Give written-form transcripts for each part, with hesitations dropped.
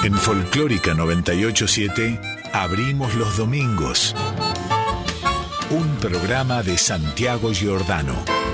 En Folclórica 987 abrimos los domingos. Un programa de Santiago Giordano.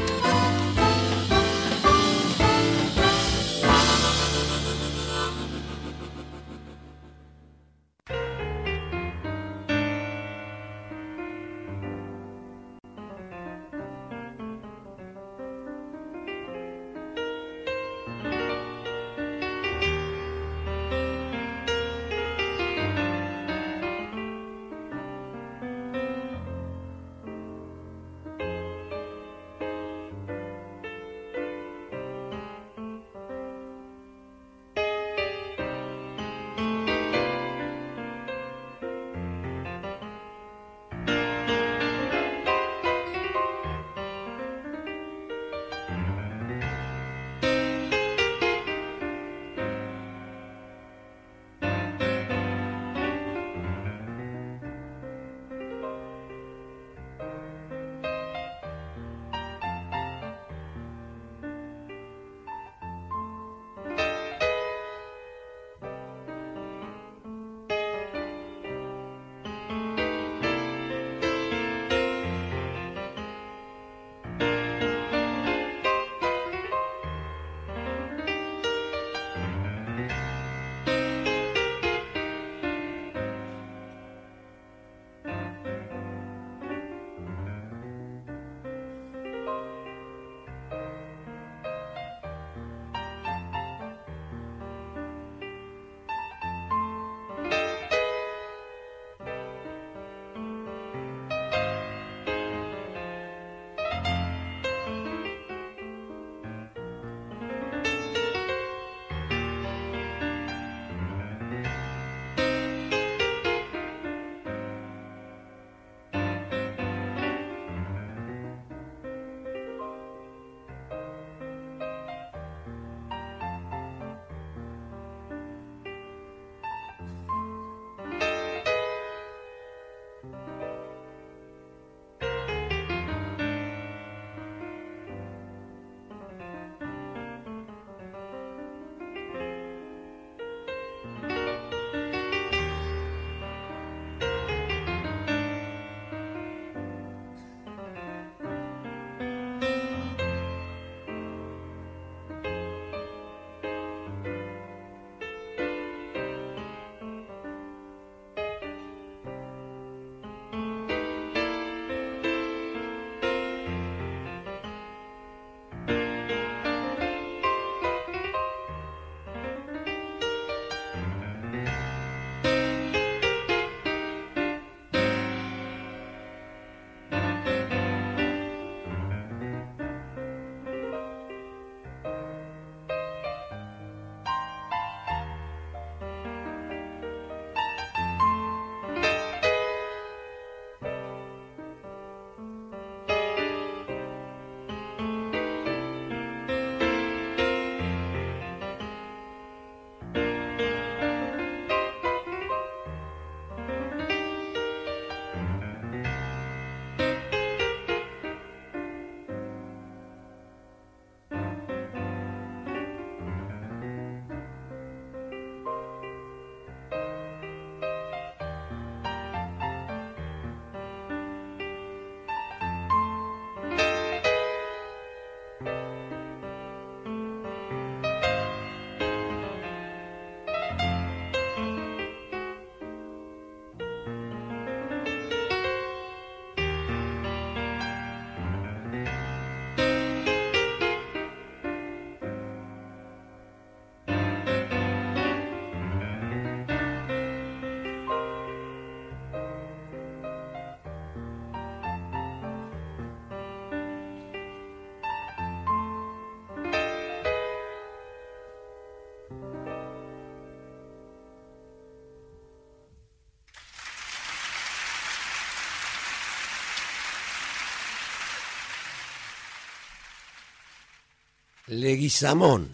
Leguizamón,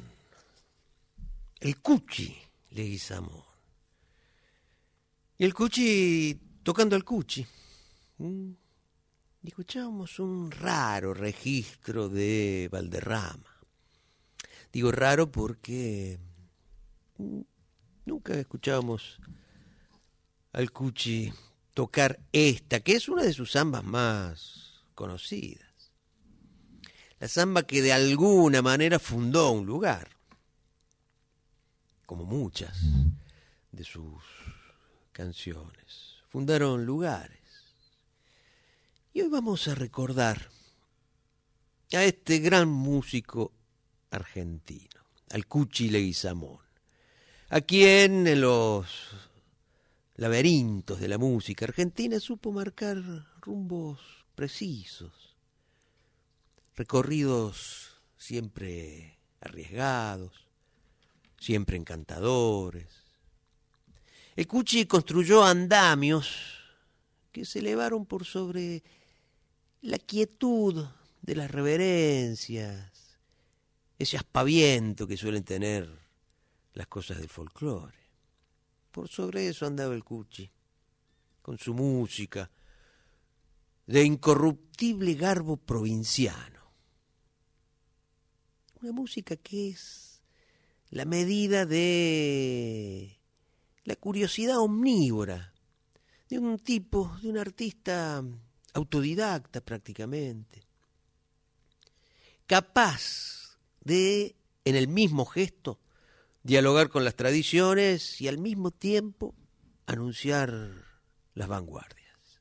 el Cuchi Leguizamón. Y el Cuchi tocando el Cuchi. Y escuchábamos un raro registro de Valderrama. Digo raro porque no Nunca escuchábamos al Cuchi tocar esta, que es una de sus zambas más conocidas. La zamba que de alguna manera fundó un lugar, como muchas de sus canciones. Fundaron lugares. Y hoy vamos a recordar a este gran músico argentino, al Cuchi Leguizamón, a quien en los laberintos de la música argentina supo marcar rumbos precisos, recorridos siempre arriesgados, siempre encantadores. El Cuchi construyó andamios que se elevaron por sobre la quietud de las reverencias, ese aspaviento que suelen tener las cosas del folclore. Por sobre eso andaba el Cuchi, con su música de incorruptible garbo provinciano. Una música que es la medida de la curiosidad omnívora de un tipo, de un artista autodidacta prácticamente, capaz de, en el mismo gesto, dialogar con las tradiciones y al mismo tiempo anunciar las vanguardias.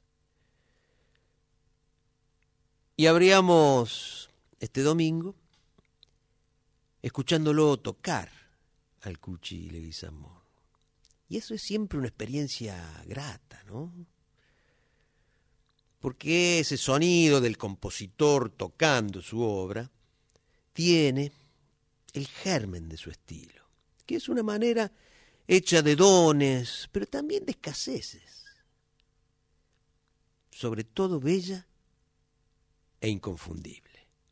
Y abríamos este domingo escuchándolo tocar al Cuchi Leguizamón. Y eso es siempre una experiencia grata, ¿no? Porque ese sonido del compositor tocando su obra tiene el germen de su estilo, que es una manera hecha de dones, pero también de escaseces, sobre todo bella e inconfundible.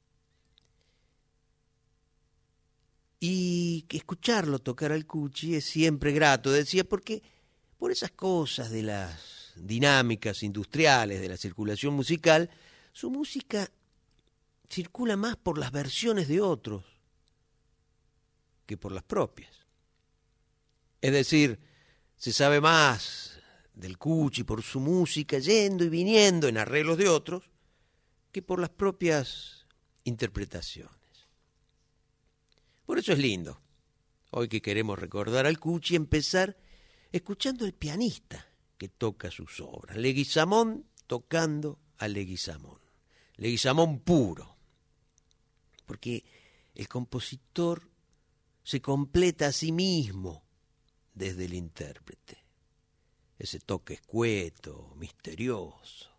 Y escucharlo tocar al Cuchi es siempre grato, decía, porque por esas cosas de las dinámicas industriales, de la circulación musical, su música circula más por las versiones de otros que por las propias. Es decir, se sabe más del Cuchi por su música yendo y viniendo en arreglos de otros que por las propias interpretaciones. Por eso es lindo, hoy que queremos recordar al Cuchi, empezar escuchando al pianista que toca sus obras, Leguizamón tocando a Leguizamón, Leguizamón puro, porque el compositor se completa a sí mismo desde el intérprete, ese toque escueto, misterioso.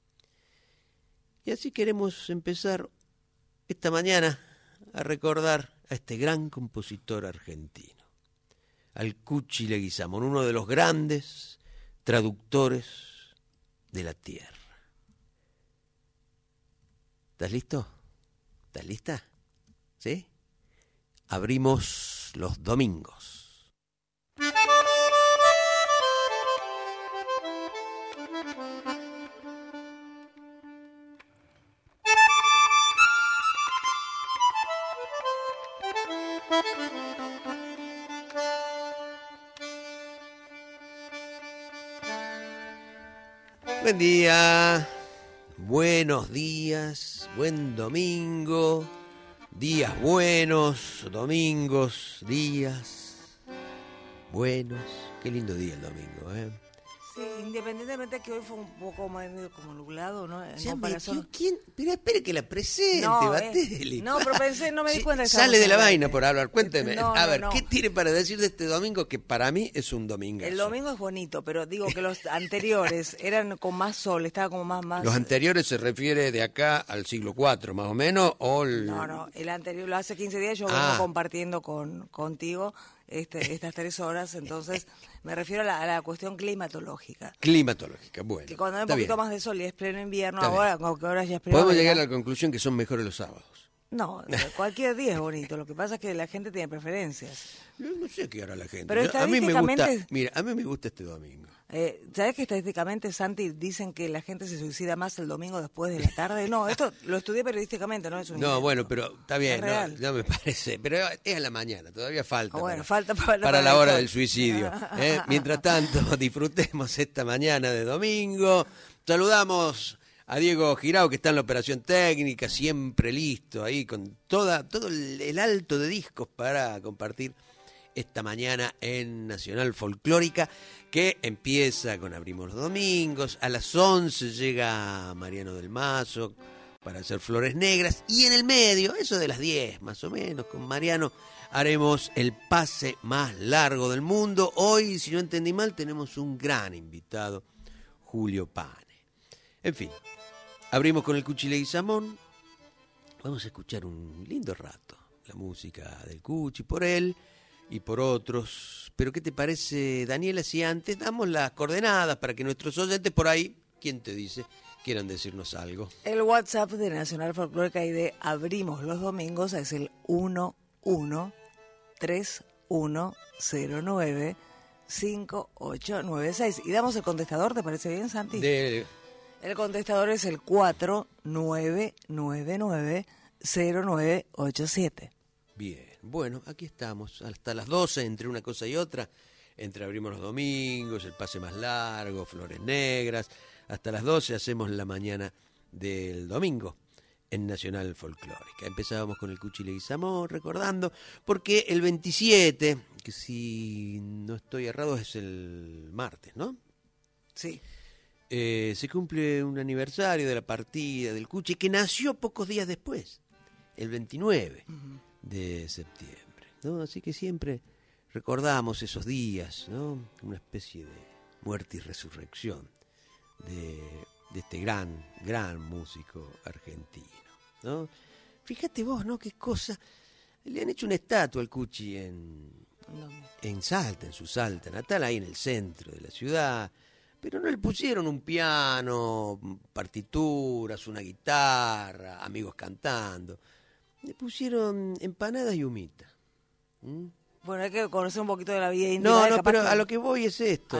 Y así queremos empezar esta mañana a recordar a este gran compositor argentino, al Cuchi Leguizamón, uno de los grandes traductores de la tierra. ¿Estás listo? ¿Estás lista? ¿Sí? Abrimos los domingos. Buen día, buenos días, buen domingo, días buenos, domingos, días buenos. Qué lindo día el domingo, ¿eh? Sí, independientemente que hoy fue un poco medio como nublado, ¿no? En ¿Se comparación... metió quién? Pero espere que la presente, No, Batelli. no, pero pensé, no me di cuenta. Que Sale de la estábamos vaina al por aire. hablar. Cuénteme, No, a no, ver, no. ¿qué tiene para decir de este domingo que para mí es un domingo? El domingo es bonito, pero digo que los anteriores eran con más sol, estaba como más... ¿Los anteriores se refiere de acá al siglo IV, más o menos? O No, el anterior, lo hace 15 días yo vengo compartiendo contigo estas 3 horas, entonces me refiero a la cuestión climatológica. Climatológica, bueno. Que cuando hay un está poquito bien. más de sol y es pleno invierno, Está ahora, aunque ahora ya es pleno Podemos verano, llegar a la conclusión que son mejores los sábados. No, cualquier día es bonito. Lo que pasa es que la gente tiene preferencias. No sé qué hará la gente. Pero A mí me gusta, estadísticamente... mira, a mí me gusta este domingo. ¿Sabes que estadísticamente, Santi, dicen que la gente se suicida más el domingo después de la tarde? No, esto lo estudié periodísticamente, no es un invento. Bueno, pero está bien, no me parece. Pero es a la mañana, todavía falta. Falta para la hora del suicidio. Mientras tanto, disfrutemos esta mañana de domingo. Saludamos a Diego Girao, que está en la operación técnica, siempre listo ahí con todo el alto de discos para compartir esta mañana en Nacional Folclórica, que empieza con Abrimos los Domingos. A las 11 llega Mariano del Mazo para hacer Flores Negras, y en el medio, eso de las 10 más o menos, con Mariano haremos el pase más largo del mundo. Hoy, si no entendí mal, tenemos un gran invitado, Julio Pane. En fin, abrimos con el Cuchi Leguizamón. Vamos a escuchar un lindo rato la música del Cuchi, por él y por otros. Pero ¿qué te parece, Daniela, si antes damos las coordenadas para que nuestros oyentes por ahí, ¿quién te dice?, quieran decirnos algo? El WhatsApp de Nacional Folclórica y de Abrimos los Domingos es el 1131095896. Y damos el contestador, ¿te parece bien, Santi? El contestador es el 49990987. Bien, bueno, aquí estamos, hasta las 12, entre una cosa y otra, entre Abrimos los Domingos, el pase más largo, Flores Negras, hasta las 12 hacemos la mañana del domingo en Nacional Folclórica. Empezábamos con el Cuchi Leguizamón, recordando, porque el 27, que si no estoy errado es el martes, ¿no? Sí. Se cumple un aniversario de la partida del Cuchi, que nació pocos días después, el 29 de septiembre, ¿no? Así que siempre recordamos esos días, ¿no? Una especie de muerte y resurrección de este gran músico argentino, ¿no? Fíjate vos, ¿no? Qué cosa. Le han hecho una estatua al Cuchi en Salta, en su Salta natal, ahí en el centro de la ciudad. Pero no le pusieron un piano, partituras, una guitarra, amigos cantando. Le pusieron empanadas y humita. Bueno, hay que conocer un poquito de la vida íntima. No, pero a lo que voy es esto.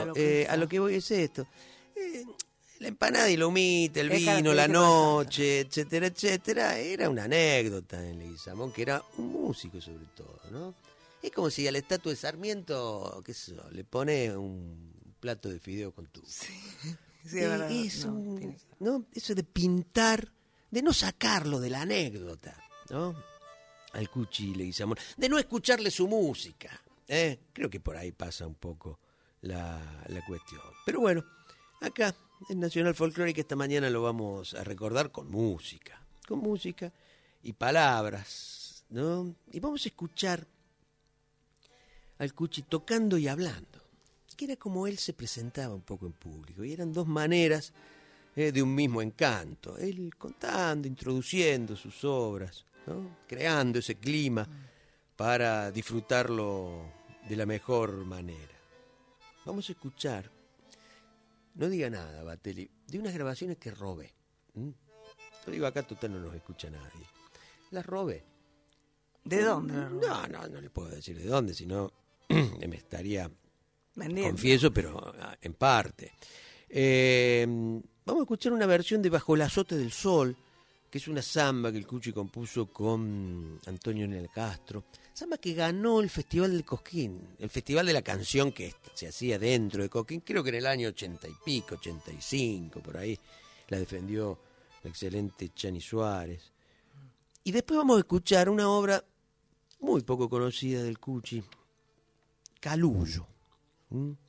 La empanada y la humita, el vino, la noche, etcétera, etcétera, era una anécdota en Leguizamón, que era un músico sobre todo, ¿no? Es como si a la estatua de Sarmiento, qué sé yo, le pone un plato de fideo con tubo. Sí, es verdad. ¿No? Eso de pintar, de no sacarlo de la anécdota, ¿no? Al Cuchi Leguizamón, de no escucharle su música, creo que por ahí pasa un poco la cuestión. Pero bueno, acá en Nacional Folclórica esta mañana lo vamos a recordar con música y palabras, ¿no? Y vamos a escuchar al Cuchi tocando y hablando, que era como él se presentaba un poco en público, y eran dos maneras de un mismo encanto, él contando, introduciendo sus obras, ¿no? Creando ese clima para disfrutarlo de la mejor manera. Vamos a escuchar, no diga nada, Batelli, de unas grabaciones que robé. Lo digo acá, total no nos escucha nadie. Las robé. ¿De dónde las robé? No le puedo decir de dónde, sino me estaría... Vendiendo. Confieso, pero en parte. Vamos a escuchar una versión de Bajo el azote del sol, que es una samba que el Cuchi compuso con Antonio Nel Castro. Samba que ganó el Festival del Cosquín, el Festival de la Canción que se hacía dentro de Cosquín, creo que en el año 80 y pico, 85, por ahí. La defendió la excelente Chani Suárez. Y después vamos a escuchar una obra muy poco conocida del Cuchi, Calullo. Un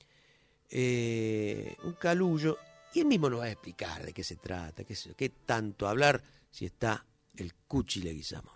Calullo, y él mismo nos va a explicar de qué se trata, qué tanto hablar si está el Cuchi Leguizamón.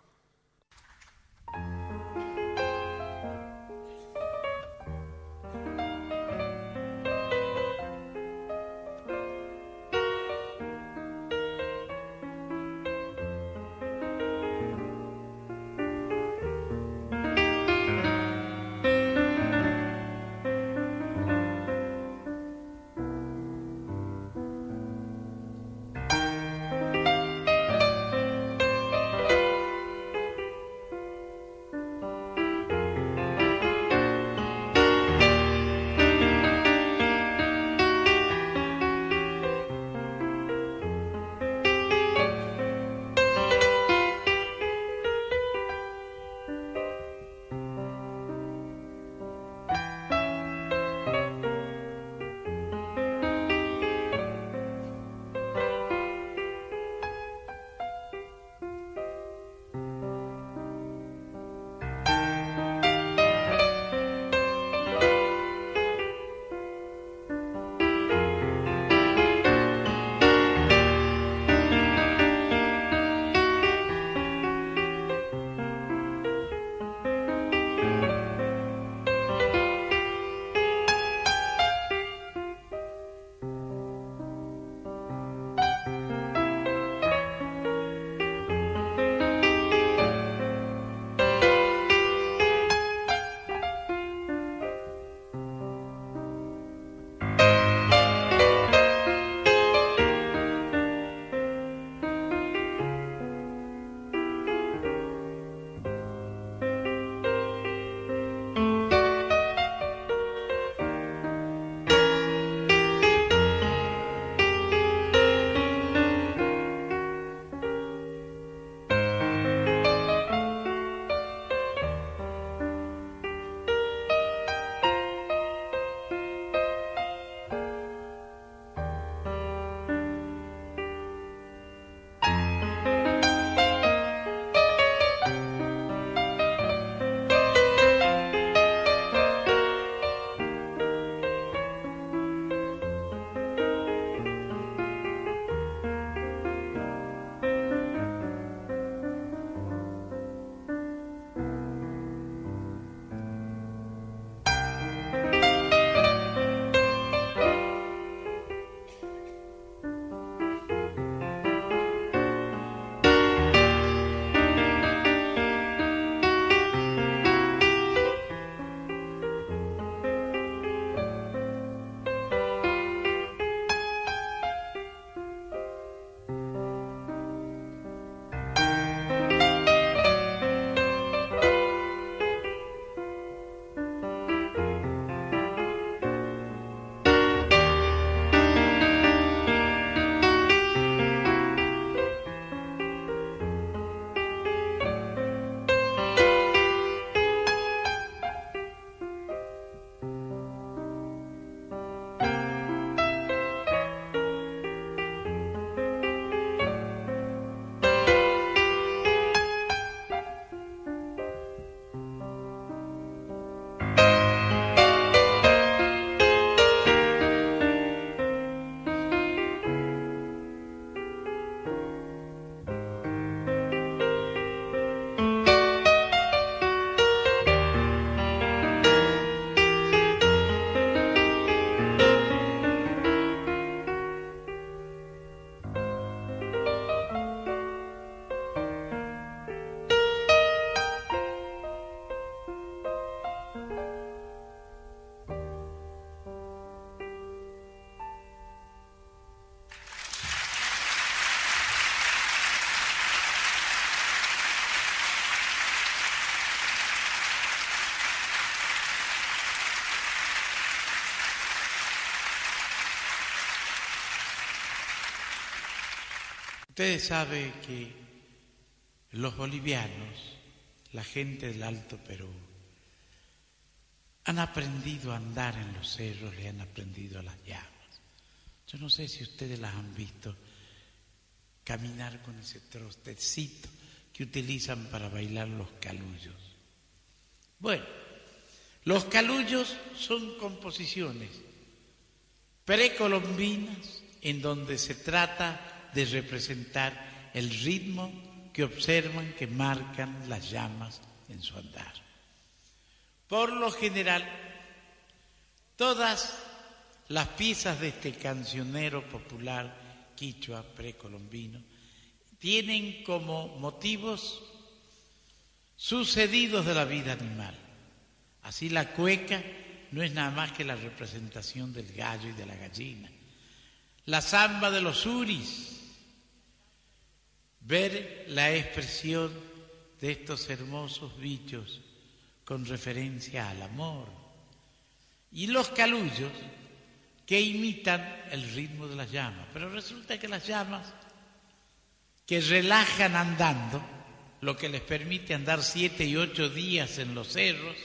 Ustedes saben que los bolivianos, la gente del Alto Perú, han aprendido a andar en los cerros, le han aprendido a las llamas. Yo no sé si ustedes las han visto caminar con ese trostecito que utilizan para bailar los calullos. Bueno, los calullos son composiciones precolombinas en donde se trata de representar el ritmo que observan que marcan las llamas en su andar. Por lo general, todas las piezas de este cancionero popular quichua precolombino tienen como motivos sucedidos de la vida animal. Así la cueca no es nada más que la representación del gallo y de la gallina. La zamba de los uris, ver la expresión de estos hermosos bichos con referencia al amor. Y los calullos que imitan el ritmo de las llamas. Pero resulta que las llamas que relajan andando, lo que les permite andar 7 y 8 días en los cerros,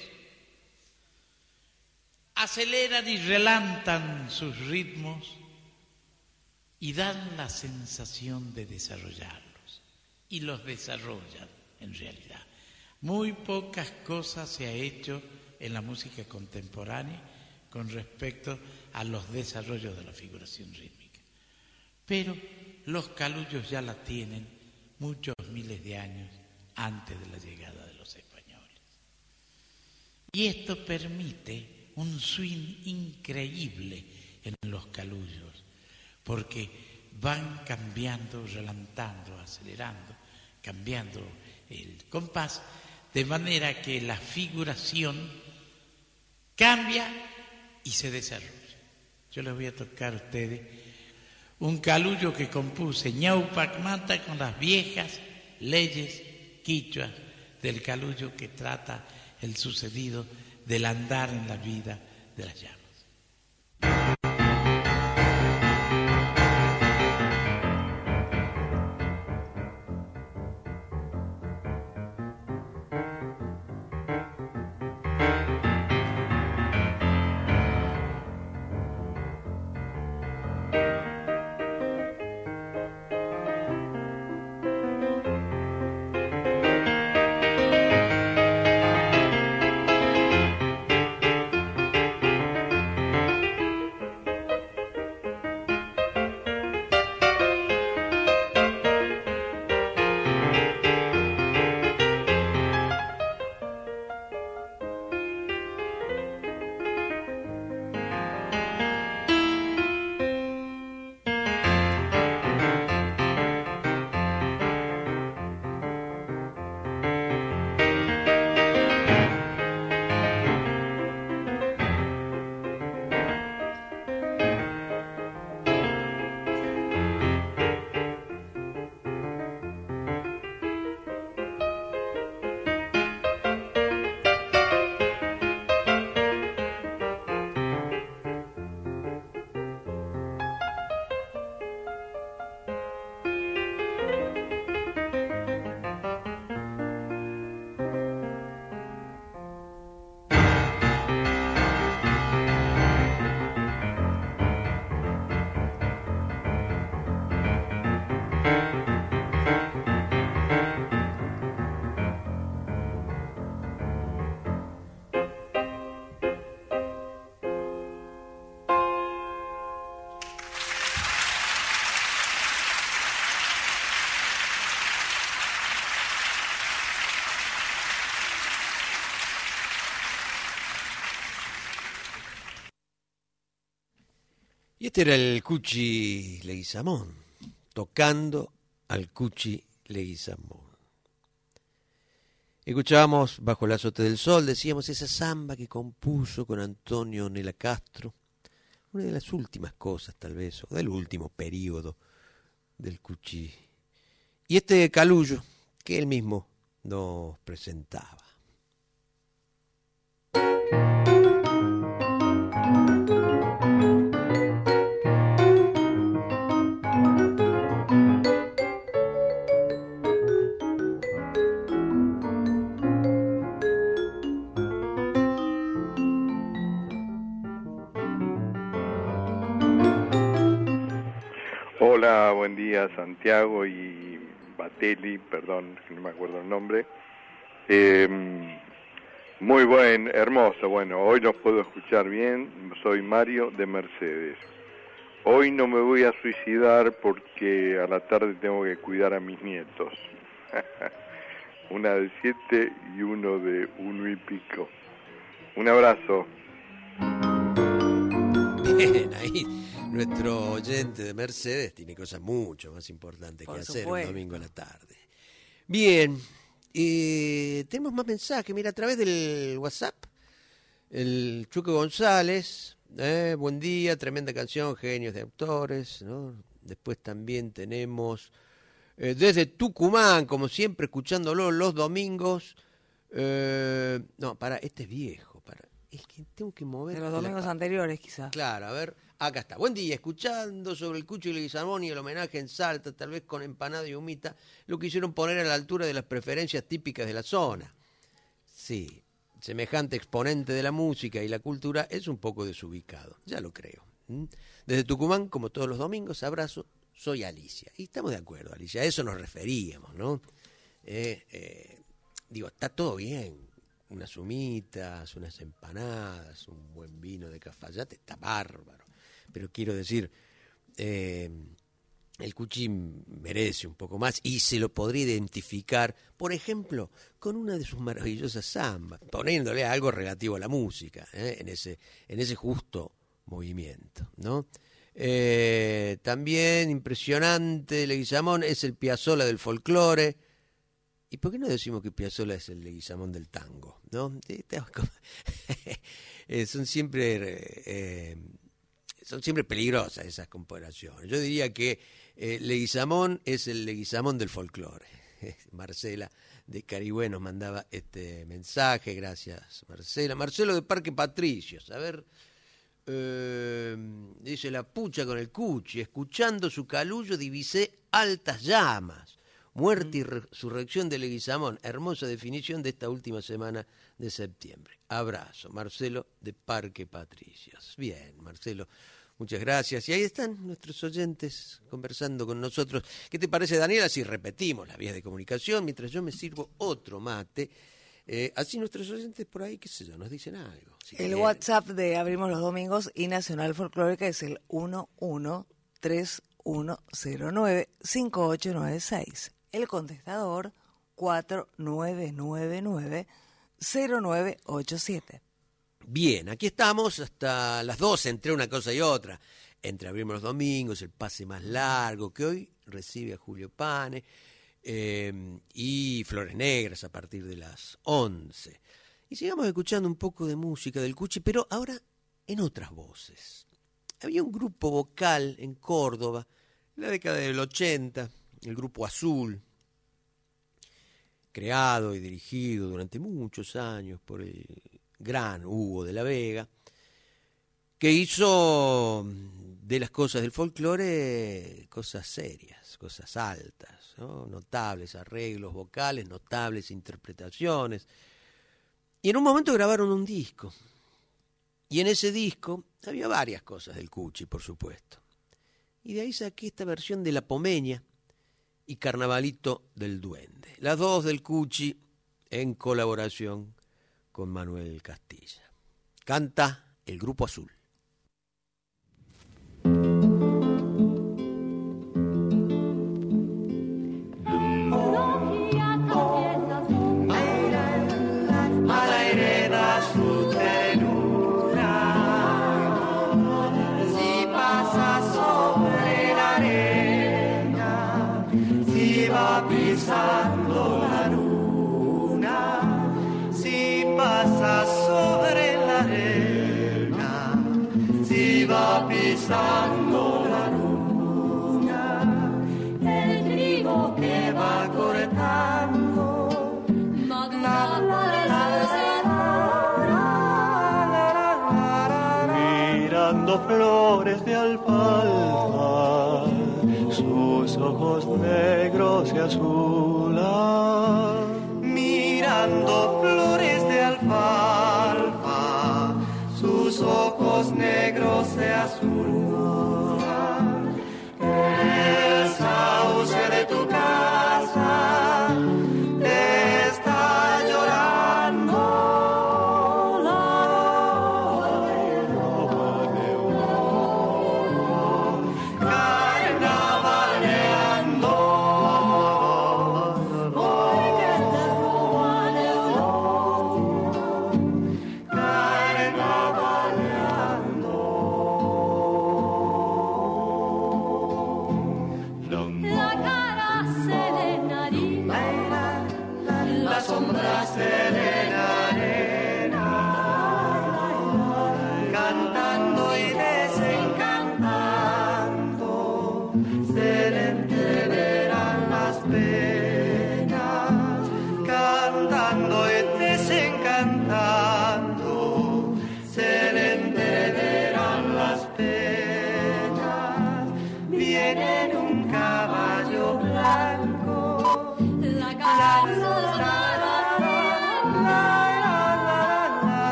aceleran y relantan sus ritmos y dan la sensación de desarrollarlos. Y los desarrollan en realidad. Muy pocas cosas se ha hecho en la música contemporánea con respecto a los desarrollos de la figuración rítmica. Pero los calullos ya la tienen muchos miles de años antes de la llegada de los españoles. Y esto permite un swing increíble en los calullos, porque van cambiando, relantando, acelerando, cambiando el compás, de manera que la figuración cambia y se desarrolla. Yo les voy a tocar a ustedes un calullo que compuse Ñaupac Mata con las viejas leyes quichuas del calullo que trata el sucedido del andar en la vida de las llamas. Y este era el Cuchi Leguizamón, tocando al Cuchi Leguizamón. Escuchábamos Bajo el azote del sol, decíamos, esa samba que compuso con Antonio Nela Castro, una de las últimas cosas tal vez, o del último periodo del Cuchi. Y este calullo que él mismo nos presentaba. Hola, buen día Santiago y Batelli, perdón, no me acuerdo el nombre. Muy hermoso, bueno, hoy los puedo escuchar bien, soy Mario de Mercedes. Hoy no me voy a suicidar porque a la tarde tengo que cuidar a mis nietos. Una de 7 y uno de 1 y pico. Un abrazo. Bien, ahí nuestro oyente de Mercedes tiene cosas mucho más importantes que hacer un domingo a la tarde. Bien, tenemos más mensajes. Mira, a través del WhatsApp, el Chuco González, buen día, tremenda canción, genios de autores, ¿no? Después también tenemos desde Tucumán, como siempre, escuchándolo los domingos. Este es viejo, es que tengo que mover. De los domingos anteriores, quizás. Claro, a ver, acá está. Buen día, escuchando sobre el Cucho y Leguizamón y el homenaje en Salta, tal vez con empanada y humita, lo quisieron poner a la altura de las preferencias típicas de la zona. Sí, semejante exponente de la música y la cultura es un poco desubicado, ya lo creo. Desde Tucumán, como todos los domingos, abrazo, soy Alicia. Y estamos de acuerdo, Alicia, a eso nos referíamos, ¿no? Está todo bien. Unas humitas, unas empanadas, un buen vino de Cafayate, está bárbaro. Pero quiero decir, el Cuchi merece un poco más y se lo podría identificar, por ejemplo, con una de sus maravillosas zambas, poniéndole algo relativo a la música, en ese justo movimiento, ¿no? También impresionante, Leguizamón es el Piazzolla del folclore. ¿Y por qué no decimos que Piazzolla es el Leguizamón del tango? ¿No? Son siempre peligrosas esas comparaciones. Yo diría que Leguizamón es el Leguizamón del folclore. Marcela de Carigüe nos mandaba este mensaje, gracias Marcela. Marcelo de Parque Patricios, a ver, dice la pucha con el Cuchi, escuchando su calullo divisé altas llamas. Muerte y resurrección de Leguizamón. Hermosa definición de esta última semana de septiembre. Abrazo. Marcelo de Parque Patricios. Bien, Marcelo, muchas gracias. Y ahí están nuestros oyentes conversando con nosotros. ¿Qué te parece, Daniela, si repetimos las vías de comunicación mientras yo me sirvo otro mate? Así nuestros oyentes por ahí, qué sé yo, nos dicen algo. El WhatsApp de Abrimos los Domingos y Nacional Folclórica es el 1131095896. El contestador 4999-0987. Bien, aquí estamos hasta las 12, entre una cosa y otra. Entre Abrimos los Domingos, el pase más largo, que hoy recibe a Julio Pane, y Flores Negras a partir de las 11. Y sigamos escuchando un poco de música del Cuchi, pero ahora en otras voces. Había un grupo vocal en Córdoba, en la década del 80, el Grupo Azul, creado y dirigido durante muchos años por el gran Hugo de la Vega, que hizo de las cosas del folclore cosas serias, cosas altas, ¿no? Notables arreglos vocales, notables interpretaciones. Y en un momento grabaron un disco. Y en ese disco había varias cosas del Cuchi, por supuesto. Y de ahí saqué esta versión de La Pomeña y Carnavalito del Duende. Las dos del Cuchi en colaboración con Manuel Castilla. Canta el Grupo Azul. Pisando la luna, si pasa sobre la arena, si va pisando la luna, el trigo que va cortando, mirando flores de alfalfa, sus ojos negros se azulan, mirando flores de alfalfa, sus ojos negros se azulan.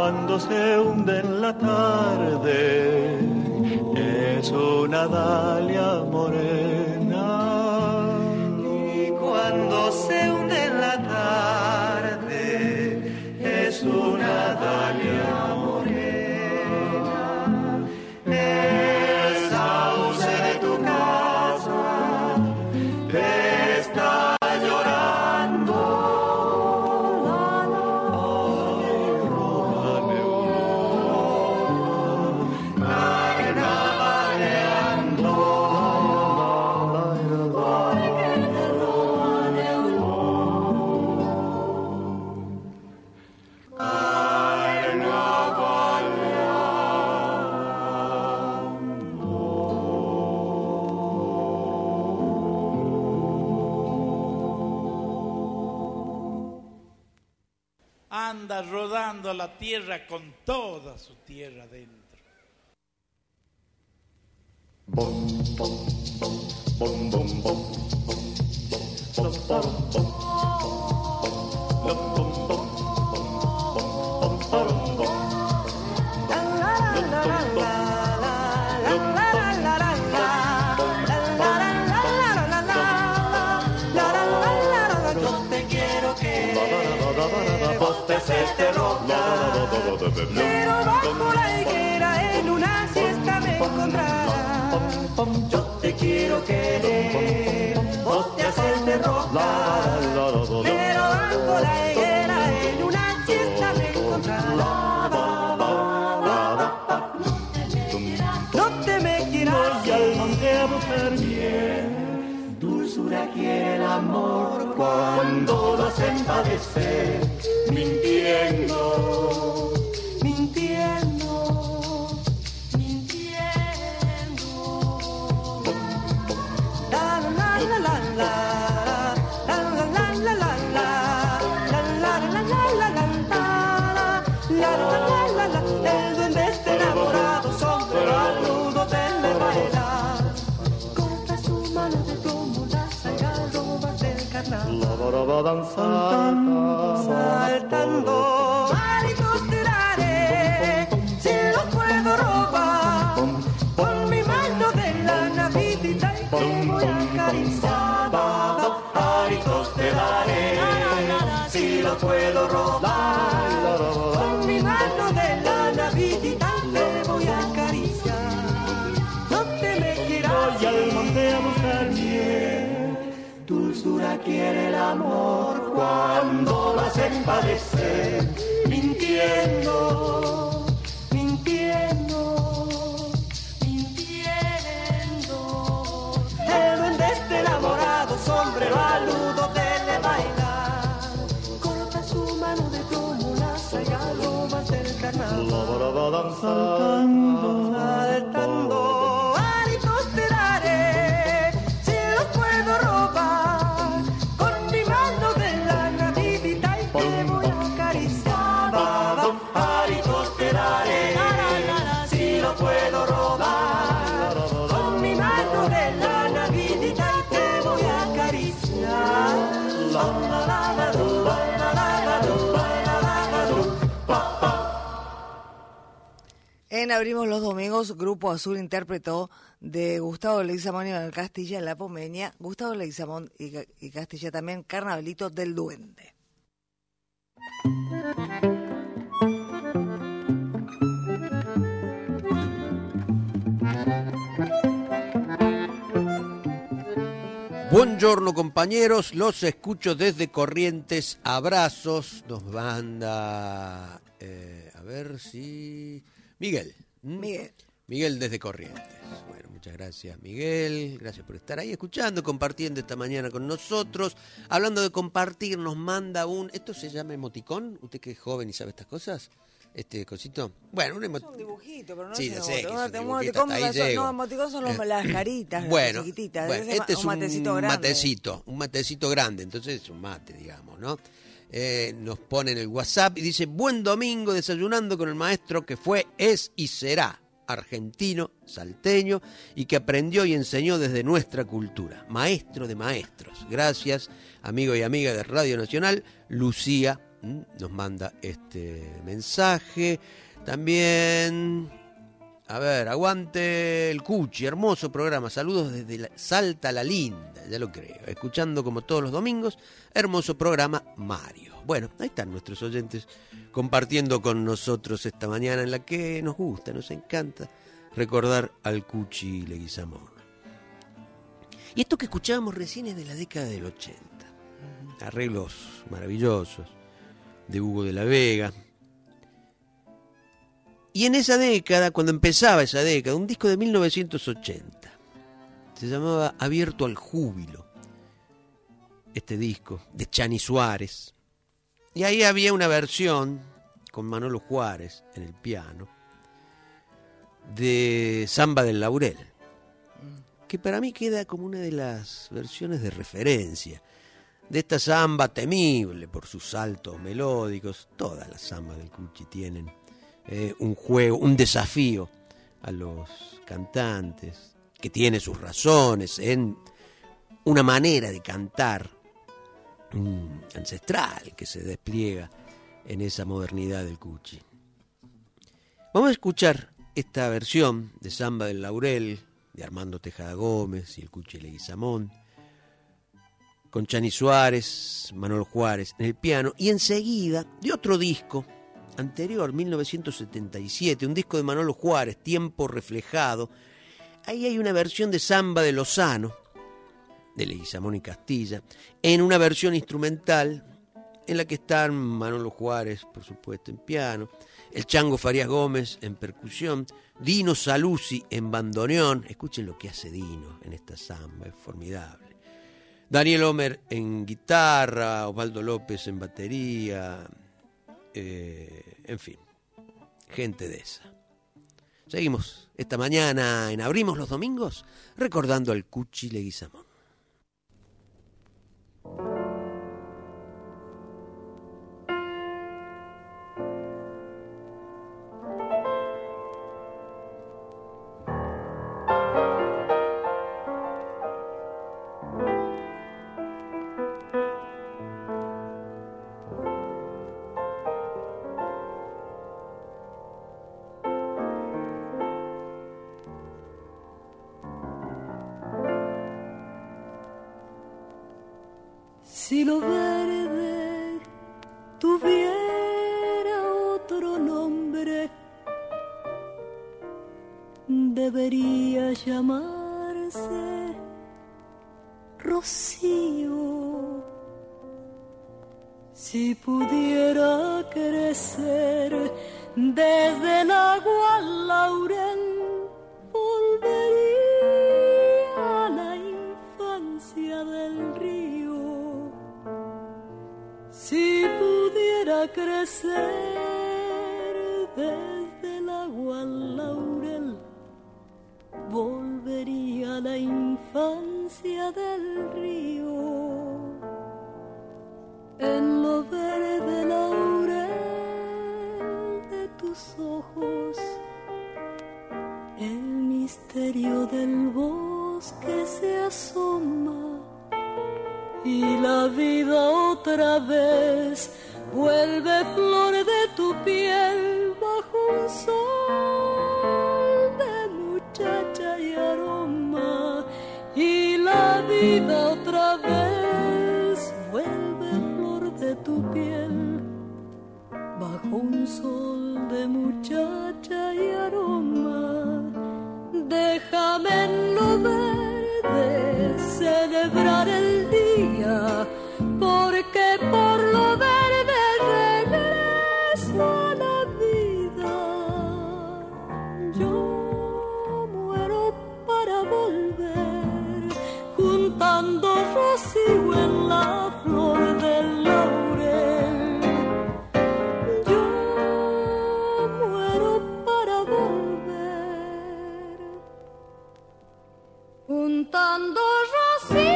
cuando se hunde en la tarde, es una dalia morena. Y cuando se hunde en la tarde, es una dalia morena. El sauce de tu casa te está llorando. Anda rodando la tierra con toda su tierra dentro. Bom, bom, bom, bom, bom, bom, bom, bom, bom. Pero bajo la higuera en una siesta me encontrarás. Yo te quiero querer, vos te haces de roca. Pero bajo la higuera en una siesta me encontrarás. No te me quieras y al monte a buscar bien. Dulzura quiere el amor cuando lo hacen padecer. Mintiendo, mintiendo, mintiendo. La la la la la la, la la la la la la, la la la la la la, la. El duende está enamorado, sombrero agudo de bailar. Corta su mano de plomo, las algarrobas del carnaval. Saltando, maritos te daré, si los puedo robar, con mi mano de lana vidita y te voy a acariciar. Maritos te daré, si los puedo robar, con mi mano de lana vidita y te voy a acariciar. No te me quieras y al monte a buscar bien. Dulzura quiere el amor cuando lo hacen padecer. Mintiendo, mintiendo, mintiendo. El duende está enamorado, sombrero aludo debe bailar. Corta su mano de plomo, las algarrobas del carnaval. Saltando, saltando, aritos te daré, si los puedo robar, con mi mano de lana vidita y te voy a acariciar. Aritos te daré, si los puedo robar, con mi mano de lana vidita y te voy a acariciar. La la la la la la la la. En Abrimos los Domingos, Grupo Azul interpretó de Gustavo Leguizamón y Manuel Castilla en La Pomeña, Gustavo Leguizamón y Castilla también, Carnavalito del Duende. Buongiorno compañeros, los escucho desde Corrientes, abrazos, nos manda, a ver si... Miguel desde Corrientes. Bueno, muchas gracias Miguel, gracias por estar ahí escuchando, compartiendo esta mañana con nosotros. Hablando de compartir, nos manda ¿esto se llama emoticón? ¿Usted que es joven y sabe estas cosas? Este cosito. Bueno, es un dibujito, pero no sí, es emoticón. No, emoticón son las caritas, bueno, las chiquititas. Bueno, este es un matecito grande. Un matecito grande, entonces es un mate, digamos, ¿no? Nos pone en el WhatsApp y dice: buen domingo, desayunando con el maestro que fue, es y será argentino, salteño, y que aprendió y enseñó desde nuestra cultura. Maestro de maestros. Gracias, amigo y amiga de Radio Nacional, Lucía nos manda este mensaje. También, a ver, aguante el Cuchi, hermoso programa. Saludos desde Salta la Linda, ya lo creo. Escuchando como todos los domingos, hermoso programa, Mario. Bueno, ahí están nuestros oyentes compartiendo con nosotros esta mañana en la que nos gusta, nos encanta recordar al Cuchi Leguizamón. Y esto que escuchábamos recién es de la década del 80. Arreglos maravillosos de Hugo de la Vega. Y en esa década, cuando empezaba esa década, un disco de 1980, se llamaba Abierto al Júbilo, este disco, de Chani Suárez. Y ahí había una versión, con Manolo Juárez en el piano, de Samba del Laurel, que para mí queda como una de las versiones de referencia de esta samba temible por sus saltos melódicos. Todas las zambas del Cuchi tienen un juego, un desafío a los cantantes, que tiene sus razones en una manera de cantar ancestral que se despliega en esa modernidad del Cuchi. Vamos a escuchar esta versión de Samba del Laurel de Armando Tejada Gómez y el Cuchi Leguizamón, con Chani Suárez, Manolo Juárez en el piano, y enseguida de otro disco anterior, 1977, un disco de Manolo Juárez, Tiempo Reflejado. Ahí hay una versión de Samba de Lozano, de Leguizamón y Castilla, en una versión instrumental en la que están Manolo Juárez, por supuesto, en piano, el Chango Farías Gómez en percusión, Dino Saluzzi en bandoneón. Escuchen lo que hace Dino en esta samba, es formidable. Daniel Homer en guitarra, Osvaldo López en batería, en fin, gente de esa. Seguimos esta mañana en Abrimos los Domingos recordando al Cuchi Leguizamón. Si lo verde tuviera otro nombre, debería llamarse Rocío. Si pudiera crecer desde el agua al laurel, volvería a la infancia del río. Si pudiera crecer desde el agua al laurel, volvería a la infancia del río. En lo verde laurel de tus ojos, el misterio del bosque se asoma, y la vida otra vez vuelve flor de tu piel bajo un sol de muchacha y aroma. Y la vida otra vez vuelve flor de tu piel bajo un sol de muchacha y aroma. Déjame en lo verde celebrar el día, porque por lo verde regreso a la vida. Yo muero para volver, juntando rocío en la flor del laurel. Yo muero para volver, juntando rocío.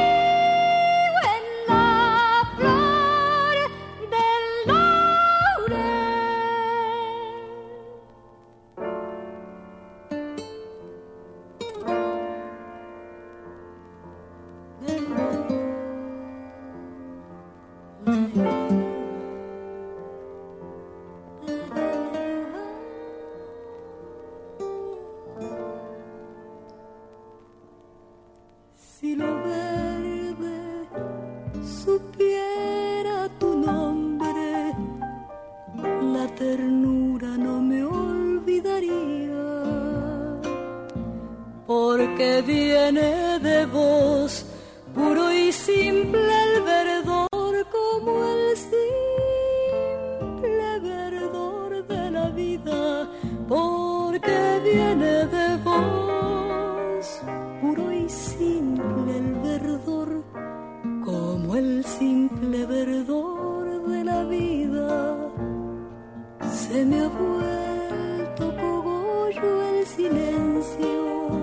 porque viene de vos, puro y simple el verdor, como el simple verdor de la vida, porque viene de vos, puro y simple el verdor, como el simple verdor de la vida. Se me ha vuelto cogollo el silencio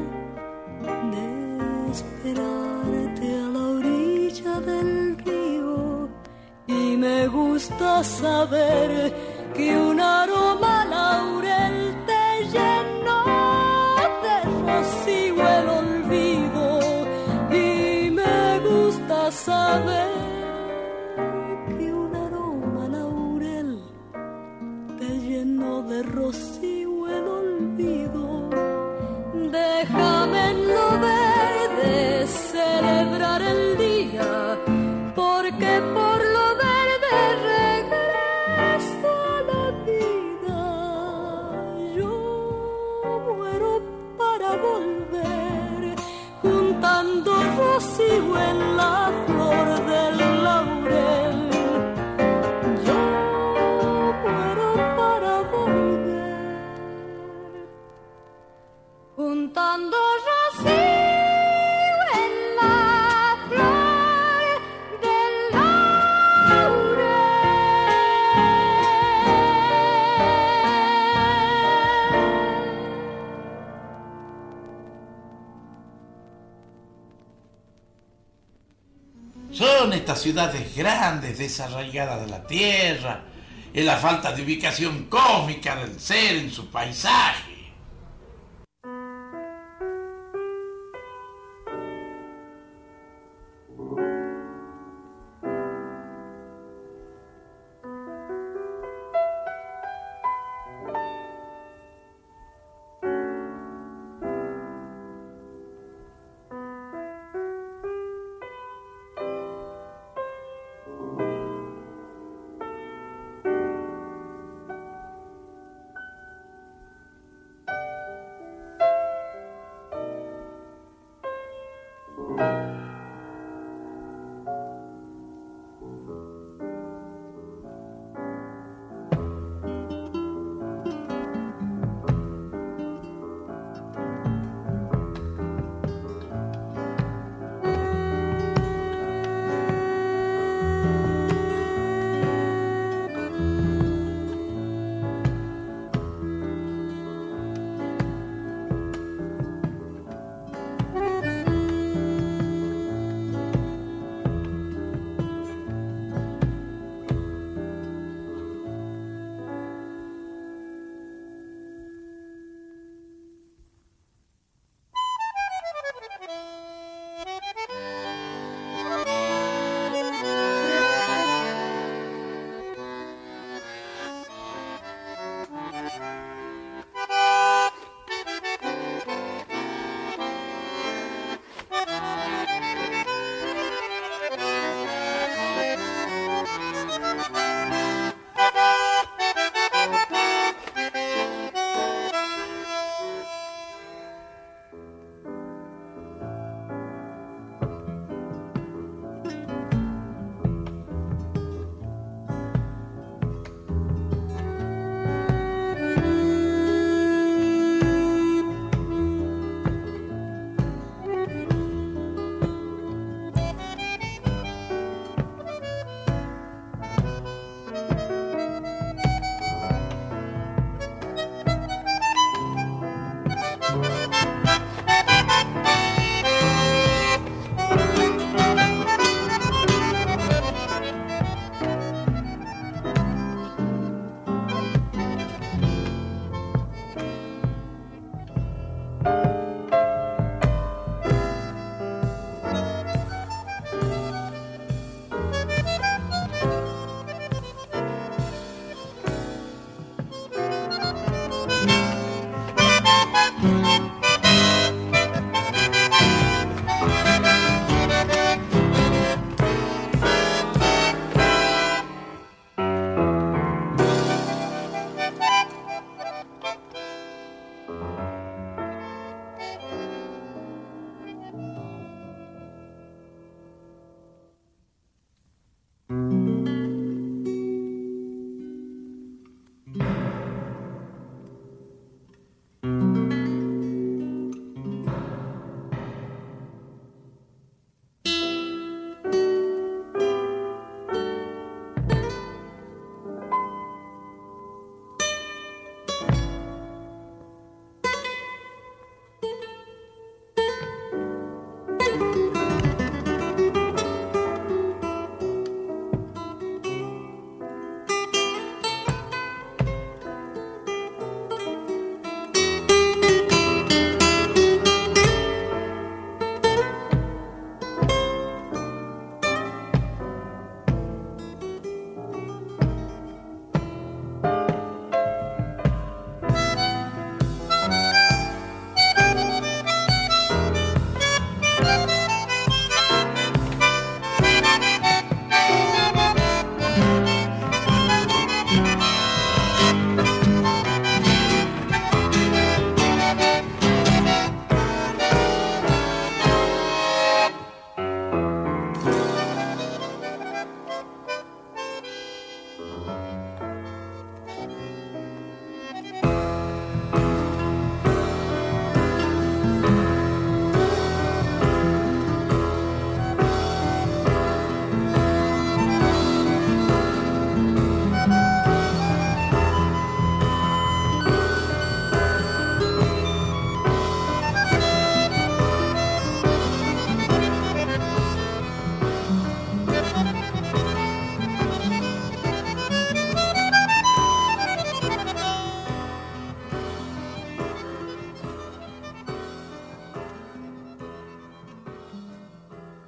de esperarte a la orilla del río, y me gusta saber que un aroma laurel te llenó de rocío el olvido, y me gusta saber que un aroma laurel te llenó de rocío el olvido. Déjame en lo verde celebrar el día, porque por lo verde regreso a la vida. Yo muero para volver, juntando rocío en la flor del laurel. Yo muero para volver, juntando rocío en la flor del laurel. Son estas ciudades grandes, desarraigadas de la tierra, en la falta de ubicación cósmica del ser en su paisaje.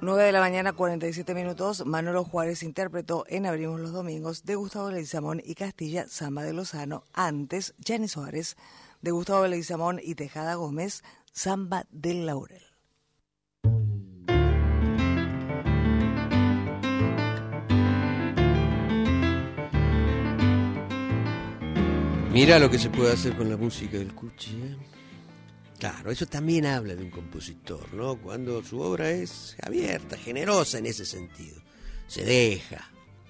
9 de la mañana, 47 minutos. Manolo Juárez interpretó en Abrimos los Domingos de Gustavo Leguizamón y Castilla, Samba de Lozano. Antes, Gianni Suárez de Gustavo Leguizamón y Tejada Gómez, Samba del Laurel. Mira lo que se puede hacer con la música del Cuchi, ¿eh? Claro, eso también habla de un compositor, ¿no? Cuando su obra es abierta, generosa en ese sentido. Se deja.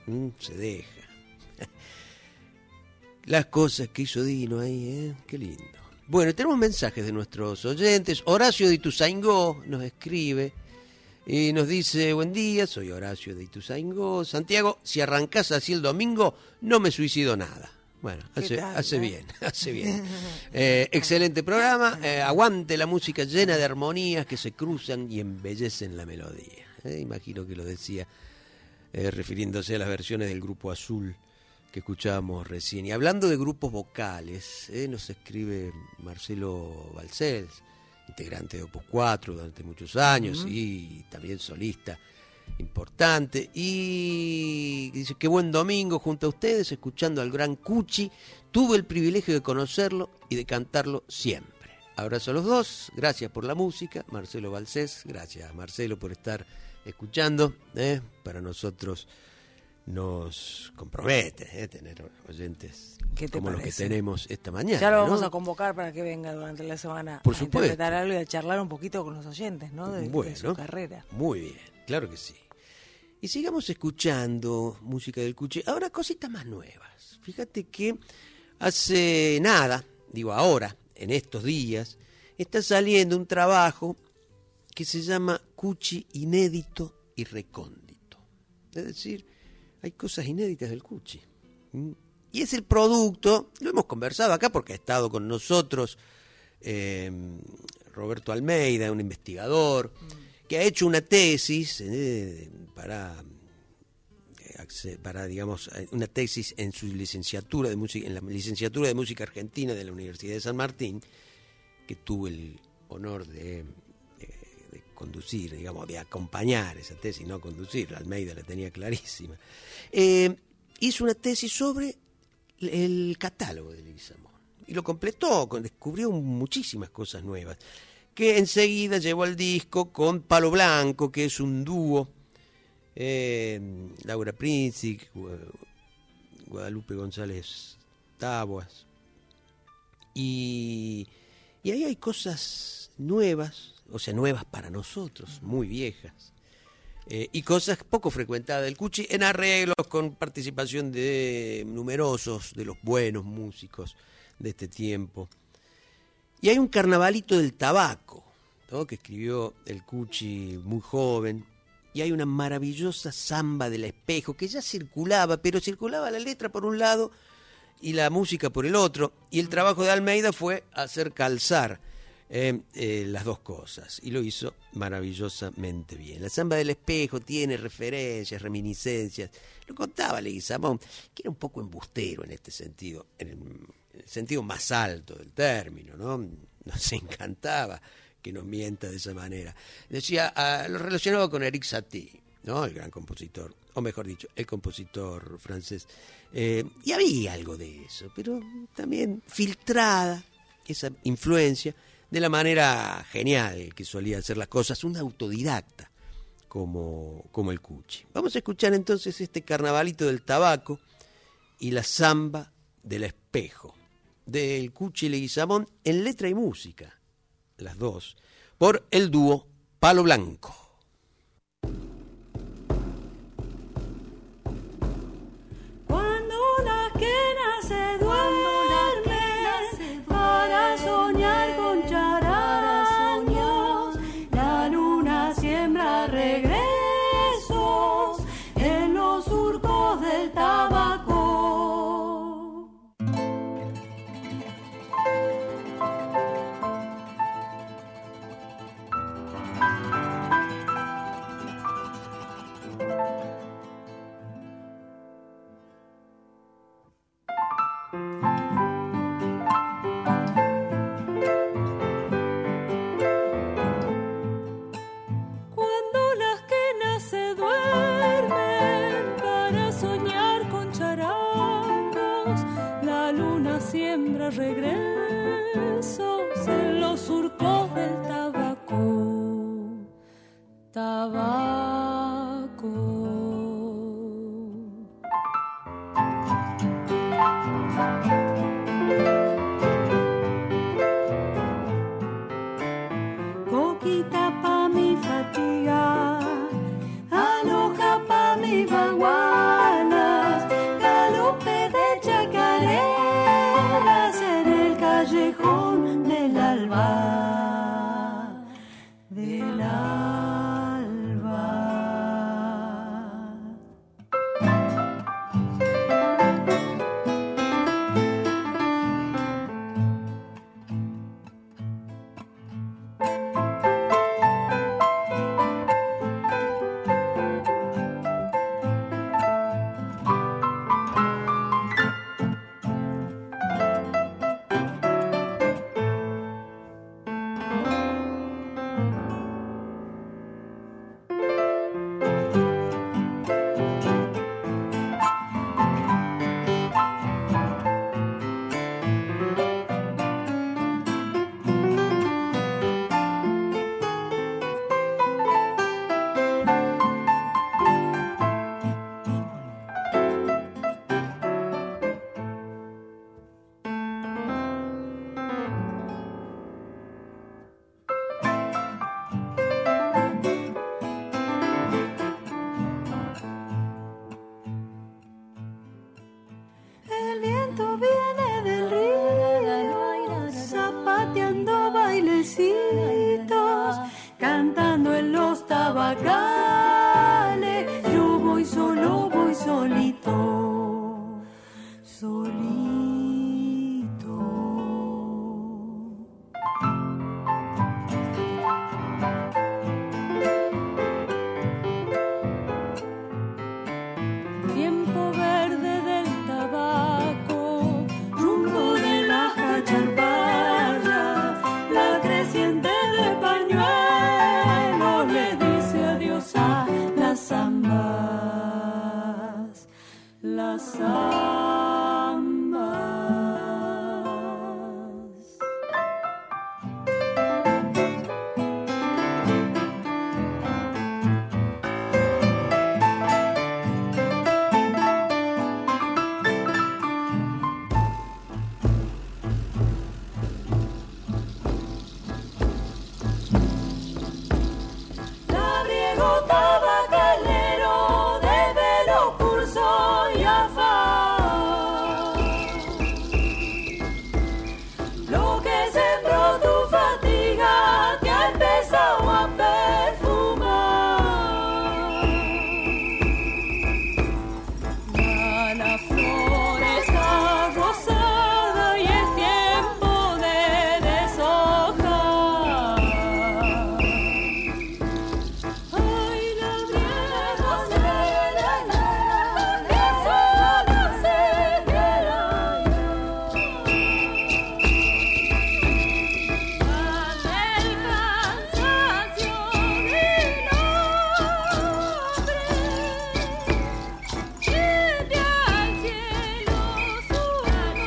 Las cosas que hizo Dino ahí, ¿eh? Qué lindo. Bueno, tenemos mensajes de nuestros oyentes. Horacio de Ituzaingó nos escribe y nos dice: buen día, soy Horacio de Ituzaingó. Santiago, si arrancás así el domingo, no me suicido nada. Bueno, hace bien. Excelente programa. Aguante la música llena de armonías que se cruzan y embellecen la melodía. Imagino que lo decía refiriéndose a las versiones del Grupo Azul que escuchábamos recién. Y hablando de grupos vocales, nos escribe Marcelo Balcells, integrante de Opus 4 durante muchos años y también solista importante, y dice: qué buen domingo junto a ustedes, escuchando al gran Cuchi. Tuve el privilegio de conocerlo y de cantarlo siempre. Abrazo a los dos, gracias por la música. Marcelo Balcells, gracias Marcelo por estar escuchando. Para nosotros nos compromete tener oyentes como los que tenemos esta mañana. Ya lo vamos a convocar para que venga durante la semana por a supuesto. Interpretar algo y a charlar un poquito con los oyentes, ¿no? De su carrera. Muy bien, claro que sí. Y sigamos escuchando música del Cuchi. Ahora cositas más nuevas. Fíjate que hace nada, ahora, en estos días, está saliendo un trabajo que se llama Cuchi Inédito y Recóndito. Es decir, hay cosas inéditas del Cuchi. Y es el producto, lo hemos conversado acá porque ha estado con nosotros Roberto Almeida, un investigador, que ha hecho una tesis para digamos, una tesis en su licenciatura de música, en la licenciatura de música argentina de la Universidad de San Martín, que tuve el honor de conducir, digamos, de acompañar esa tesis, no conducirla. Almeida la tenía clarísima. Hizo una tesis sobre el catálogo de Leguizamón y lo completó, descubrió muchísimas cosas nuevas, que enseguida llevó al disco con Palo Blanco, que es un dúo, Laura Princic, Guadalupe González Taboas, y ahí hay cosas nuevas, o sea, nuevas para nosotros, muy viejas, y cosas poco frecuentadas del Cuchi, en arreglos con participación de numerosos de los buenos músicos de este tiempo. Y hay un carnavalito del tabaco, ¿no?, que escribió el Cuchi muy joven, y hay una maravillosa samba del espejo que ya circulaba, pero circulaba la letra por un lado y la música por el otro, y el trabajo de Almeida fue hacer calzar las dos cosas, y lo hizo maravillosamente bien. La samba del espejo tiene referencias, reminiscencias, lo contaba Leguizamón, que era un poco embustero en este sentido, en el sentido más alto del término, ¿no? Nos encantaba que nos mienta de esa manera. Decía, lo relacionaba con Erik Satie, ¿no?, el gran compositor, o mejor dicho, el compositor francés. Y había algo de eso, pero también filtrada esa influencia de la manera genial que solía hacer las cosas, un autodidacta como el Cuchi. Vamos a escuchar entonces este carnavalito del tabaco y la samba del espejo, del Cuchi Leguizamón, en letra y música, las dos, por el dúo Palo Blanco. Cuando la quena se duerme para soñar con charangas, la luna siembra regresos en los surcos del tabaco. besos en los surcos del tabaco. Coquita pa' mi fatiga, aloja pa' mi baguanas, galope de chacareras en el callejón del alba, del alba. El viento viene del río, zapateando bailecitos, cantando en los tabacales. Yo voy solo, voy solito, solito. Tiempo verde del tabaco, rumbo de las cacharpallas, la creciente de pañuelos le dice adiós a las zambas, las zambas. Labriego tabacalero desde los cursos y afán. Lo que sembró tu fatiga te ha empezado a perfumar. Ya la flor está rosada y es tiempo de deshojar. Ay, labriego que solo se quiera ante el cansancio del hombre, tiende al cielo su mano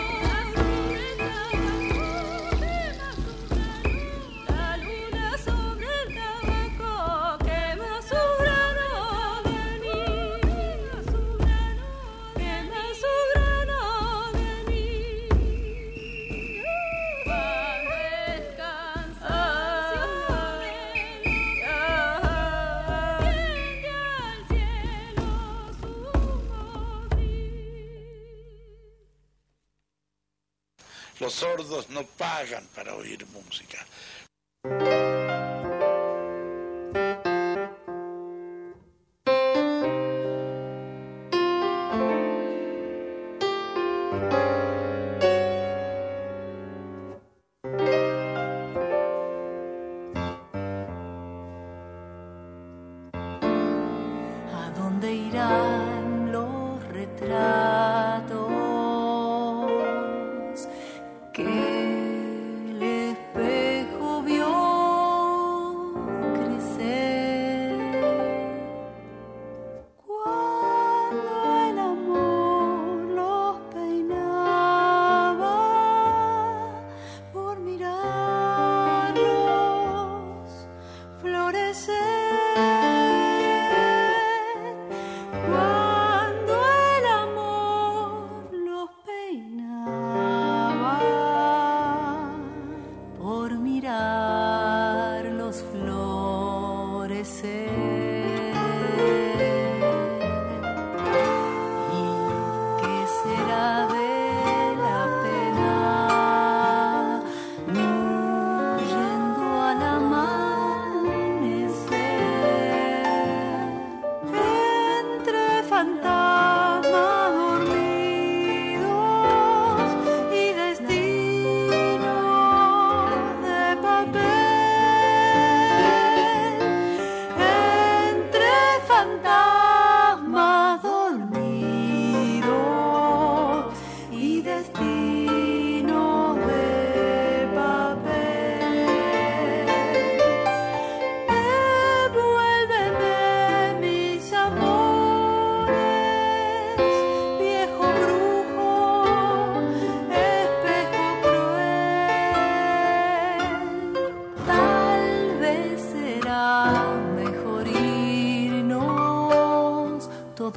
la luna sobre el tabaco, quema su grano de anís, quema su grano de anís. Cuando el cansancio tiende al cielo su morir. Los sordos no pagan para oír música. ¿A dónde irán los retratos que el espejo vio?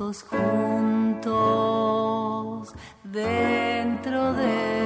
todos juntos dentro de...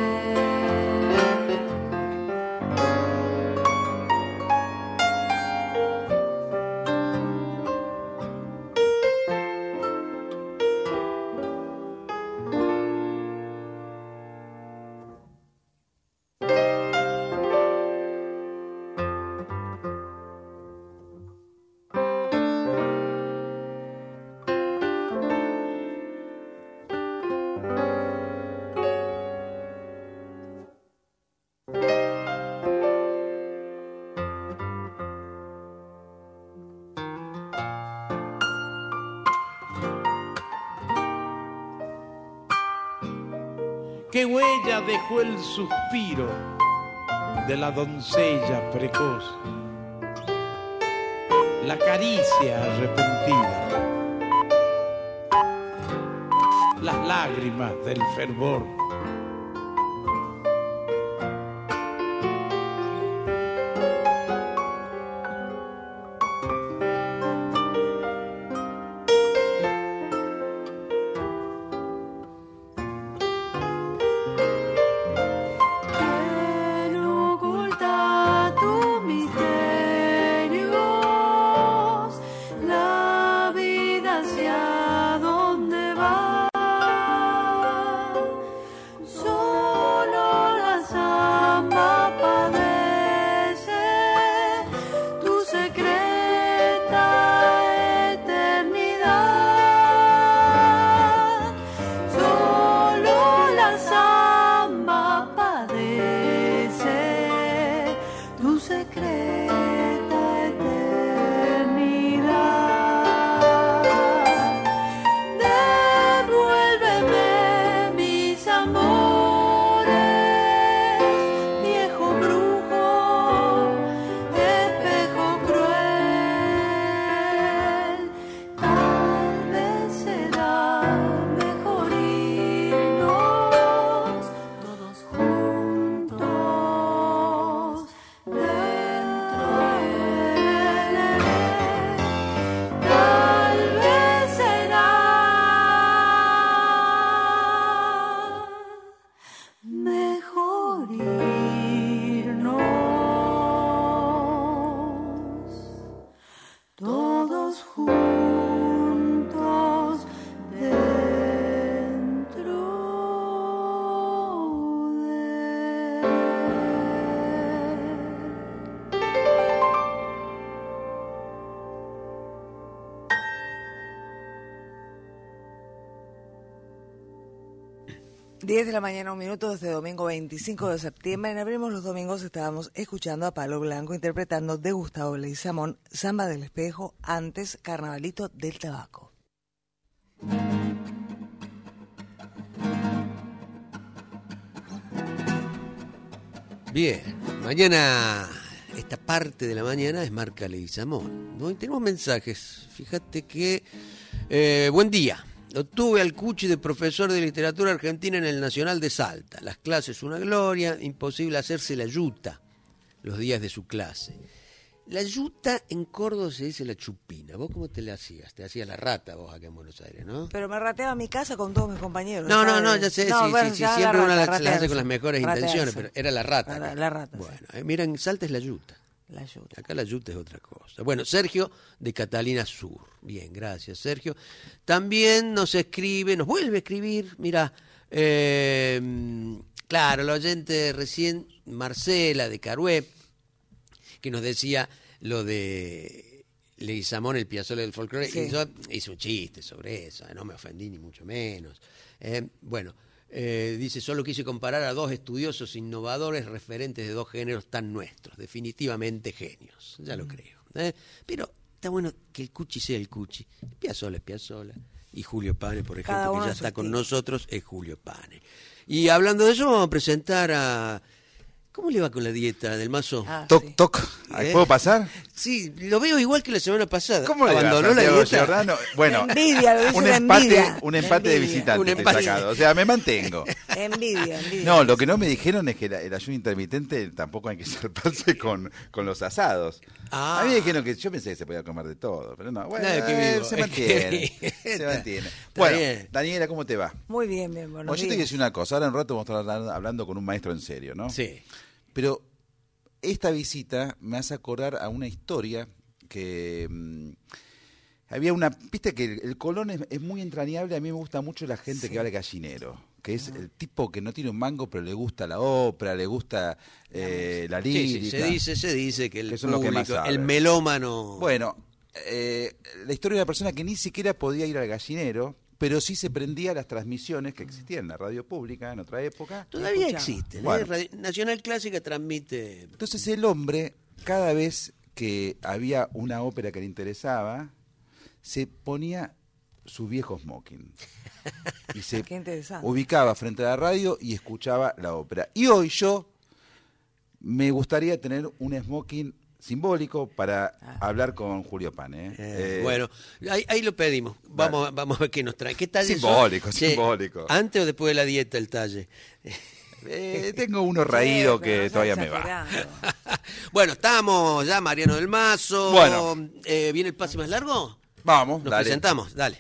¿Qué huella dejó el suspiro de la doncella precoz? La caricia arrepentida, las lágrimas del fervor. Diez de la mañana, 1 minuto, desde domingo 25 de septiembre. En Abrimos los Domingos estábamos escuchando a Palo Blanco interpretando de Gustavo Leguizamón, Samba del Espejo, antes Carnavalito del Tabaco. Bien, mañana, esta parte de la mañana es Marca Leguizamón, ¿no? Y tenemos mensajes. Fíjate que, buen día. Lo tuve al Cuchi de profesor de literatura argentina en el Nacional de Salta. Las clases una gloria, imposible hacerse la yuta los días de su clase. La yuta en Córdoba se dice la chupina. ¿Vos cómo te la hacías? Te hacías la rata vos acá en Buenos Aires, ¿no? Pero me rateaba mi casa con todos mis compañeros. No, ya sé, sí, siempre uno las hace con las mejores intenciones, pero era la rata. La rata. Bueno, mira, en Salta es la yuta. La yuta. Acá la yuta es otra cosa. Bueno, Sergio de Catalina Sur. Bien, gracias, Sergio. También nos vuelve a escribir, mira, claro, la oyente recién, Marcela de Carué, que nos decía lo de Leguizamón, el Piazzolla del folclore, sí. Y yo hice un chiste sobre eso, no me ofendí ni mucho menos. Dice, solo quise comparar a dos estudiosos innovadores referentes de dos géneros tan nuestros, definitivamente genios, ya lo creo. Pero está bueno que el Cuchi sea el Cuchi, Piazzolla es Piazzolla, y Julio Pane, por ejemplo, que ya está con nosotros, es Julio Pane. Y hablando de eso, vamos a presentar a ¿Cómo le va con la dieta del Mazo? Toc, Sí. toc. ¿Puedo pasar? Sí, lo veo igual que la semana pasada. ¿Cómo le va, ¿Abandonó la Santiago dieta? Giordano? Bueno, La envidia, lo dice un la empate, envidia. un La empate de envidia. visitantes Un he empate. sacado. O sea, me mantengo. Envidia. No, lo que no me dijeron es que el ayuno intermitente tampoco hay que saltarse con los asados. Ah. A mí me dijeron que yo pensé que se podía comer de todo, pero no, bueno, Nada, qué vivo. se mantiene. Está- Se mantiene. está Bueno, bien. Daniela, ¿cómo te va? Muy bien, buenos Bueno, yo te días. quiero decir una cosa. Ahora en un rato vamos a estar hablando con un maestro en serio, ¿no? Sí. Pero esta visita me hace acordar a una historia que había una... Viste que el Colón es muy entrañable. A mí me gusta mucho la gente que va al gallinero, que es el tipo que no tiene un mango, pero le gusta la ópera, le gusta la lírica. Sí, se dice que el Que son los que más público, saben. el melómano... Bueno, la historia de una persona que ni siquiera podía ir al gallinero, pero sí se prendía a las transmisiones que existían en la radio pública en otra época. Todavía escuchaba. existen. Bueno. Nacional Clásica transmite... Entonces el hombre, cada vez que había una ópera que le interesaba, se ponía su viejo smoking y se Qué interesante. ubicaba frente a la radio y escuchaba la ópera. Y hoy yo me gustaría tener un smoking simbólico para hablar con Julio Pane. bueno, ahí lo pedimos. Vamos a ver qué nos trae. ¿Qué talle Simbólico, son? simbólico. ¿Antes o después de la dieta el talle? Tengo uno raído Sí, pero que no todavía seas me va. exagerado. Bueno, estamos ya, Mariano del Mazo. Bueno. ¿Viene el pase más largo? Vamos, Nos dale. presentamos, dale.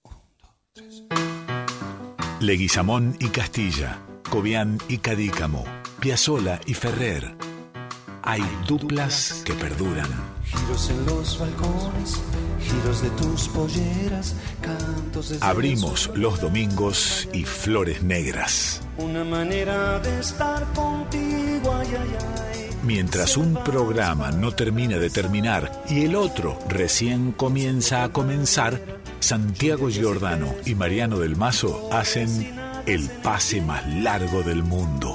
Leguizamón y Castilla, Cobián y Cadícamo, Piazzolla y Ferrer. Hay duplas que perduran. Giros en los balcones, giros de tus polleras, cantos desde Abrimos los domingos y Flores Negras. una manera de estar contigo, ay, ay, ay. Mientras un programa no termina de terminar y el otro recién comienza a comenzar, Santiago Giordano y Mariano del Mazo hacen el pase más largo del mundo.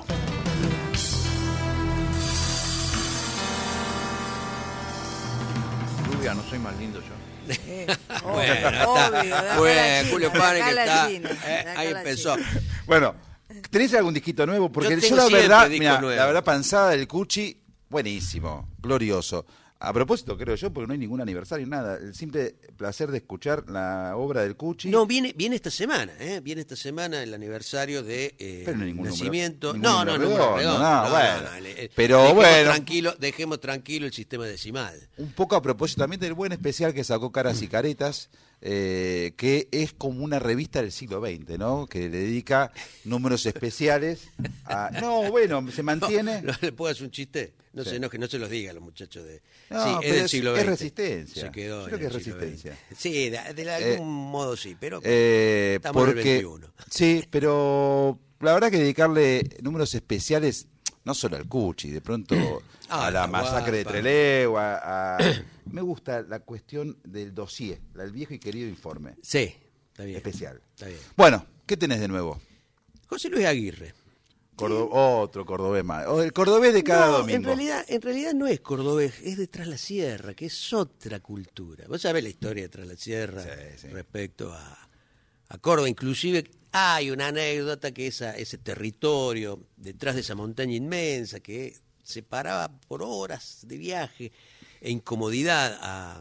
Rubia, no soy más lindo yo. Bueno, está. obvio, de acá a Bueno, la China, Julio de Pane acá que a la está. China, de acá Ahí a la empezó. China. Bueno, ¿tenés algún disquito nuevo? Porque Yo yo tengo la siempre verdad, disco mira, nuevo. la verdad panzada del Cuchi, buenísimo, glorioso. A propósito, creo yo, porque no hay ningún aniversario, nada. El simple placer de escuchar la obra del Cuchi. No, viene esta semana, ¿eh? Viene esta semana el aniversario de Pero no hay ningún nacimiento. número- ningún número número redondo, redondo, no, bueno. Pero dejemos bueno. dejemos tranquilo el sistema decimal. Un poco a propósito también del buen especial que sacó Caras y Caretas, que es como una revista del siglo XX, ¿no? Que le dedica números especiales a... No, bueno, se mantiene... ¿No le puedo hacer un chiste? No Sí. se enoje, no se los diga a los muchachos de... No, sí, es pero del siglo XX. es resistencia. Se quedó Yo creo en que el es siglo resistencia. XX. Sí, de algún modo sí, pero porque, estamos en el 21. Sí, pero la verdad que dedicarle números especiales, no solo al Cuchi, de pronto a la masacre de Guapa. Trelew, me gusta la cuestión del dossier, el viejo y querido informe Sí, está bien. especial. Está bien. Bueno, ¿qué tenés de nuevo? José Luis Aguirre. Otro cordobés más. O el cordobés de cada No, domingo. en realidad no es cordobés, es de Tras la Sierra, que es otra cultura. Vos sabés la historia de Tras la Sierra Sí, sí. respecto a Córdoba. Inclusive hay una anécdota que ese territorio detrás de esa montaña inmensa que separaba por horas de viaje e incomodidad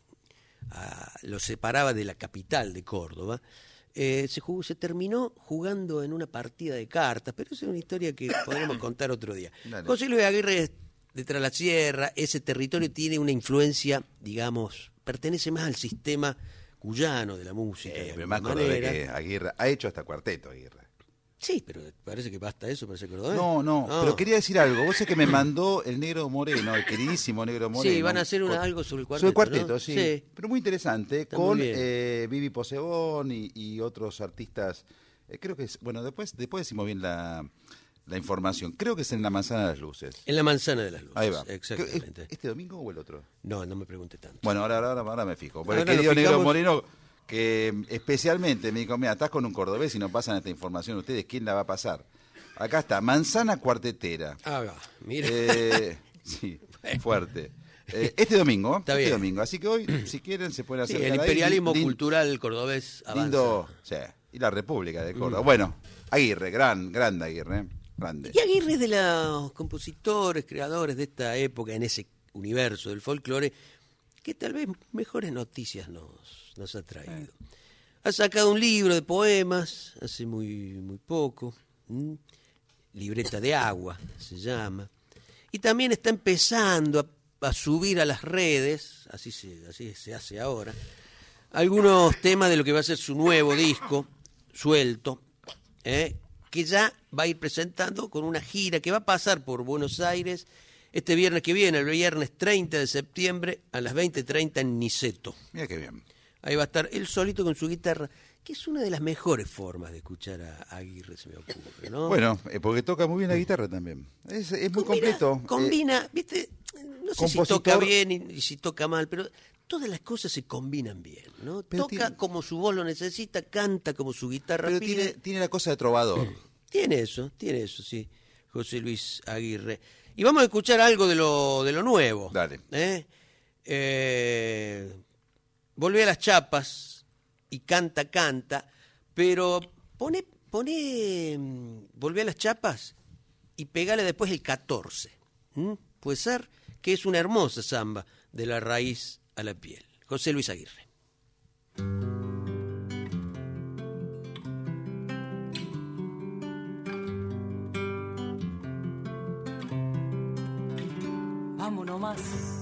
lo separaba de la capital de Córdoba. Se terminó jugando en una partida de cartas, pero esa es una historia que podremos contar otro día. Dale. José Luis Aguirre es de Tras la Sierra, ese territorio tiene una influencia, digamos, pertenece más al sistema cuyano de la música. de Pero más alguna cordobés manera. que Aguirre. Ha hecho hasta cuarteto Aguirre. Sí, pero parece que basta eso para ser cordobés. No, pero quería decir algo. Vos sé que me mandó el Negro Moreno, el queridísimo Negro Moreno. Sí, van a hacer algo sobre el cuarteto. Sobre el cuarteto, ¿no? sí. Pero muy interesante, Está con muy bien. Vivi Posebón y otros artistas. Creo que es, bueno, después decimos bien la información. Creo que es en la Manzana de las Luces. En la Manzana de las Luces. Ahí va. Exactamente. ¿Este domingo o el otro? No me pregunte tanto. Bueno, ahora me fijo. Porque el Ahora nos querido Negro fijamos. Moreno, que especialmente me dijo, mira, estás con un cordobés y no pasan esta información ustedes, ¿quién la va a pasar? Acá está, Manzana Cuartetera. Mira. Sí, fuerte. Este domingo, Está bien. domingo. Así que hoy, si quieren, se pueden Sí, hacer. el imperialismo cultural cordobés avanza. Lindo, sí, y la República de Córdoba. Bueno, Aguirre, gran Aguirre. Grande. Y Aguirre es de los compositores, creadores de esta época, en ese universo del folclore, que tal vez mejores noticias nos ha traído. Ha sacado un libro de poemas hace muy poco, Libreta de Agua se llama, y también está empezando a subir a las redes, así se hace ahora, algunos temas de lo que va a ser su nuevo disco, Suelto, que ya va a ir presentando con una gira que va a pasar por Buenos Aires este viernes que viene, el viernes 30 de septiembre a las 20:30 en Niceto. Mira qué bien. Ahí va a estar él solito con su guitarra, que es una de las mejores formas de escuchar a Aguirre, se me ocurre, ¿no? Bueno, porque toca muy bien la guitarra también. Es muy completo. Combina, ¿viste? No sé si toca bien y si toca mal, pero todas las cosas se combinan bien, ¿no? Pero toca como su voz lo necesita, canta como su guitarra Pero pide. tiene la cosa de trovador. Tiene eso, sí, José Luis Aguirre. Y vamos a escuchar algo de lo nuevo. Dale. Volvé a las chapas y canta, pero pone Volvé a las chapas y pegale después el 14. Puede ser, que es una hermosa samba de la raíz a la piel. José Luis Aguirre. Vámonos más.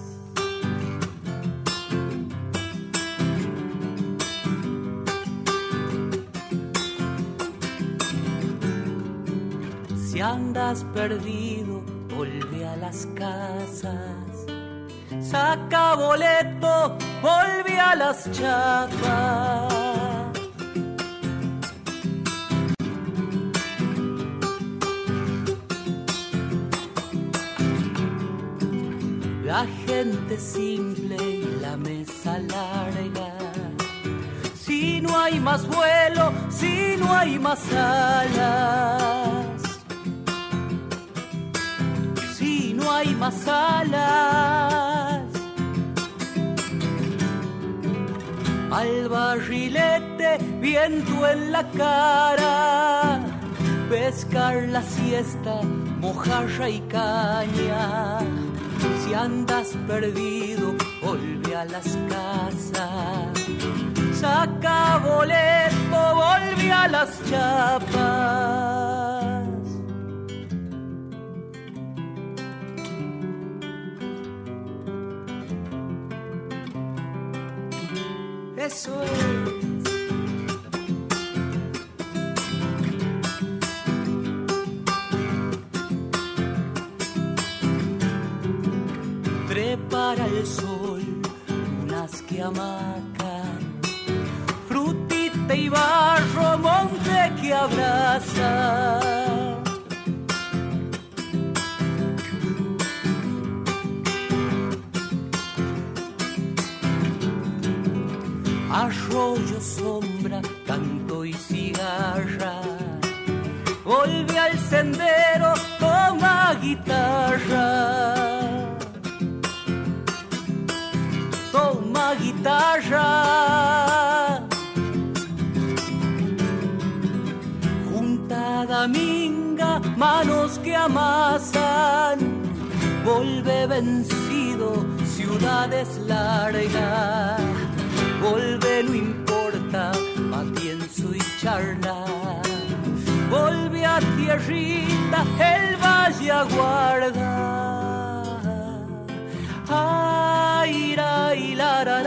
Si andas perdido, volve a las casas. Saca boleto, volve a las chapas. La gente simple y la mesa larga. Si no hay más vuelo, si no hay más alas. Si no hay más alas. Al barrilete, viento en la cara. Pescar la siesta, mojarra y caña. Si andas perdido, volve a las casas. Saca boleto, volve a las chapas. Eso es. Para el sol, unas que amacan, frutita y barro, monte que abraza. Arroyo, sombra, canto y cigarra. Volve al sendero, toma guitarra. Toma guitarra, juntada minga, manos que amasan, volve vencido, ciudades largas, volve no importa, matienzo y charla, volve a tierrita, el valle aguarda. Ay, la, y la, la,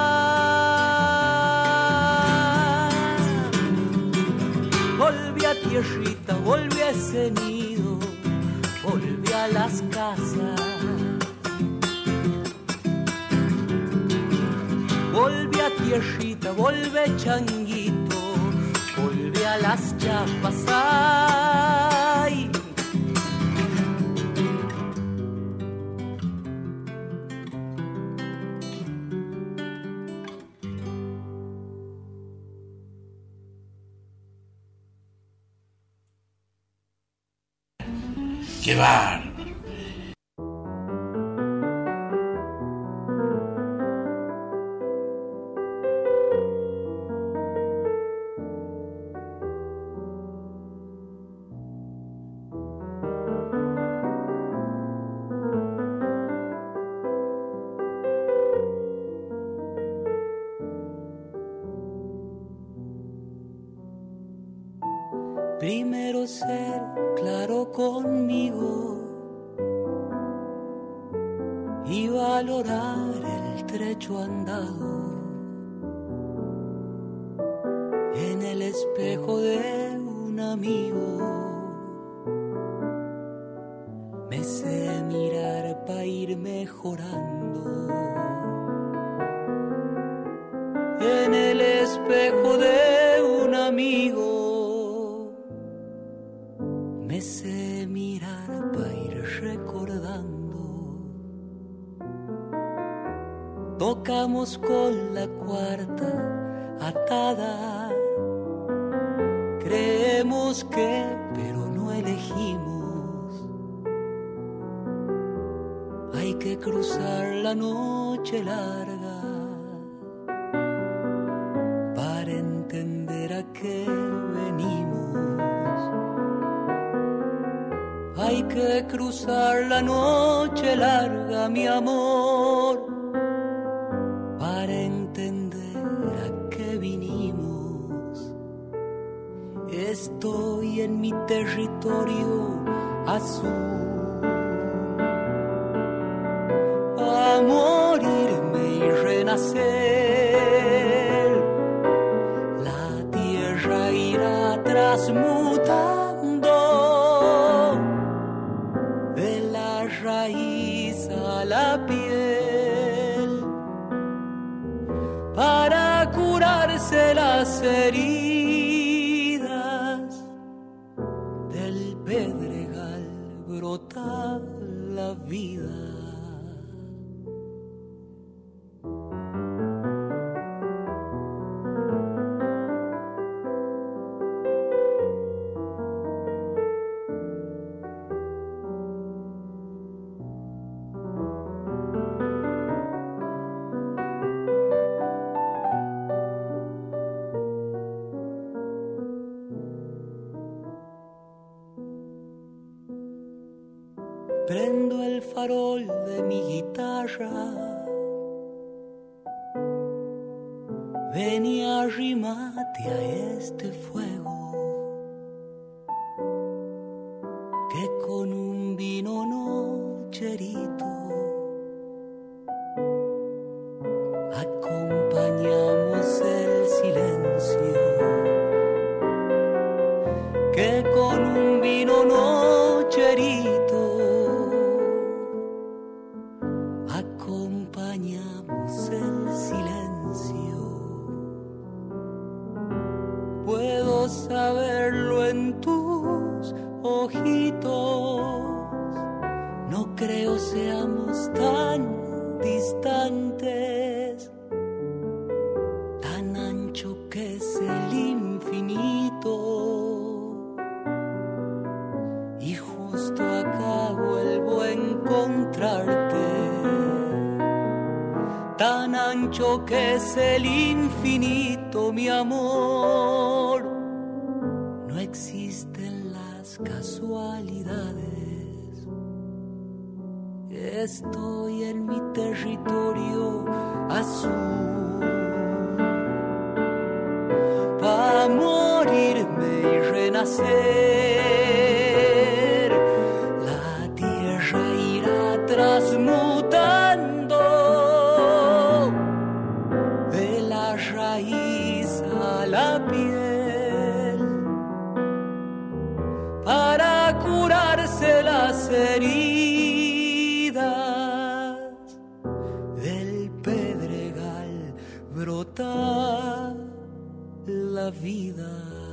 la. Volve a tierrita, volve a ese nido, volve a las casas. Volve a tierrita, volve changuito, volve a las chapas. Ay. ¡Qué bárbaro! quiero ser claro conmigo y valorar el trecho andado. En el espejo de un amigo me sé mirar para ir mejorando. En el espejo de un amigo me sé mirar para ir recordando. Tocamos con la cuarta atada, creemos que, pero no elegimos. Hay que cruzar la noche larga para entender a qué venimos. Hay que cruzar la noche larga, mi amor, para entender a qué vinimos. Estoy en mi territorio azul, a morirme y renacer. La tierra irá transmutando de la raíz a la piel para curarse las heridas. Del pedregal brota la vida. Prendo el farol de mi guitarra, ven y arrímate a este fuego, que con un vino nocherito acompañamos el silencio, que con un vino nocherito acompañamos el silencio. Puedo saberlo en tus ojitos, no creo seamos tan distantes, tan ancho que es el infinito, y justo acá vuelvo a encontrarte. Tan ancho que es el infinito, mi amor, no existen las casualidades. Estoy en mi territorio azul, pa' morirme y renacer. La tierra irá transmutando de la raíz a la piel para curarse las heridas. Del pedregal brota la vida.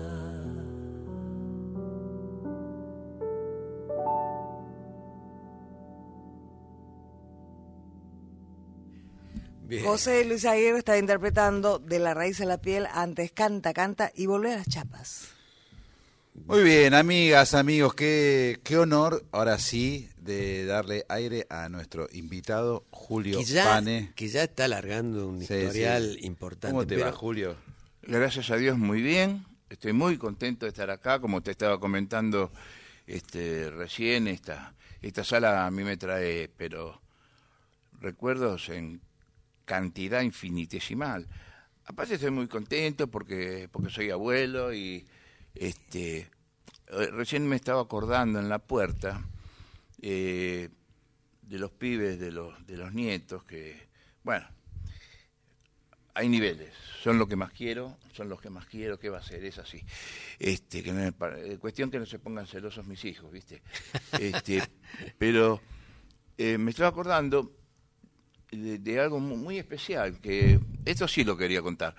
Bien. José Luis Aguirre está interpretando De la raíz a la piel, antes Canta, canta y Volver a las chapas. Muy bien, amigas, amigos, qué honor, ahora sí, de darle aire a nuestro invitado, Julio Pane. Que ya está alargando un historial importante. ¿Cómo te va, Julio? Gracias a Dios, muy bien. Estoy muy contento de estar acá, como te estaba comentando recién. Esta sala a mí me trae, pero recuerdos en cantidad infinitesimal. Aparte estoy muy contento porque soy abuelo y recién me estaba acordando en la puerta de los pibes, de los nietos, que, bueno, hay niveles, son lo que más quiero, ¿qué va a ser? Es así. Que no es cuestión que no se pongan celosos mis hijos, ¿viste? Pero me estaba acordando de algo muy especial, que esto sí lo quería contar.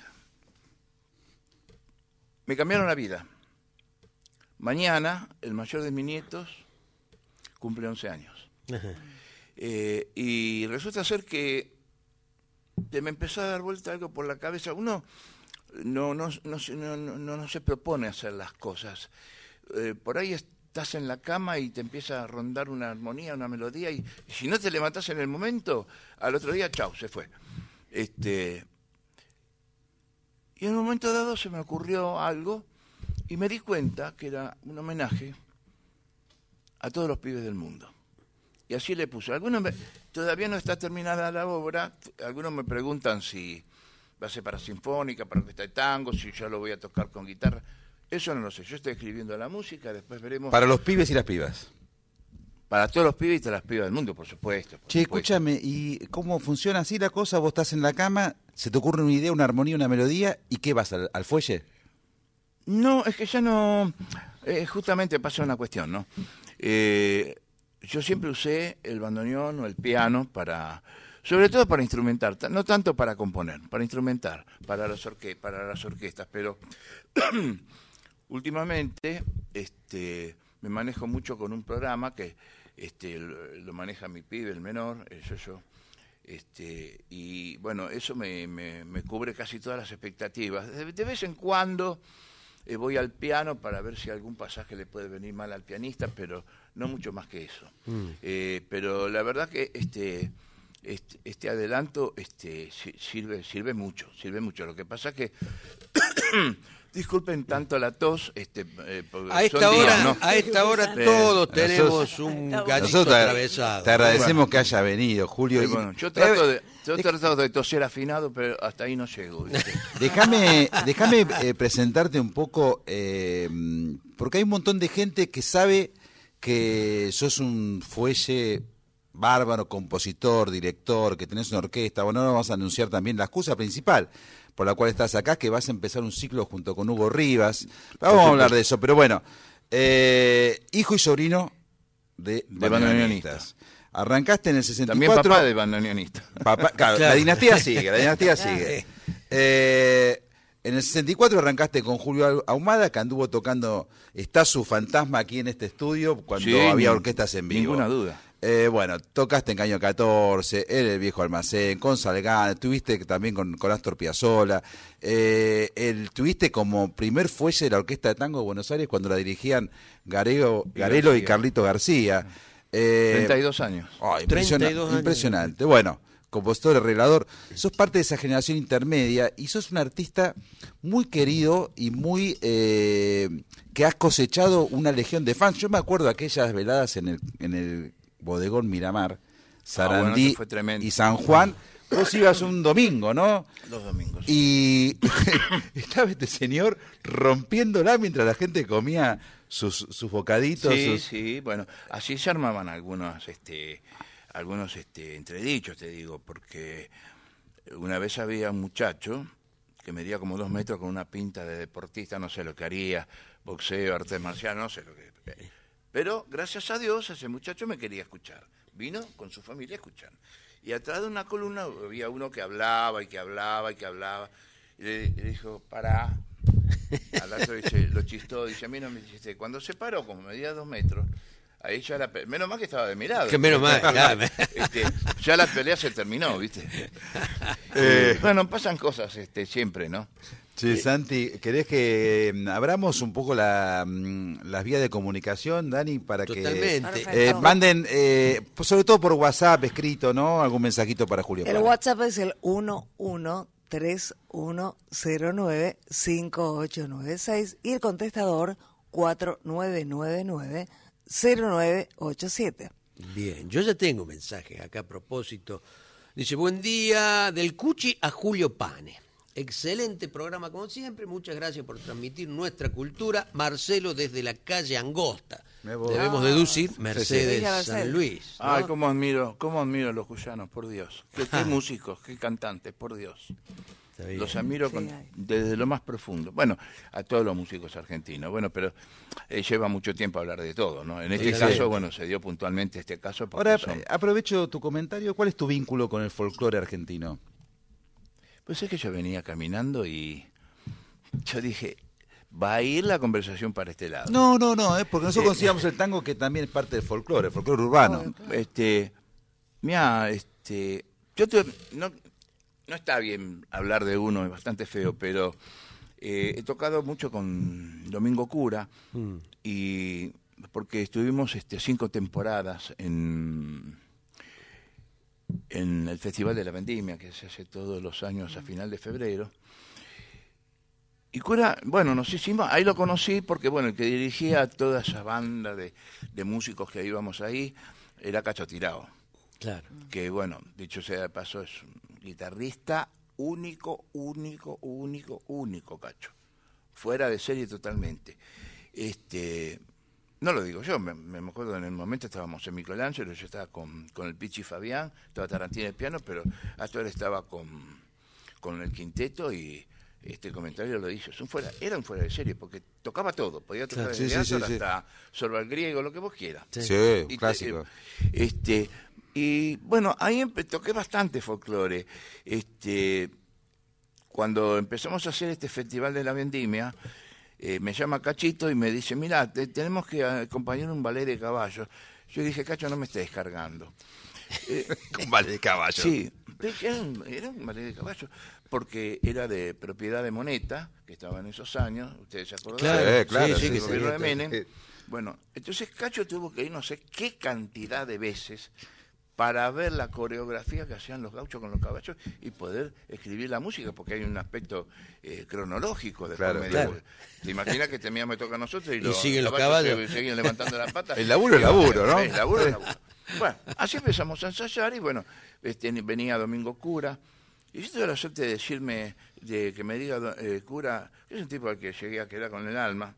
Me cambiaron la vida. Mañana, el mayor de mis nietos cumple 11 años. Y resulta ser que me empezó a dar vuelta algo por la cabeza. Uno no se propone hacer las cosas. Por ahí estás en la cama y te empieza a rondar una armonía, una melodía, y si no te levantás en el momento, al otro día, chau, se fue. Y en un momento dado se me ocurrió algo y me di cuenta que era un homenaje a todos los pibes del mundo. Y así le puse. Todavía no está terminada la obra. Algunos me preguntan si va a ser para sinfónica, para orquesta de tango, si yo lo voy a tocar con guitarra. Eso no lo sé. Yo estoy escribiendo la música, después veremos. Para los pibes y las pibas. Para todos los pibes y todas las pibas del mundo, por supuesto. Escúchame, ¿y cómo funciona así la cosa? Vos estás en la cama, se te ocurre una idea, una armonía, una melodía, ¿y qué vas, al fuelle? No, es que ya no... justamente pasa una cuestión, ¿no? Yo siempre usé el bandoneón o el piano sobre todo para instrumentar, no tanto para componer, para instrumentar, para las orquestas, pero últimamente me manejo mucho con un programa que lo maneja mi pibe, el menor, yo. Y bueno, eso me cubre casi todas las expectativas. De vez en cuando voy al piano para ver si algún pasaje le puede venir mal al pianista, pero no mucho más que eso. Pero la verdad que este adelanto sirve mucho. Lo que pasa es que disculpen tanto la tos, a esta hora todos tenemos un gallito atravesado. Te agradecemos que haya venido, Julio. Bueno, yo trato de toser afinado, pero hasta ahí no llego. Déjame presentarte un poco, porque hay un montón de gente que sabe que sos un fuelle bárbaro, compositor, director, que tenés una orquesta. Bueno, ahora vamos a anunciar también la excusa principal por la cual estás acá, que vas a empezar un ciclo junto con Hugo Rivas. Vamos a hablar de eso, pero bueno, hijo y sobrino de bandoneonistas. Arrancaste en el 64. También papá de bandoneonista. Claro. La dinastía sigue. En el 64 arrancaste con Julio Ahumada, que anduvo tocando, está su fantasma aquí en este estudio, cuando había orquestas en vivo. Ninguna duda. Bueno, tocaste en Caño 14, en El Viejo Almacén, con Salgán, estuviste también con Astor Piazzolla, tuviste como primer fuelle de la Orquesta de Tango de Buenos Aires cuando la dirigían Garelo y Carlito García. 32 años. Impresionante. Bueno, compositor, arreglador, sos parte de esa generación intermedia y sos un artista muy querido y muy que has cosechado una legión de fans. Yo me acuerdo de aquellas veladas en el Bodegón Miramar, Sarandí y San Juan. Vos ibas un domingo, ¿no? Los domingos. Y estaba este señor rompiéndola mientras la gente comía sus bocaditos. Sí, bueno, así se armaban algunos entredichos, te digo, porque una vez había un muchacho que medía como 2 metros con una pinta de deportista, no sé lo que haría, boxeo, artes marciales, no sé lo que... Pero, gracias a Dios, ese muchacho me quería escuchar. Vino con su familia a escuchar. Y atrás de una columna había uno que hablaba. Y le dijo, pará. Al otro lo chistó, dice, a mí no me dijiste. Cuando se paró, como medía 2 metros, ahí ya menos mal que estaba de mi lado. Que menos mal, claro. Ya la pelea se terminó, ¿viste? Bueno, pasan cosas siempre, ¿no? Sí, Santi, ¿querés que abramos un poco las vías de comunicación, Dani, para Totalmente. que manden, sobre todo por WhatsApp, escrito, ¿no? Algún mensajito para Julio. El WhatsApp es el 1131095896 y el contestador 4999-0987. Bien, yo ya tengo mensajes acá a propósito. Dice, buen día del Cuchi a Julio Pane. Excelente programa como siempre, muchas gracias por transmitir nuestra cultura. Múrciélago desde la calle Angosta. Debemos deducir Mercedes San Luis, ¿no? Ay, cómo admiro a los cuyanos, por Dios. Qué músicos, qué cantantes, por Dios. Los admiro desde lo más profundo. Bueno, a todos los músicos argentinos. Bueno, pero lleva mucho tiempo hablar de todo, ¿no? En este caso, bueno, se dio puntualmente este caso. Ahora, aprovecho tu comentario. ¿Cuál es tu vínculo con el folclore argentino? Pues es que yo venía caminando y yo dije, va a ir la conversación para este lado. No, porque nosotros consideramos el tango que también es parte del folclore urbano. No está bien hablar de uno, es bastante feo, pero he tocado mucho con Domingo Cura, y porque estuvimos 5 temporadas en el Festival de la Vendimia, que se hace todos los años a final de febrero. Y Cura, bueno, nos hicimos, ahí lo conocí porque, bueno, el que dirigía toda esa banda de músicos que íbamos ahí era Cacho Tirao. Claro. Que, bueno, dicho sea de paso, es un guitarrista único, Cacho. Fuera de serie totalmente. No lo digo yo, me acuerdo en el momento estábamos en Michelangelo, yo estaba con el Pichi Fabián, estaba Tarantina en el piano, pero Astor estaba con el quinteto y este comentario lo hizo. Era un fuera de serie, porque tocaba todo, podía tocar desde Astor hasta Sorba el Griego, lo que vos quieras. Sí, clásico. Y bueno, ahí toqué bastante folclore. Cuando empezamos a hacer este Festival de la Vendimia, me llama Cachito y me dice, mira, tenemos que acompañar un ballet de caballos. Yo dije, Cacho, no me estés cargando. ¿Un ballet de caballos? Sí, era un ballet de caballos, porque era de propiedad de Moneta, que estaba en esos años, ustedes se acordarán. Claro, el gobierno de Menem. Bueno, entonces Cacho tuvo que ir no sé qué cantidad de veces para ver la coreografía que hacían los gauchos con los caballos y poder escribir la música, porque hay un aspecto cronológico de por medio. Claro. ¿Te imaginas que me toca a nosotros y siguen los caballos siguen levantando las patas? El laburo es laburo, ¿no? El laburo es laburo. Bueno, así empezamos a ensayar y bueno, venía Domingo Cura y yo tuve la suerte de que me diga Cura, que es un tipo al que llegué a quedar con el alma,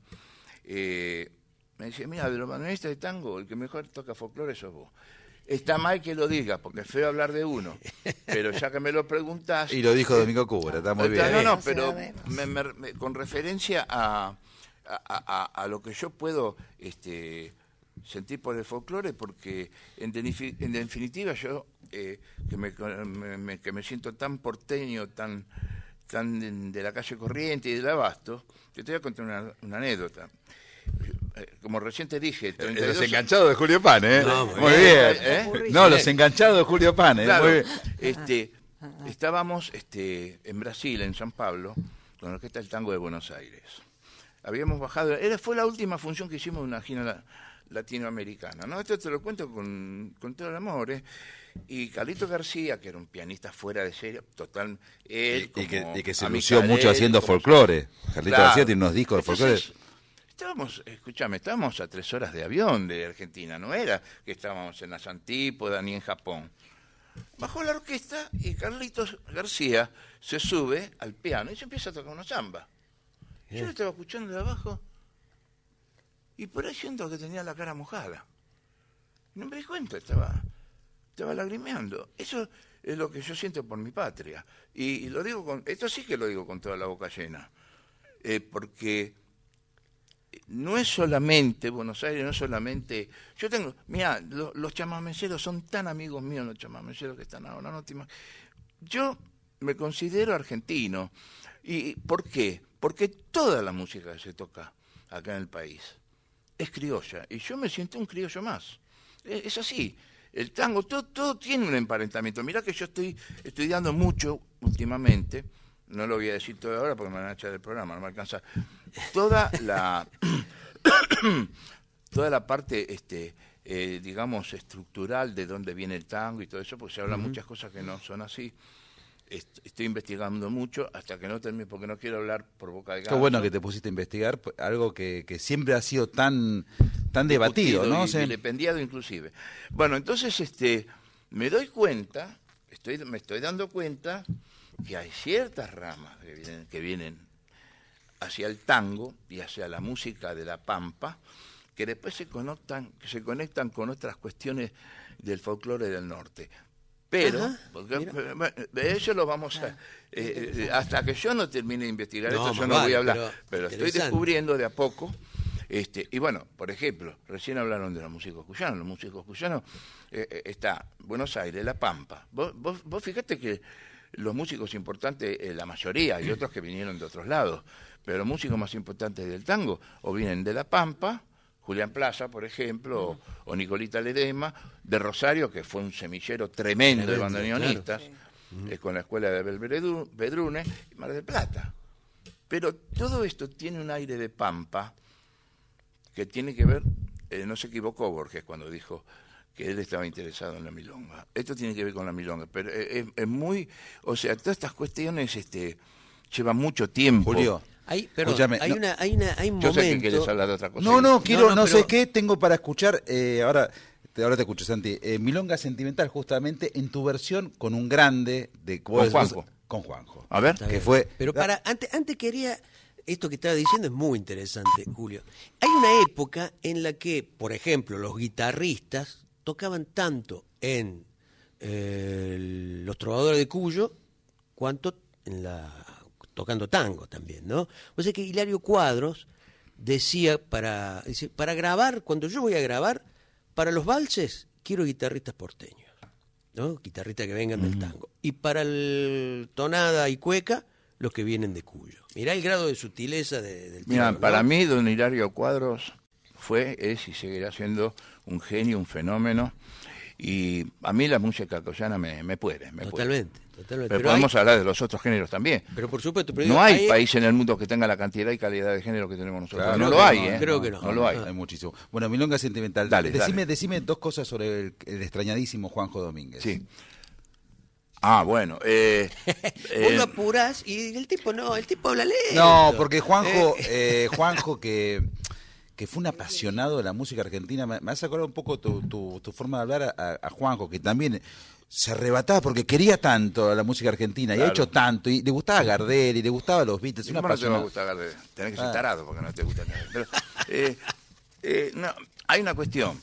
me dice, mira, de los bandoneonistas de tango, el que mejor toca folclore sos vos. Está mal que lo diga, porque es feo hablar de uno, pero ya que me lo preguntás... Y lo dijo Domingo Cura, está muy bien. No, pero con referencia a lo que yo puedo sentir por el folclore, porque en definitiva yo, que me siento tan porteño, tan de la calle Corriente y del Abasto, yo te voy a contar una anécdota. Como recién te dije, 32... Los enganchados de Julio Pan, ¿eh? No, muy bien. No, los enganchados de Julio Pan, ¿eh? Claro, muy bien. Estábamos en Brasil, en San Pablo, con la Orquesta del Tango de Buenos Aires. Habíamos bajado, fue la última función que hicimos de una gira latinoamericana, ¿no? Esto te lo cuento con todo el amor, ¿eh? Y Carlito García, que era un pianista fuera de serie, total, él y que se lució mucho haciendo folclore. Carlito García tiene unos discos de folclore. Estábamos a 3 horas de avión de Argentina, no era que estábamos en las Antípodas ni en Japón. Bajó la orquesta y Carlitos García se sube al piano y se empieza a tocar una samba. Yo lo estaba escuchando de abajo y por ahí siento que tenía la cara mojada. No me di cuenta, estaba lagrimeando. Eso es lo que yo siento por mi patria. Y lo digo esto sí que lo digo con toda la boca llena. Porque no es solamente Buenos Aires, no es solamente... Yo tengo... Mirá, los chamameceros son tan amigos míos, los chamameceros que están ahora, no te imaginas. Yo me considero argentino. ¿Y por qué? Porque toda la música que se toca acá en el país es criolla. Y yo me siento un criollo más. Es así. El tango, todo tiene un emparentamiento. Mirá que yo estoy estudiando mucho últimamente... No lo voy a decir todo ahora porque me van a echar del programa, no me alcanza. Toda la parte, digamos, estructural de dónde viene el tango y todo eso, porque se hablan muchas cosas que no son así. Estoy investigando mucho hasta que no termine, porque no quiero hablar por boca de ganso. Qué bueno que te pusiste a investigar algo que siempre ha sido tan debatido, ¿no? Vilipendiado inclusive. Bueno, entonces me doy cuenta, me estoy dando cuenta que hay ciertas ramas que vienen hacia el tango y hacia la música de la pampa, que después se conectan con otras cuestiones del folclore del norte. Pero, eso lo vamos a... hasta que yo no termine de investigar esto, yo no voy a hablar. Pero estoy descubriendo de a poco. Y bueno, por ejemplo, recién hablaron de los músicos cuyanos. Los músicos cuyanos está Buenos Aires, La Pampa. Vos fíjate que los músicos importantes, la mayoría, y otros que vinieron de otros lados, pero los músicos más importantes del tango o vienen de La Pampa, Julián Plaza, por ejemplo, o Nicolita Ledesma, de Rosario, que fue un semillero tremendo de bandoneonistas, con la escuela de Abel Bedrune, y Mar del Plata. Pero todo esto tiene un aire de pampa que tiene que ver, no se equivocó Borges cuando dijo que él estaba interesado en la milonga. Esto tiene que ver con la milonga, pero es muy... O sea, todas estas cuestiones llevan mucho tiempo. Julio, hay un momento... Yo sé que quieres hablar de otra cosa. No sé qué tengo para escuchar. Ahora te escucho, Santi. Milonga Sentimental, justamente, en tu versión con un grande de... Con Juanjo. Con Juanjo. A ver. Que fue... Pero antes quería... Esto que estaba diciendo es muy interesante, Julio. Hay una época en la que, por ejemplo, los guitarristas tocaban tanto en los trovadores de Cuyo cuanto tocando tango también, ¿no? O sea que Hilario Cuadros decía para grabar, cuando yo voy a grabar, para los valses quiero guitarristas porteños, ¿no? Guitarristas que vengan del tango. Y para el tonada y cueca, los que vienen de Cuyo. Mirá el grado de sutileza del Mira, tango, ¿no? para mí, don Hilario Cuadros es y seguirá siendo un genio, un fenómeno. Y a mí la música cuyana me puede. Totalmente. Pero podemos hablar de los otros géneros también. Pero por supuesto. Pero no hay país en el mundo que tenga la cantidad y calidad de género que tenemos nosotros. Claro, no lo hay, ¿eh? Creo que no. No lo hay. Hay muchísimo. Bueno, Milonga Sentimental. Decime dos cosas sobre el extrañadísimo Juanjo Domínguez. Sí. Bueno. Vos lo apurás y el tipo habla lento. No, porque Juanjo que fue un apasionado de la música argentina. Me hace acordar un poco tu forma de hablar a Juanjo, que también se arrebataba porque quería tanto a la música argentina, y ha hecho tanto, y le gustaba Gardel, y le gustaba los Beatles. ¿Cómo no te va a gustar Gardel? Tenés que ser tarado porque no te gusta nada. Pero, no, hay una cuestión.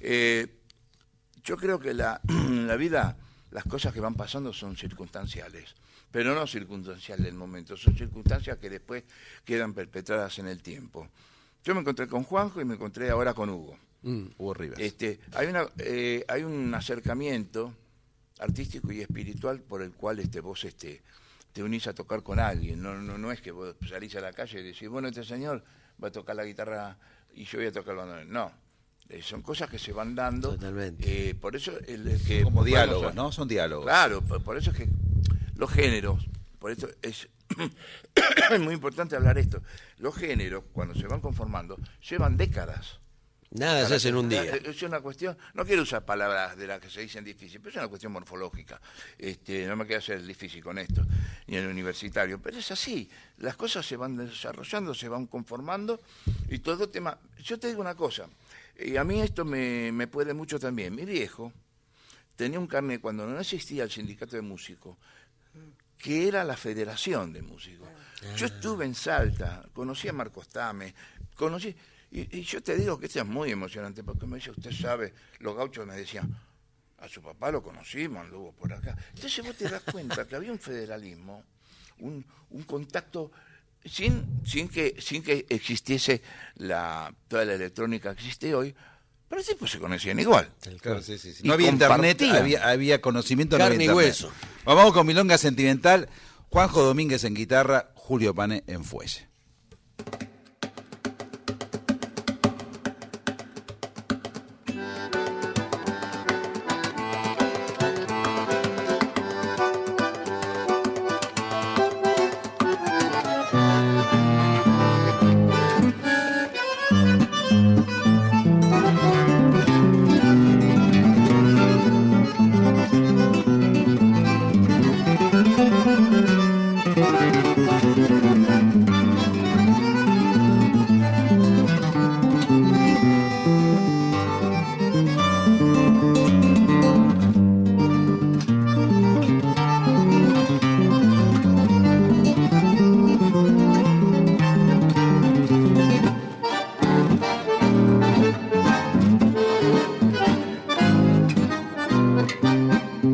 Yo creo que la vida, las cosas que van pasando son circunstanciales, pero no circunstanciales del momento, son circunstancias que después quedan perpetradas en el tiempo. Yo me encontré con Juanjo y me encontré ahora con Hugo. Hugo Rivas. Hay un acercamiento artístico y espiritual por el cual vos te unís a tocar con alguien. No es que vos salís a la calle y decís, bueno, este señor va a tocar la guitarra y yo voy a tocar el bandoneón. No, son cosas que se van dando. Totalmente. Por eso son como diálogos, ¿no? Son diálogos. Claro, por eso es que los géneros, por eso es muy importante hablar esto. Los géneros, cuando se van conformando, llevan décadas. Nada se hace en un día. Es una cuestión, no quiero usar palabras de las que se dicen difícil, pero es una cuestión morfológica. No me quiero hacer difícil con esto, ni en el universitario, pero es así. Las cosas se van desarrollando, se van conformando, y todo tema... Yo te digo una cosa, y a mí esto me puede mucho también. Mi viejo tenía un carnet cuando no existía el sindicato de músicos, que era la Federación de Músicos. Yo estuve en Salta, conocí a Marcos Tame, y yo te digo que esto es muy emocionante, porque me dice, usted sabe, los gauchos me decían, a su papá lo conocimos, anduvo por acá. Entonces vos te das cuenta que había un federalismo, un contacto, sin que existiese toda la electrónica que existe hoy, pero sí, pues se conocían igual. Claro, sí. No había internet, había conocimiento, carne y hueso. Vamos con Milonga Sentimental. Juanjo Domínguez en guitarra, Julio Pane en fuelle.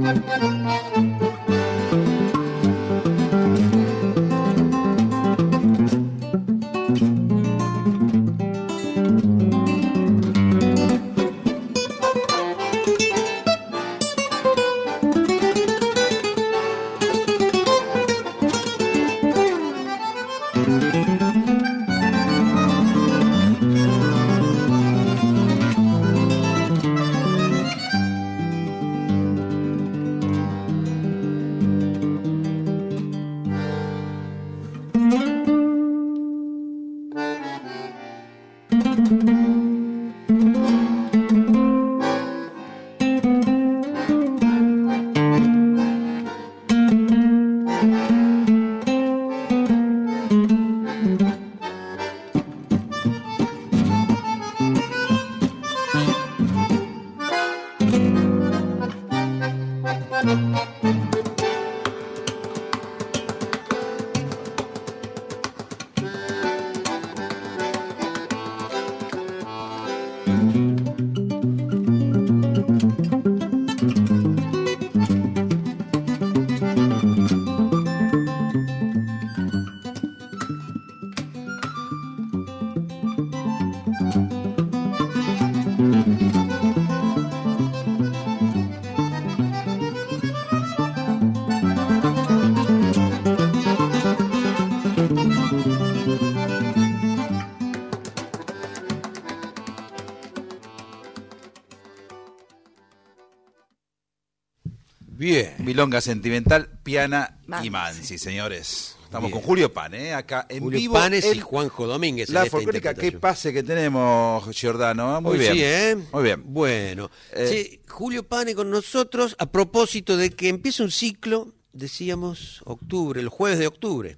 Bien. Milonga sentimental, Piana y Mansi. Mansi, señores. Estamos Bien. con Julio Pane, acá en Julio vivo. Panes y en Juanjo Domínguez. en la esta folclórica, qué interpretación. pase que tenemos, Giordano. Muy Hoy bien. sí, ¿eh? Muy bien. Bueno, sí, Julio Pane con nosotros a propósito de que empieza un ciclo, decíamos, octubre, el jueves de octubre,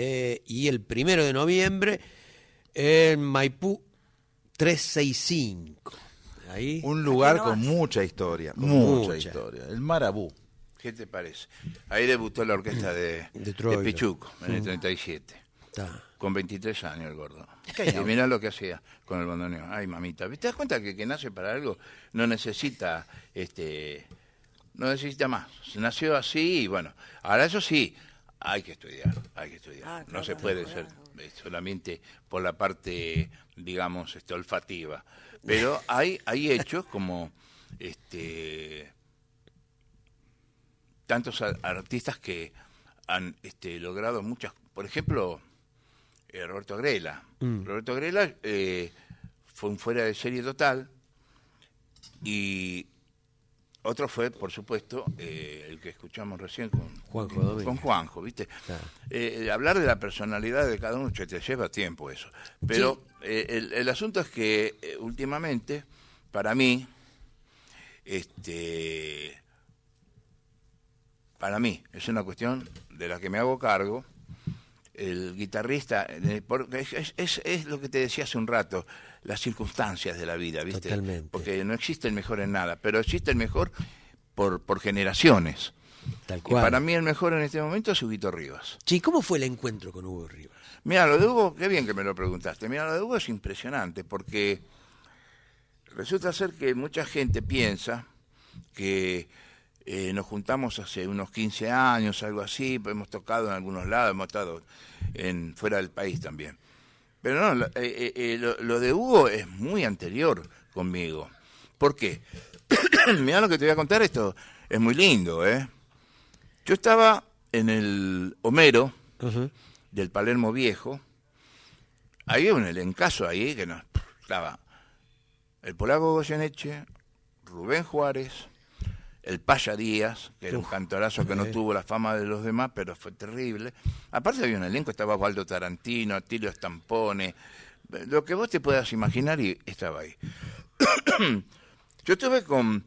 y el 1 de noviembre en Maipú 365. Ahí. Un lugar Aquí no con vas. mucha historia, Con mucha mucha. historia. El Marabú. ¿Qué te parece? Ahí debutó la orquesta de Troilo. Pichuco en el 37. Está. Con 23 años el gordo. ¿Qué Y mirá lo que hacía con el bandoneón. Ay, mamita. ¿Te das cuenta que nace para algo no necesita no necesita más? Nació así y bueno, ahora eso sí, hay que estudiar, hay que estudiar. Ah, No claro, se puede claro. ser solamente por la parte, digamos, olfativa. Pero hay hechos como tantos artistas que han logrado muchas, por ejemplo, Roberto Grela. Roberto Grela fue un fuera de serie total y otro fue, por supuesto, el que escuchamos recién Juanjo Domínguez. con Juanjo, ¿viste? Claro. Hablar de la personalidad de cada uno te lleva tiempo eso. Pero el asunto es que últimamente, para mí, es una cuestión de la que me hago cargo. El guitarrista, porque es lo que te decía hace un rato, las circunstancias de la vida, ¿viste? Totalmente. Porque no existe el mejor en nada, pero existe el mejor por generaciones. Tal Y cual. para mí el mejor en este momento es Huguito Rivas. Sí, ¿cómo fue el encuentro con Hugo Rivas? Mira, lo de Hugo, qué bien que me lo preguntaste. Mira, lo de Hugo es impresionante porque resulta ser que mucha gente piensa que nos juntamos hace unos 15 años, algo así, pues hemos tocado en algunos lados, hemos estado fuera del país también. Pero no, lo de Hugo es muy anterior conmigo. ¿Por qué? Mira lo que te voy a contar, esto es muy lindo, ¿eh? Yo estaba en el Homero del Palermo Viejo. Había un elencazo ahí que nos estaba el polaco Goyeneche, Rubén Juárez, el Paya Díaz, que era un cantorazo que no tuvo la fama de los demás, pero fue terrible. Aparte había un elenco, estaba Osvaldo Tarantino, Atilio Stampone, lo que vos te puedas imaginar, y estaba ahí. Yo estuve con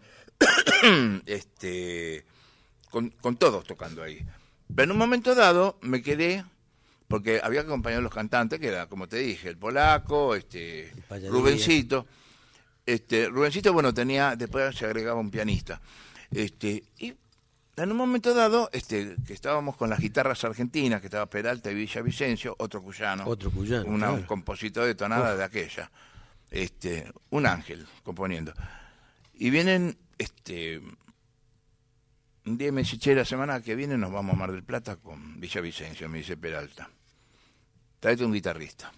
todos tocando ahí. Pero en un momento dado me quedé, porque había que acompañar a los cantantes, que era, como te dije, el polaco, Rubencito. Rubencito, bueno, después se agregaba un pianista. Y en un momento dado, que estábamos con las guitarras argentinas, que estaba Peralta y Villavicencio, otro cuyano, un claro. compositor de tonada de aquella, un ángel componiendo. Y vienen, un día me dice, che, la semana que viene nos vamos a Mar del Plata con Villavicencio, me dice Peralta. Tráete un guitarrista.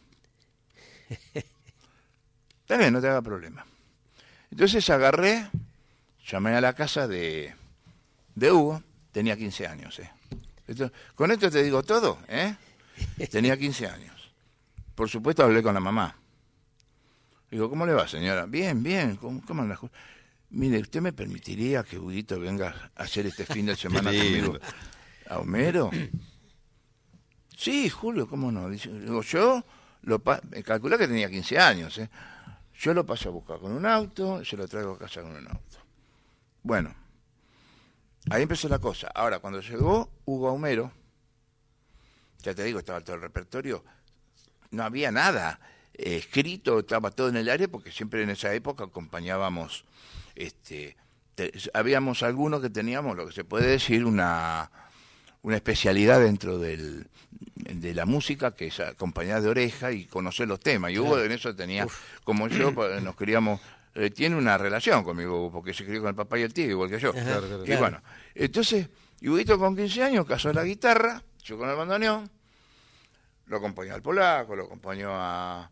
Está bien, no te haga problema. Entonces agarré, llamé a la casa de Hugo, tenía 15 años. Con esto te digo todo, tenía 15 años. Por supuesto hablé con la mamá. Digo, ¿cómo le va, señora? Bien, bien, ¿cómo anda? Mire, ¿usted me permitiría que Huguito venga a hacer este fin de semana conmigo a Homero? Sí, Julio, ¿cómo no? Digo, yo calculé que tenía 15 años, Yo lo paso a buscar con un auto, yo lo traigo a casa con un auto. Bueno, ahí empezó la cosa. Ahora, cuando llegó Hugo a Homero, ya te digo, estaba todo el repertorio, no había nada escrito, estaba todo en el aire, porque siempre en esa época acompañábamos, habíamos algunos que teníamos, lo que se puede decir, una especialidad dentro de la música, que es acompañar de oreja y conocer los temas. Y Hugo en eso tenía, como yo, nos queríamos, tiene una relación conmigo, porque se crió con el papá y el tío, igual que yo. Y bueno, entonces, Huguito con 15 años casó la guitarra, yo con el bandoneón, lo acompañó al Polaco, lo acompañó al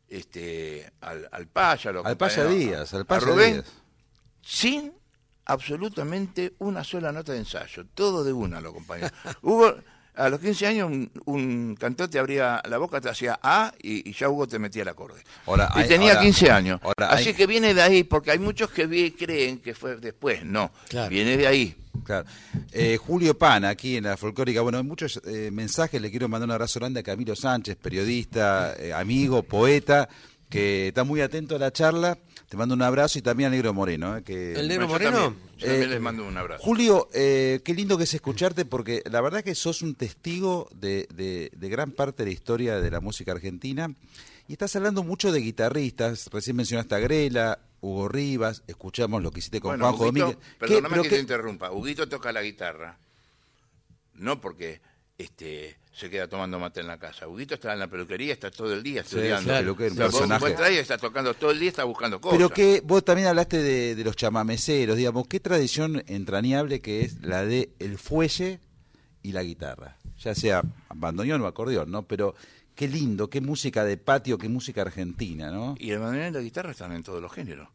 Paya, al Paya Díaz, a Rubén, sin absolutamente una sola nota de ensayo, todo de una lo acompañó. Hugo, a los 15 años, un cantor te abría la boca, te hacía A y ya Hugo te metía el acorde. Y tenía 15 años. Así que viene de ahí, porque hay muchos que creen que fue después. No, viene de ahí. Claro. Julio Pana, aquí en la Folclórica. Bueno, hay muchos mensajes. Le quiero mandar un abrazo grande a Camilo Sánchez, periodista, amigo, poeta, que está muy atento a la charla. Te mando un abrazo, y también al Negro Moreno. ¿El Negro Moreno? Yo también les mando un abrazo. Julio, qué lindo que es escucharte, porque la verdad que sos un testigo de gran parte de la historia de la música argentina, y estás hablando mucho de guitarristas. Recién mencionaste a Grela, Hugo Rivas, escuchamos lo que hiciste con Juanjo Domínguez. Perdóname que te interrumpa. Huguito toca la guitarra, no porque se queda tomando mate en la casa. Huguito está en la peluquería, está todo el día estudiando. Vos traes, está tocando todo el día, está buscando cosas. Pero que vos también hablaste de los chamameceros, digamos, qué tradición entrañable que es la de el fuelle y la guitarra, ya sea bandoneón o acordeón, ¿no? Pero qué lindo, qué música de patio, qué música argentina, ¿no? Y el bandoneón y la guitarra están en todos los géneros.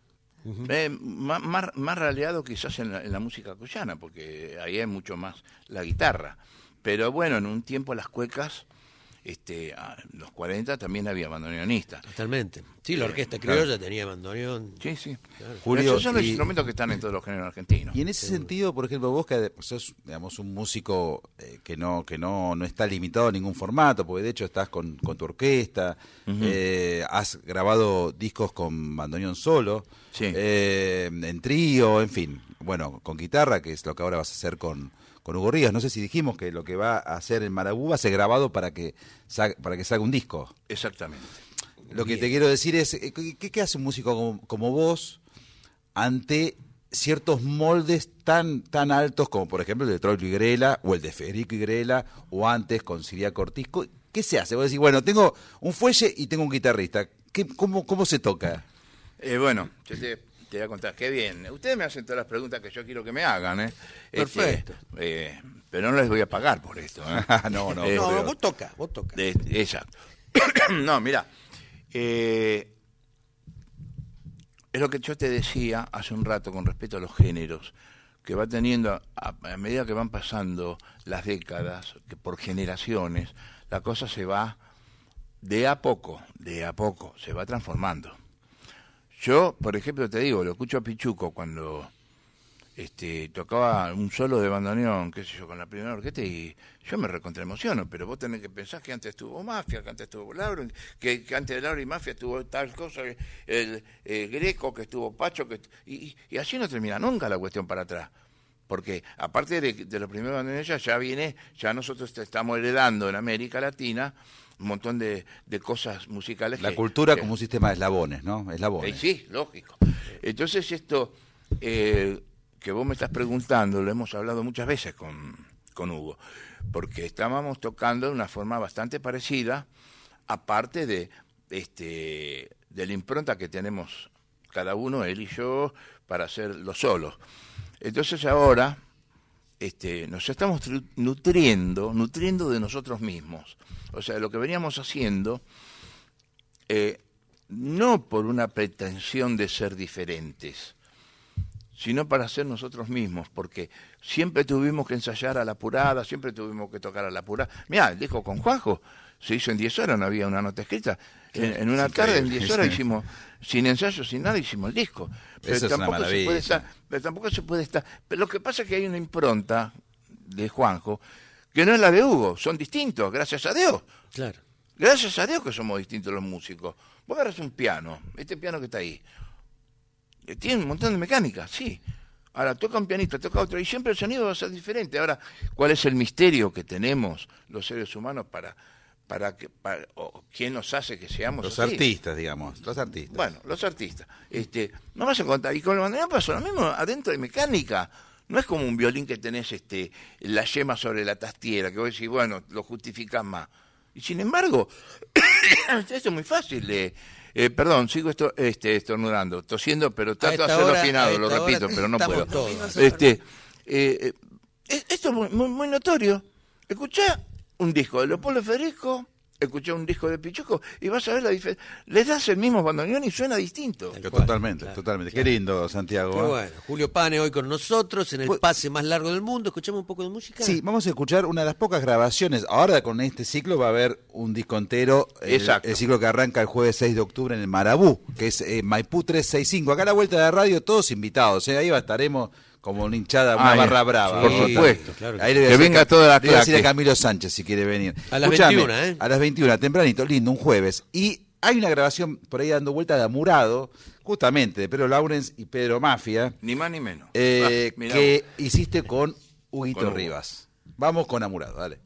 Más raleado quizás en la música cuyana, porque ahí hay mucho más la guitarra. Pero bueno, en un tiempo las cuecas, a los 40 también había bandoneonistas. Totalmente. Sí, la orquesta criolla tenía bandoneón. Sí. Claro. Julio, esos son los instrumentos que están en todos los géneros argentinos. Y en ese sentido, por ejemplo, vos que sos, digamos, un músico que no está limitado a ningún formato, porque de hecho estás con tu orquesta, has grabado discos con bandoneón solo, en trío, en fin, bueno, con guitarra, que es lo que ahora vas a hacer con Hugo Rivas. No sé si dijimos que lo que va a hacer en Marabú va a ser grabado para que salga un disco. Exactamente. Lo que te quiero decir es, ¿qué hace un músico como vos ante ciertos moldes tan altos como, por ejemplo, el de Troilo y Grela, o el de Federico y Grela, o antes con Siriaco Ortiz? ¿Qué se hace? Vos decís, bueno, tengo un fuelle y tengo un guitarrista. ¿Cómo se toca? Bueno, yo te voy a contar, qué bien. Ustedes me hacen todas las preguntas que yo quiero que me hagan, Perfecto. Pero no les voy a pagar por esto, No, vos toca. Exacto. No, mira, es lo que yo te decía hace un rato con respecto a los géneros, que va teniendo, a medida que van pasando las décadas, que por generaciones, la cosa se va de a poco, se va transformando. Yo, por ejemplo, te digo, lo escucho a Pichuco cuando tocaba un solo de bandoneón, qué sé yo, con la primera orquesta, y yo me recontraemociono, pero vos tenés que pensar que antes estuvo Mafia, que antes estuvo Lauro, que antes de Lauro y Mafia estuvo tal cosa, el Greco, que estuvo Pacho, y así no termina nunca la cuestión para atrás. Porque aparte de los primeros bandoneones, ya nosotros estamos heredando en América Latina un montón de cosas musicales. La cultura como un sistema de eslabones, ¿no? Eslabones. Sí, lógico. Entonces esto que vos me estás preguntando, lo hemos hablado muchas veces con Hugo, porque estábamos tocando de una forma bastante parecida, aparte de la impronta que tenemos cada uno, él y yo, para hacer los solos. Entonces ahora nos estamos nutriendo de nosotros mismos. O sea, lo que veníamos haciendo, no por una pretensión de ser diferentes, sino para ser nosotros mismos, porque siempre tuvimos que ensayar a la apurada, siempre tuvimos que tocar a la apurada. Mirá, el disco con Juanjo se hizo en 10 horas, no había una nota escrita. En una tarde, en 10 horas, hicimos, sin ensayo, sin nada, hicimos el disco. Eso es una maravilla. Pero tampoco se puede estar. Pero lo que pasa es que hay una impronta de Juanjo que no es la de Hugo, son distintos, gracias a Dios. Claro. Gracias a Dios que somos distintos los músicos. Vos agarras un piano, este piano que está ahí, tiene un montón de mecánica, sí. Ahora toca un pianista, toca otro, y siempre el sonido va a ser diferente. Ahora, ¿cuál es el misterio que tenemos los seres humanos o quién nos hace que seamos los así? artistas, digamos, los artistas. Bueno, los artistas. No vas a contar. Y con el bandoneón pasó lo mismo, adentro de mecánica. No es como un violín que tenés la yema sobre la tastiera, que vos decís, bueno, lo justificás más. Y sin embargo, esto es muy fácil de... perdón, sigo estornudando, tosiendo, pero trato de hacerlo afinado, lo repito, pero no puedo. Esto es muy notorio. Escuchá un disco de Leopoldo Federico, escuchá un disco de Pichuco y vas a ver la diferencia. Le das el mismo bandoneón y suena distinto. Totalmente. Claro. Qué lindo, Santiago. Qué bueno. Julio Pane hoy con nosotros en el pase más largo del mundo. ¿Escuchamos un poco de música? Sí, vamos a escuchar una de las pocas grabaciones. Ahora con este ciclo va a haber un disco entero. El ciclo que arranca el jueves 6 de octubre en el Marabú, que es Maipú 365. Acá a la vuelta de la radio, todos invitados. Ahí estaremos como una hinchada, una barra brava. Por supuesto. Claro. Ahí le voy a que decir, venga toda la le voy a decir clase. a Camilo Sánchez si quiere venir. A las Escuchame, 21, ¿eh? A las 21, tempranito, lindo, un jueves. Y hay una grabación por ahí dando vuelta de Amurado, justamente, de Pedro Laurens y Pedro Mafia. Ni más ni menos. Que hiciste con Huguito Rivas. Vamos con Amurado, dale.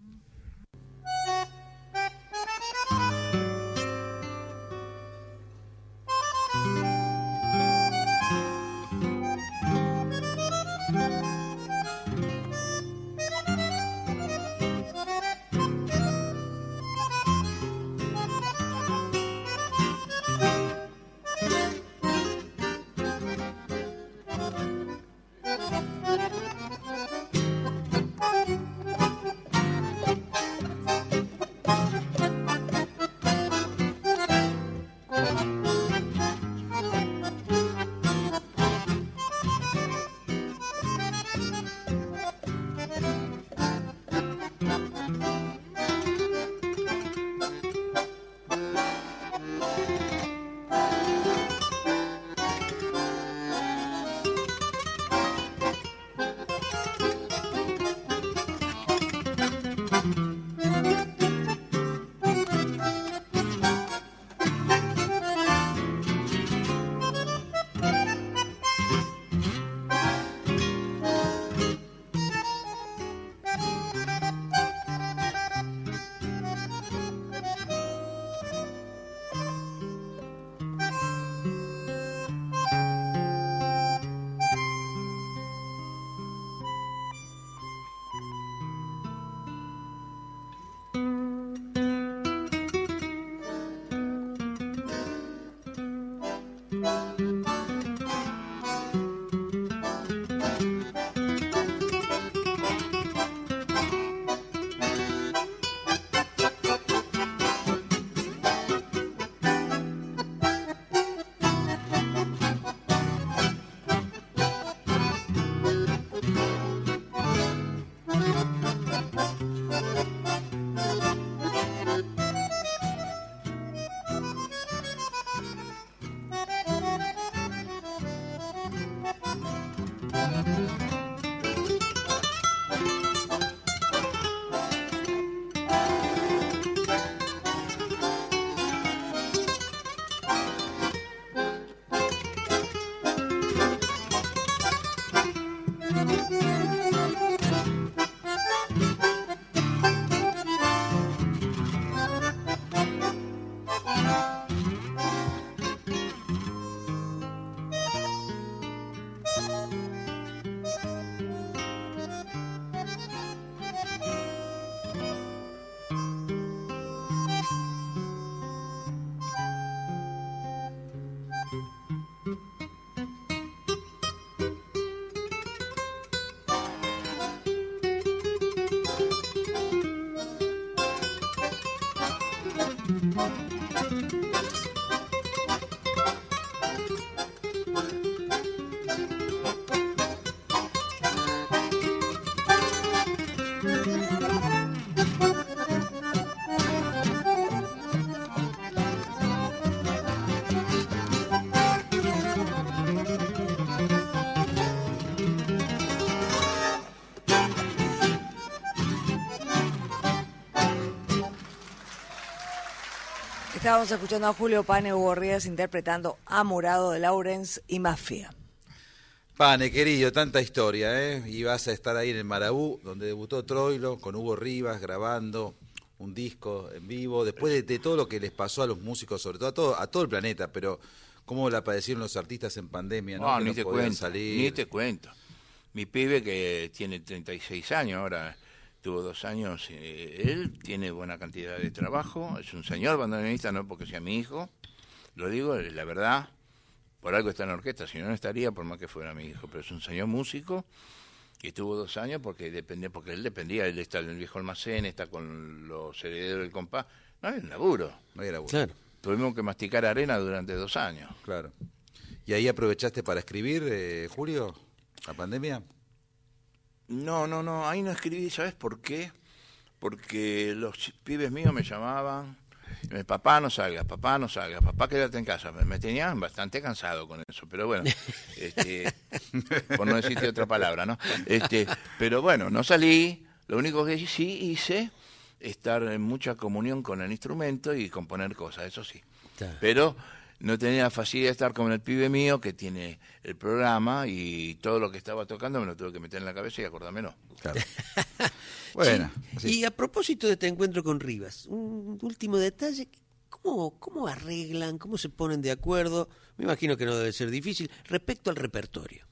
Estábamos escuchando a Julio Pane Hugo Rivas interpretando Amurado de Lawrence y Mafia. Pane, querido, tanta historia, ¿eh? Y vas a estar ahí en el Marabú, donde debutó Troilo, con Hugo Rivas, grabando un disco en vivo, después de todo lo que les pasó a los músicos, sobre todo a todo el planeta, pero cómo la padecieron los artistas en pandemia, ¿no? Que Ni no te podían cuento, salir. ni te cuento. Mi pibe, que tiene 36 años, ahora tuvo 2 años, él tiene buena cantidad de trabajo, es un señor bandoneonista, no porque sea mi hijo, lo digo, la verdad. Por algo está en la orquesta, si no, no estaría, por más que fuera mi hijo. Pero es un señor músico que tuvo 2 años porque él dependía, él está en el viejo almacén, está con los herederos del compás. No había laburo. No había laburo. Claro. Tuvimos que masticar arena durante 2 años. Claro. ¿Y ahí aprovechaste para escribir, Julio, la pandemia? No, ahí no escribí, ¿sabes por qué? Porque los pibes míos me llamaban... Papá no salga, papá quédate en casa. Me tenían bastante cansado con eso, pero bueno, por no decirte otra palabra, ¿no? Pero bueno, no salí, lo único que sí hice, estar en mucha comunión con el instrumento y componer cosas, eso sí. Pero no tenía la facilidad de estar con el pibe mío que tiene el programa y todo lo que estaba tocando me lo tuve que meter en la cabeza y acordármelo. Claro. Bueno. Sí. Y a propósito de este encuentro con Rivas, un último detalle, ¿cómo arreglan, cómo se ponen de acuerdo? Me imagino que no debe ser difícil, respecto al repertorio.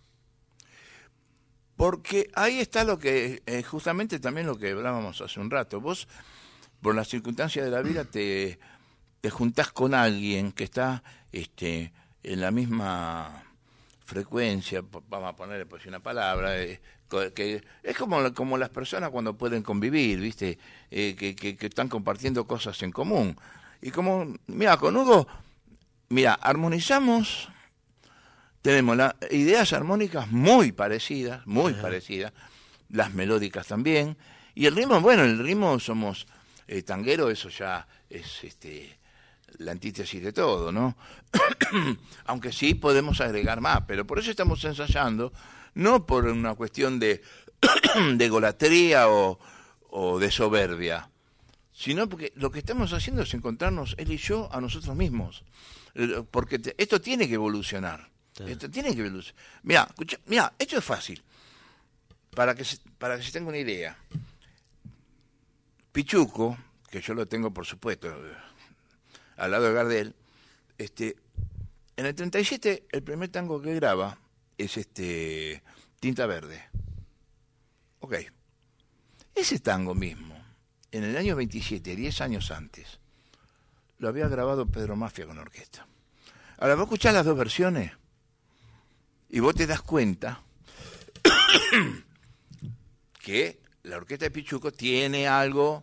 Porque ahí está lo que, justamente también lo que hablábamos hace un rato. Vos, por las circunstancias de la vida, te juntás con alguien que está en la misma frecuencia, vamos a ponerle pues una palabra, que es como las personas cuando pueden convivir, ¿viste? Que están compartiendo cosas en común. Y como, mira, con Hugo, armonizamos, tenemos las ideas armónicas muy parecidas, las melódicas también, y el ritmo somos tanguero, eso ya es la antítesis de todo, ¿no? Aunque sí podemos agregar más, pero por eso estamos ensayando, no por una cuestión de egolatría o de soberbia, sino porque lo que estamos haciendo es encontrarnos él y yo a nosotros mismos, porque esto tiene que evolucionar. Esto tiene que evolucionar. Mira, esto es fácil, para que se tenga una idea. Pichuco, que yo lo tengo por supuesto al lado de Gardel, en el 37 el primer tango que graba es Tinta Verde. Ok. Ese tango mismo, en el año 27, 10 años antes, lo había grabado Pedro Mafia con orquesta. Ahora vos escuchás las dos versiones y vos te das cuenta que la orquesta de Pichuco tiene algo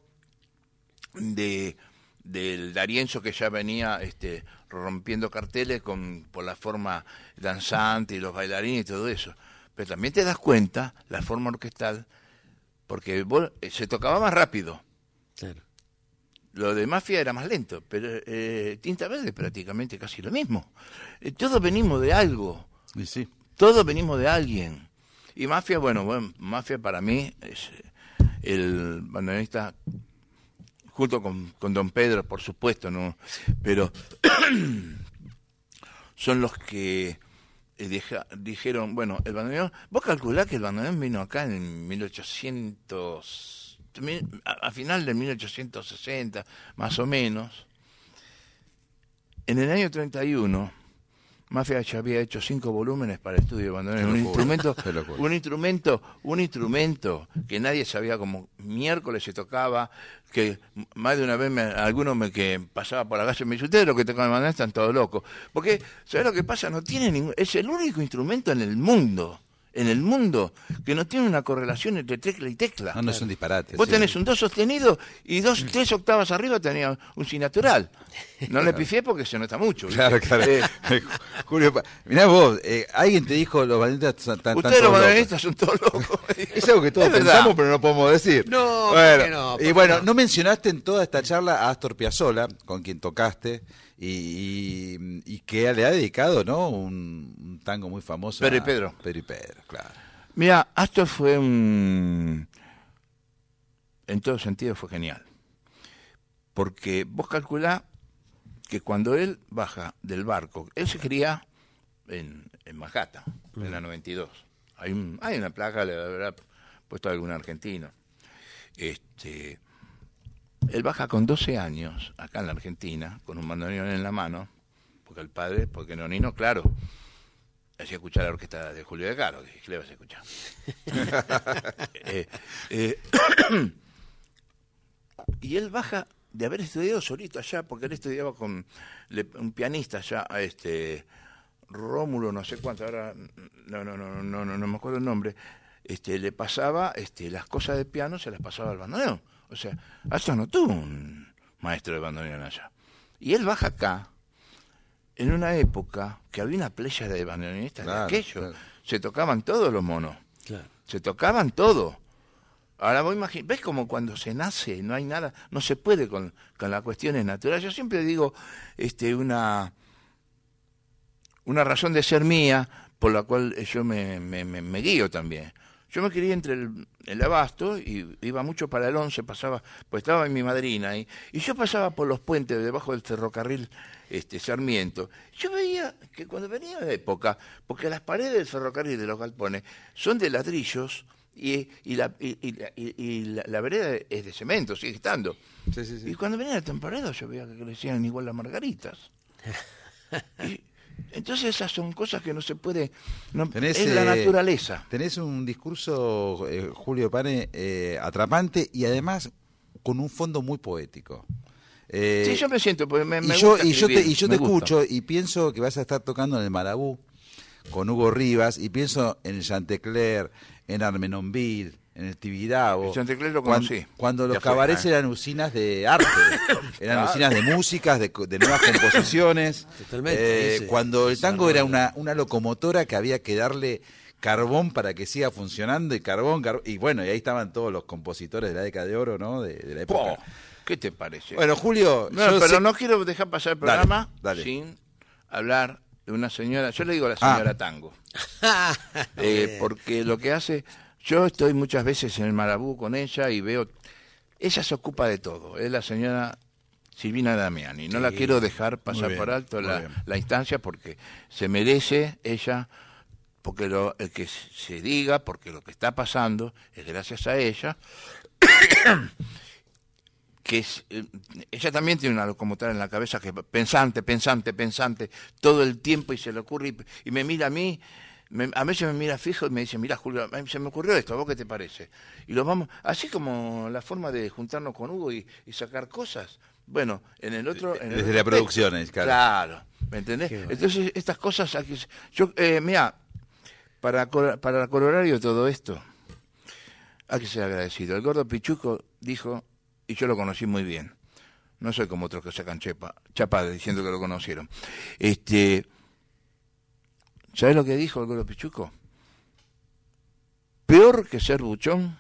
del D'Arienzo, que ya venía rompiendo carteles por la forma danzante y los bailarines y todo eso. Pero también te das cuenta la forma orquestal, porque se tocaba más rápido. Claro. Lo de Mafia era más lento, pero Tinta Verde es prácticamente casi lo mismo. Todos venimos de algo. Y sí. Todos venimos de alguien. Y Mafia, Mafia para mí es el bandoneonista, junto con Don Pedro, por supuesto, ¿no? Pero son los que dijeron, el bandoneón, vos calculás que el bandoneón vino acá en 1800, a final de 1860, más o menos. En el año 31, Mafia ya había hecho 5 volúmenes para el estudio de bandoneón. Un instrumento que nadie sabía cómo miércoles se tocaba, que más de una vez que pasaba por la calle me dice, ustedes los que tocan el bandoneón están todos locos. Porque, ¿sabes lo que pasa? Es el único instrumento en el mundo que no tiene una correlación entre tecla y tecla. No es un disparate. Vos tenés un do sostenido y 3 octavas arriba tenía un si natural. No le pifié porque se nota mucho. ¿Viste? Claro. Julio, mirá vos, alguien te dijo los bandoneonistas están ustedes los bandoneonistas son todos locos. Es algo que todos pensamos, pero no podemos decir. No, no mencionaste en toda esta charla a Astor Piazzolla, con quien tocaste, y que le ha dedicado, ¿no? un tango muy famoso. Pedro y Pedro, claro. Mira, Astor fue en todo sentido fue genial. Porque vos calculá que cuando él baja del barco, él se cría en Manhattan, en la 92. Hay una placa, le habrá puesto algún argentino. Él baja con 12 años acá en la Argentina, con un bandoneón en la mano, porque el padre, porque Nonino, claro, hacía escuchar la orquesta de Julio De Caro, que le vas a escuchar. Y él baja de haber estudiado solito allá, porque él estudiaba con un pianista allá, Rómulo, no sé cuánto, ahora no me acuerdo el nombre, le pasaba las cosas de piano, se las pasaba al bandoneón. O sea, hasta no tuvo un maestro de bandoneón allá. Y él baja acá, en una época que había una playa de bandoneonistas de aquello. Claro. Se tocaban todos los monos. Claro. Se tocaban todo. Ahora vos imaginás, ¿ves como cuando se nace no hay nada? No se puede con las cuestiones naturales. Yo siempre digo una razón de ser mía por la cual yo me guío también. Yo me crié entre el Abasto y iba mucho para el 11, pasaba, pues estaba mi madrina ahí, y yo pasaba por los puentes debajo del ferrocarril Sarmiento. Yo veía que cuando venía la época, porque las paredes del ferrocarril de los galpones son de ladrillos y la vereda es de cemento, sigue estando. Sí. Y cuando venía la temporada yo veía que crecían igual las margaritas. Entonces esas son cosas que no se puede, es la naturaleza. Tenés un discurso, Julio Pane, atrapante y además con un fondo muy poético. Sí, yo me siento, porque yo te escucho y pienso que vas a estar tocando en el Marabú con Hugo Rivas y pienso en el Chantecler, en Armenonville, en el Tibidabo. El Chantecler lo conocí. Cuando los cabarets eran usinas de arte, eran usinas de músicas, de nuevas composiciones. Totalmente. Cuando el tango era una locomotora que había que darle carbón para que siga funcionando y carbón. Y bueno, y ahí estaban todos los compositores de la década de oro, ¿no? De la época. ¿Qué te parece? Bueno, Julio... no quiero dejar pasar el programa sin hablar de una señora, yo le digo a la señora Tango, porque lo que hace... Yo estoy muchas veces en el Marabú con ella y veo... Ella se ocupa de todo, es la señora Silvina Damiani. No la quiero dejar pasar por alto la instancia porque se merece ella, porque el que se diga, porque lo que está pasando es gracias a ella, que ella también tiene una locomotora en la cabeza que pensante, todo el tiempo y se le ocurre y me mira a mí... a veces me mira fijo y me dice, mira Julio, se me ocurrió esto, ¿a vos qué te parece? Y lo vamos, así como la forma de juntarnos con Hugo y sacar cosas. Bueno, en el otro... Desde la producción, claro, ¿me entendés? Entonces, estas cosas... mira, para colorario de todo esto, hay que ser agradecido. El gordo Pichuco dijo, y yo lo conocí muy bien, no soy como otros que sacan chapa diciendo que lo conocieron, ¿sabés lo que dijo el gordo Pichuco? Peor que ser buchón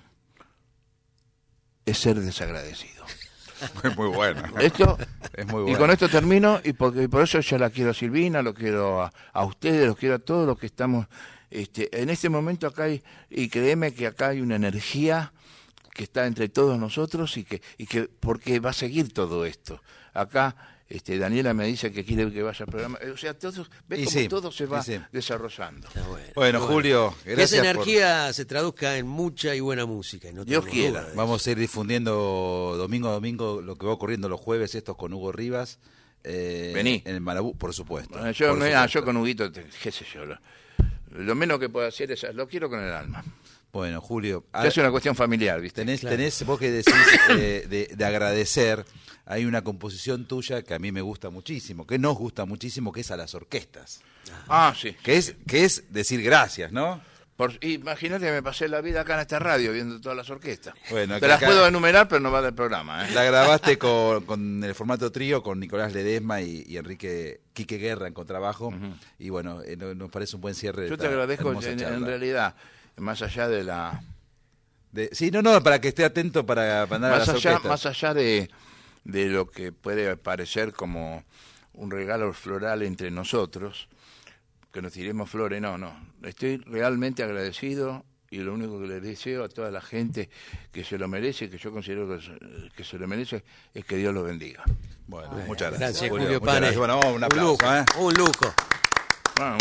es ser desagradecido. Es muy bueno. Esto, es muy bueno. Y con esto termino, y por eso yo la quiero a Silvina, lo quiero a ustedes, los quiero a todos los que estamos en este momento acá, y créeme que acá hay una energía que está entre todos nosotros y que porque va a seguir todo esto. Acá Daniela me dice que quiere que vaya al programa. O sea, ves cómo todo se va desarrollando. Bueno, Julio, gracias. Que esa energía se traduzca en mucha y buena música. No Dios quiera. Vamos a ir difundiendo domingo a domingo lo que va ocurriendo los jueves, estos con Hugo Rivas. Vení. En el Marabú, por supuesto. Bueno, yo con Huguito, qué sé yo. Lo menos que puedo hacer es, lo quiero con el alma. Bueno, Julio... Es una cuestión familiar, ¿viste? Tenés vos que decís de agradecer. Hay una composición tuya que a mí me gusta muchísimo, que nos gusta muchísimo, que es a las orquestas. Sí. Que es decir gracias, ¿no? Imagínate que me pasé la vida acá en esta radio viendo todas las orquestas. Bueno, te las puedo enumerar, pero no va del programa. La grabaste con el formato trío, con Nicolás Ledesma y Quique Guerra en contrabajo. Y bueno, nos parece un buen cierre. Yo te agradezco en realidad, más allá de la... para que esté atento para andar a las orquestas. Más allá de lo que puede parecer como un regalo floral entre nosotros, que nos tiremos flores, no. Estoy realmente agradecido y lo único que le deseo a toda la gente que se lo merece, que yo considero que se lo merece, es que Dios los bendiga. Bueno, muchas gracias. Gracias, Julio muchas Pane. gracias. Bueno, vamos, un aplauso. Un lujo. Bueno,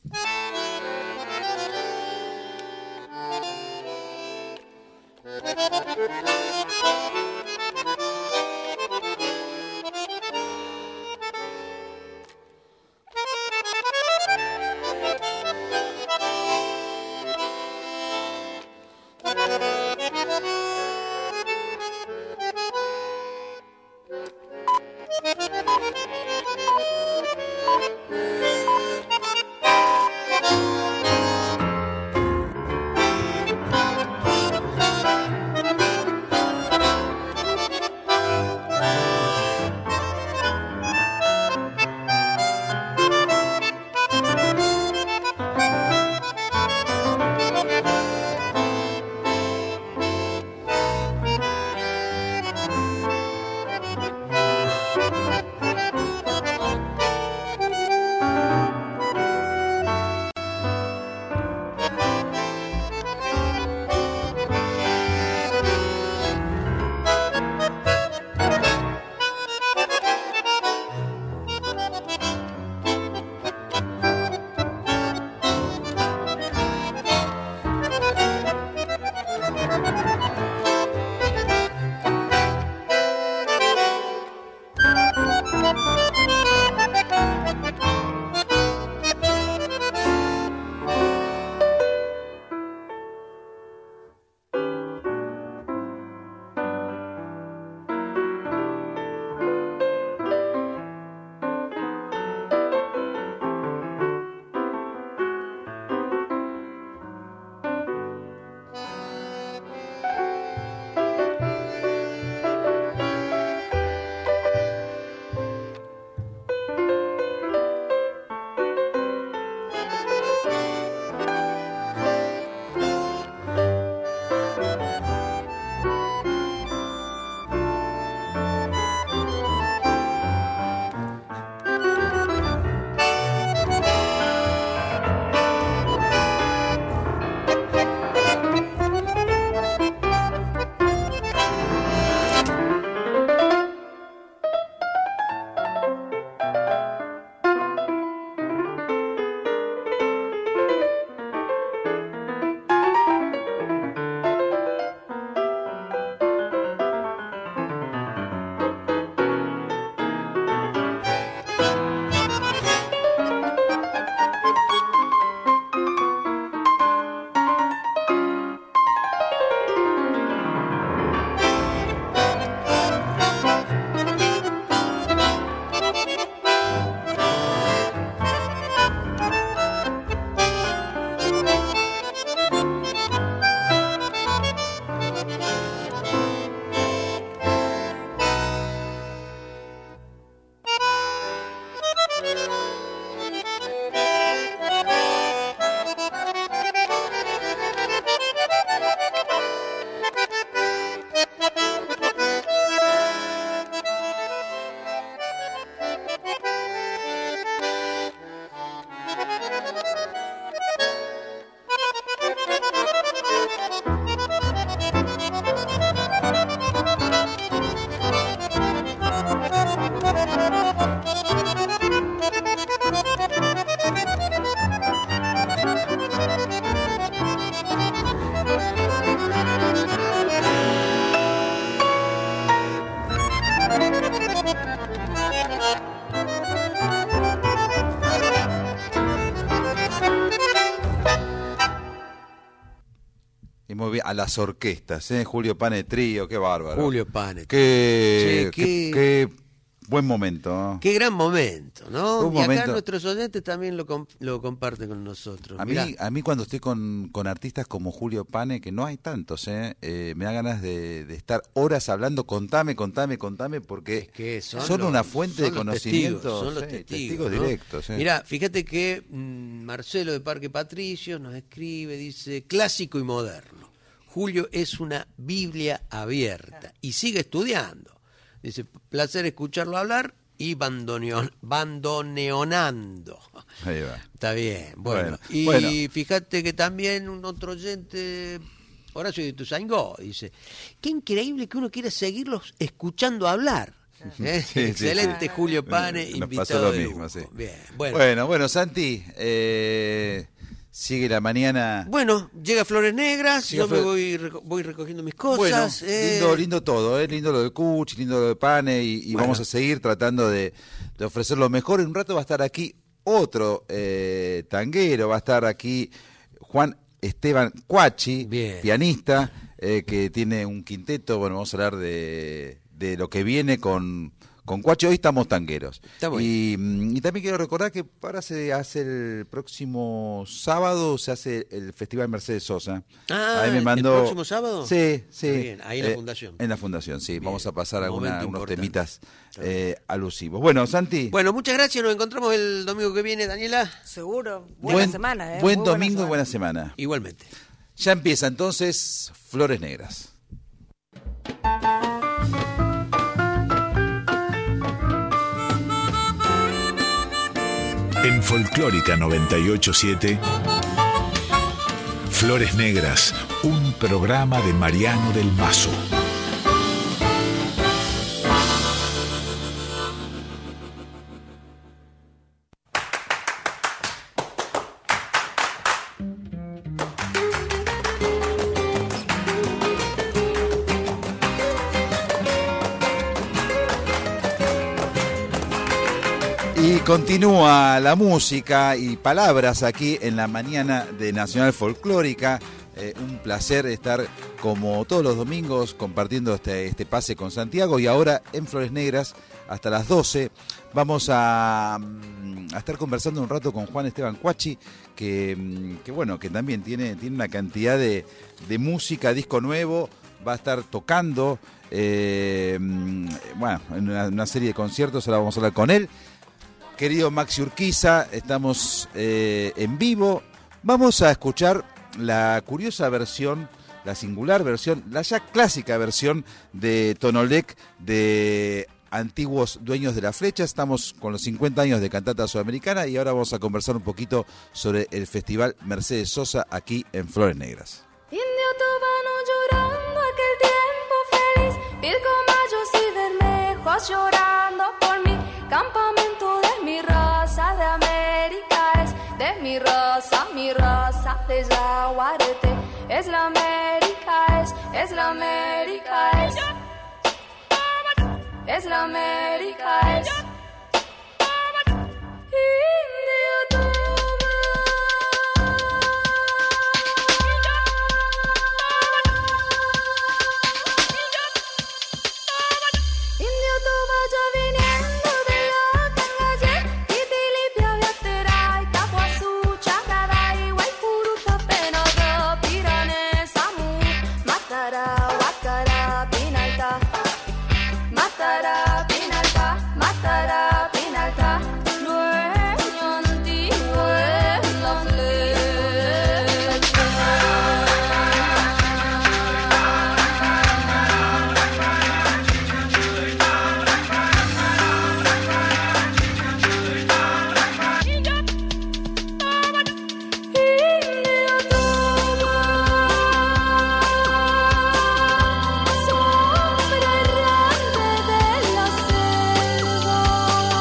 Y muy bien, a las orquestas, Julio Pane Trío, qué bárbaro. Julio Pane. Qué buen momento, ¿no? Qué gran momento, ¿no? Un Y acá momento. nuestros oyentes también lo comparten con nosotros. A mí cuando estoy con artistas como Julio Pane, que no hay tantos, me da ganas de estar horas hablando, contame, porque es que son una fuente de conocimiento. Son los testigos, ¿no? directos. Mirá, fíjate que Marcelo de Parque Patricio nos escribe, dice, clásico y moderno. Julio es una Biblia abierta y sigue estudiando. Dice, placer escucharlo hablar, y bandoneonando. Ahí va. Está bien, bueno. Y fíjate que también un otro oyente, Horacio de Ituzaingó, dice, qué increíble que uno quiera seguirlos escuchando hablar. Sí, Excelente, sí. Julio Pane, Nos invitado pasó lo de mismo, lujo. sí. Bien, bueno, Santi, sigue la mañana. Bueno, llega Flores Negras, yo me voy recogiendo mis cosas. Bueno, lindo todo, lindo lo del Cuchi, lindo lo del Pane, y vamos a seguir tratando de ofrecer lo mejor. En un rato va a estar aquí otro tanguero, va a estar aquí Juan Esteban Cuachi, pianista, que tiene un quinteto. Bueno, vamos a hablar de lo que viene con Cuachi. Hoy estamos tangueros. Y también quiero recordar que ahora se hace el próximo sábado, se hace el Festival Mercedes Sosa. Ahí me mandó, ¿el próximo sábado? Sí. Bien, ahí en la Fundación. En la Fundación, sí. Bien. Vamos a pasar unos temitas alusivos. Bueno, Santi. Bueno, muchas gracias. Nos encontramos el domingo que viene, Daniela. Seguro. Buena semana, Buen domingo y buena semana. Igualmente. Ya empieza entonces Flores Negras. En Folclórica 98.7, Flores Negras, un programa de Mariano del Mazo. Y continúa la música y palabras aquí en la mañana de Nacional Folclórica. Un placer estar como todos los domingos compartiendo este pase con Santiago, y ahora en Flores Negras hasta las 12 vamos a estar conversando un rato con Juan Esteban Cuachi, que también tiene una cantidad de música, disco nuevo, va a estar tocando en una serie de conciertos. Ahora vamos a hablar con él. Querido Maxi Urquiza, estamos en vivo. Vamos a escuchar la curiosa versión, la singular versión, la ya clásica versión de Tonolec de Antiguos Dueños de la Flecha. Estamos con los 50 años de Cantata Sudamericana y ahora vamos a conversar un poquito sobre el Festival Mercedes Sosa aquí en Flores Negras. Indio tubano llorando aquel tiempo feliz, pilcomayos y bermejos llorando por mí. Campamento de mi raza de América de mi raza de Yaguarete. Es la América, es la América, es la América, Indio toma. Indio toma ya viniendo de la Cangaye, Titilipia, Viatera, Itapuazú, Chacada, Iguaypuru, Tapena, Piranes, Amu, Matara, Huacara, Pinalta, Matara, Pinalta, Matara, Pinalta, dueño antiguo de la flecha. Sombra errante de la selva.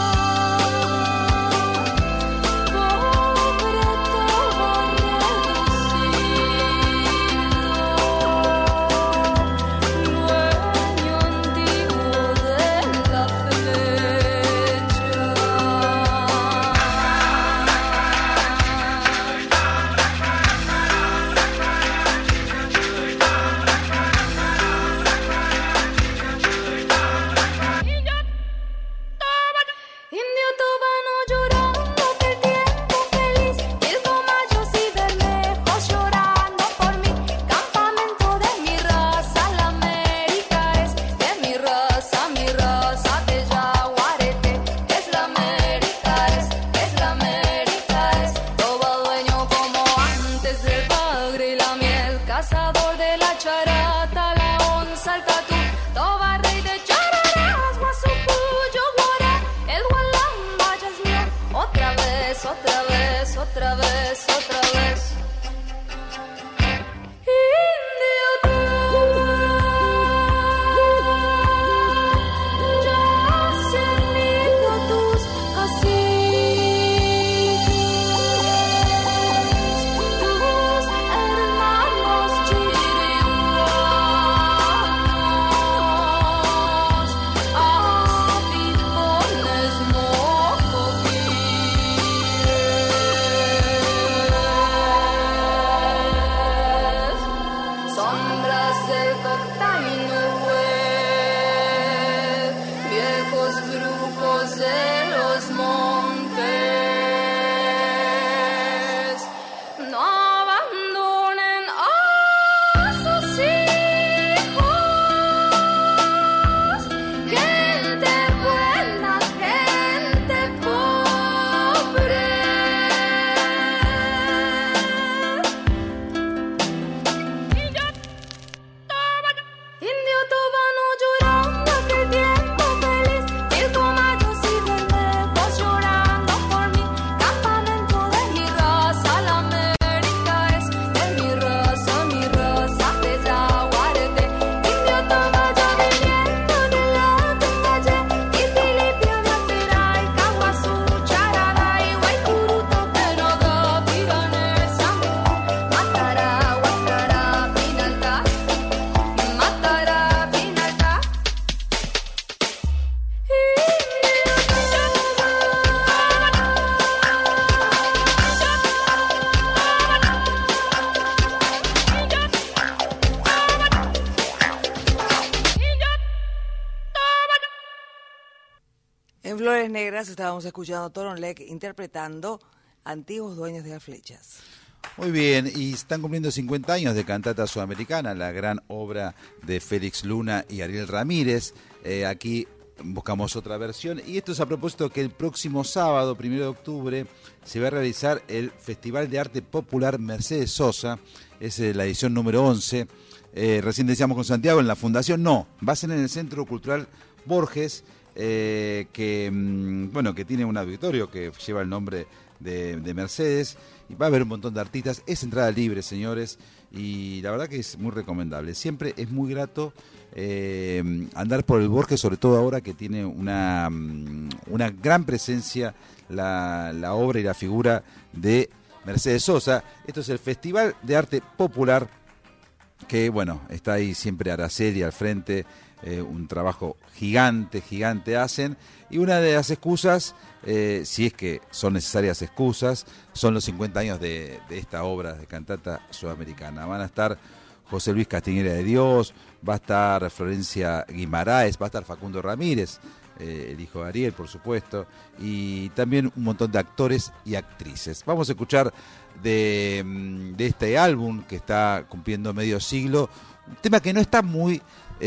En Flores Negras estábamos escuchando a Toronlec interpretando Antiguos Dueños de las Flechas. Muy bien, y están cumpliendo 50 años de Cantata Sudamericana, la gran obra de Félix Luna y Ariel Ramírez. Aquí buscamos otra versión, y esto es a propósito que el próximo sábado, 1 de octubre, se va a realizar el Festival de Arte Popular Mercedes Sosa, es la edición número 11. Recién decíamos con Santiago, en la fundación no, va a ser en el Centro Cultural Borges, que tiene un auditorio que lleva el nombre de Mercedes, y va a haber un montón de artistas. Es entrada libre, señores, y la verdad que es muy recomendable. Siempre es muy grato andar por el Borges, sobre todo ahora que tiene una gran presencia la obra y la figura de Mercedes Sosa. Esto es el Festival de Arte Popular, que está ahí siempre Araceli al frente. Un trabajo gigante hacen, y una de las excusas, si es que son necesarias excusas, son los 50 años de esta obra de Cantata Sudamericana. Van a estar José Luis Castiñera de Dios, va a estar Florencia Guimaraes, va a estar Facundo Ramírez, el hijo de Ariel, por supuesto, y también un montón de actores y actrices. Vamos a escuchar de este álbum que está cumpliendo medio siglo, un tema que no está muy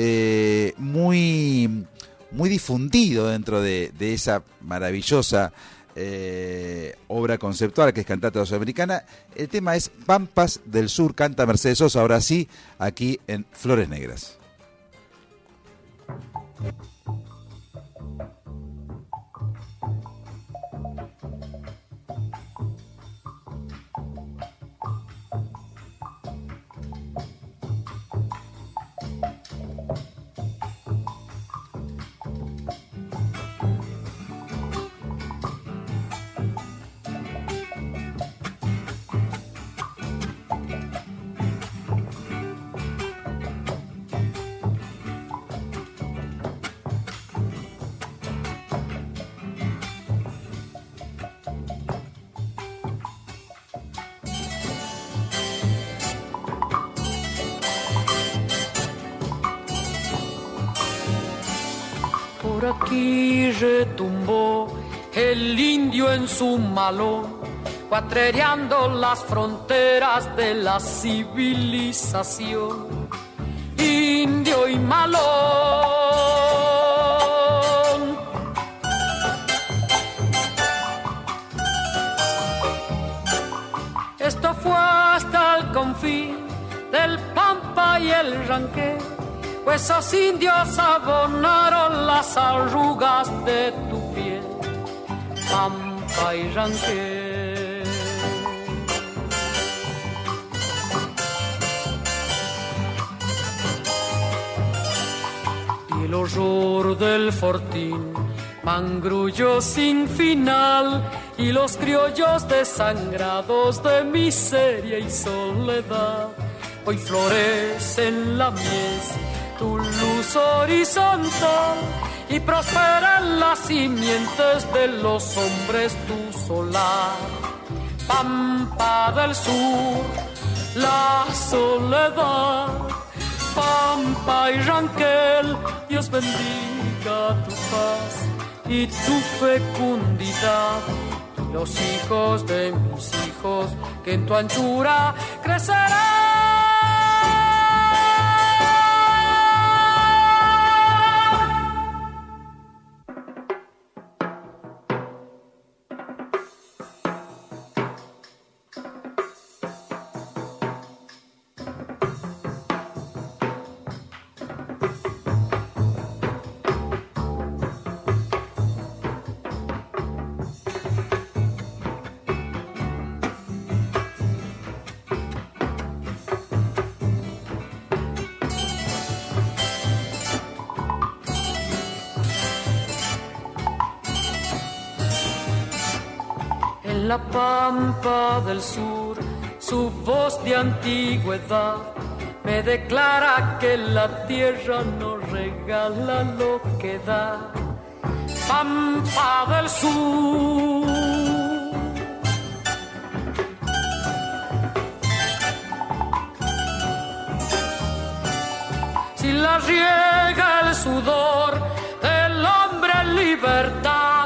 difundido dentro de esa maravillosa obra conceptual que es Cantata Sudamericana. El tema es Pampas del Sur, canta Mercedes Sosa, ahora sí, aquí en Flores Negras. Por aquí retumbó el indio en su malón, cuatrereando las fronteras de la civilización. Indio y malón. Esto fue hasta el confín del Pampa y el Ranquel, pues esos indios abonaron las arrugas de tu piel, Pampa y Ranquel. Y el horror del fortín, mangrullo sin final, y los criollos desangrados de miseria y soledad, hoy florecen la mies, tu luz horizontal, y prosperan las simientes de los hombres tu solar. Pampa del Sur, la soledad, Pampa y Ranquel, Dios bendiga tu paz y tu fecundidad, y los hijos de mis hijos que en tu anchura crecerán. En la Pampa del Sur, su voz de antigüedad me declara que la tierra no regala lo que da. Pampa del Sur. Si la riega el sudor del hombre en libertad,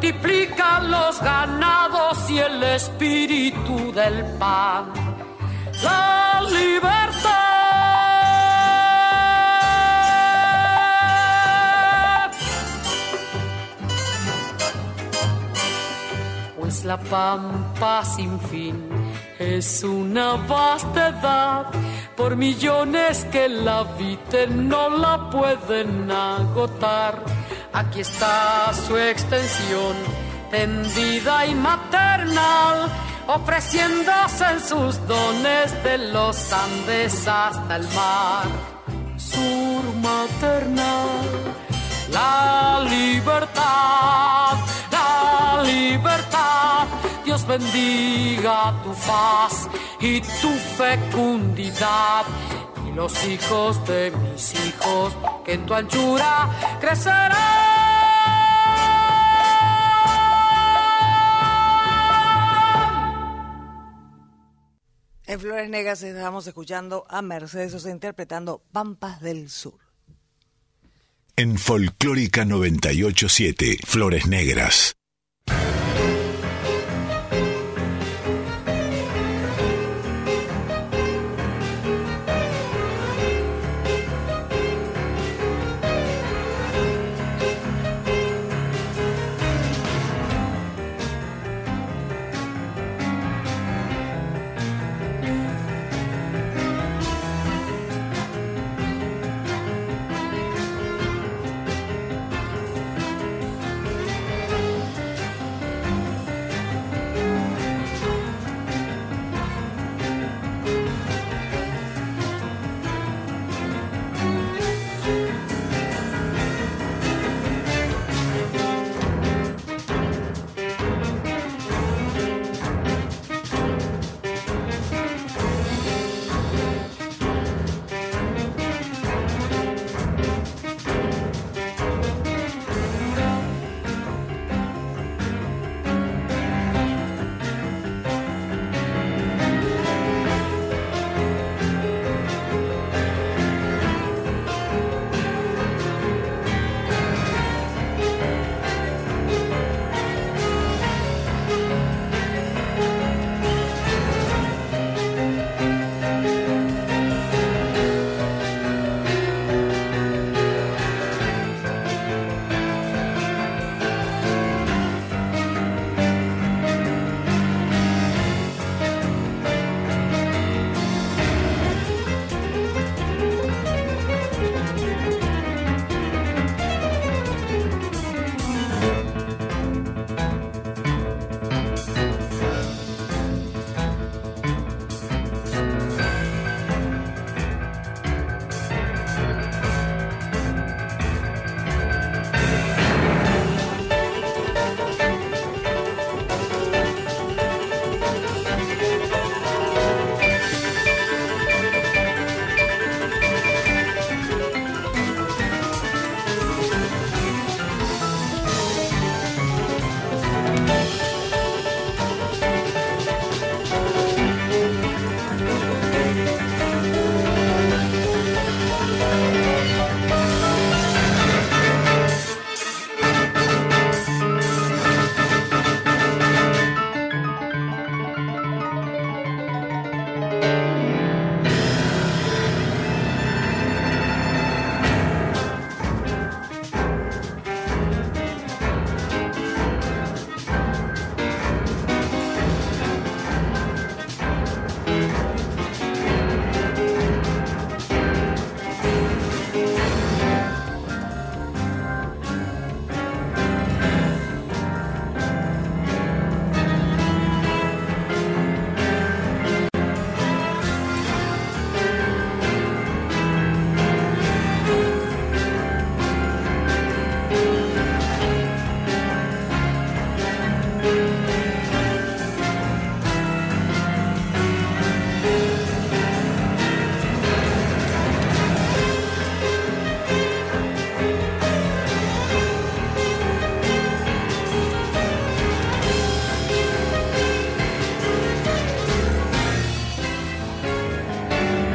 multiplica los ganados y el espíritu del pan. La libertad. Pues la pampa sin fin es una vastedad, por millones que la habiten no la pueden agotar. Aquí está su extensión, tendida y maternal, ofreciéndose en sus dones de los Andes hasta el mar. Sur maternal, la libertad, la libertad. Dios bendiga tu faz y tu fecundidad, y los hijos de mis hijos que en tu anchura crecerán. En Flores Negras estamos escuchando a Mercedes Sosa interpretando Pampas del Sur. En Folclórica 98.7, Flores Negras.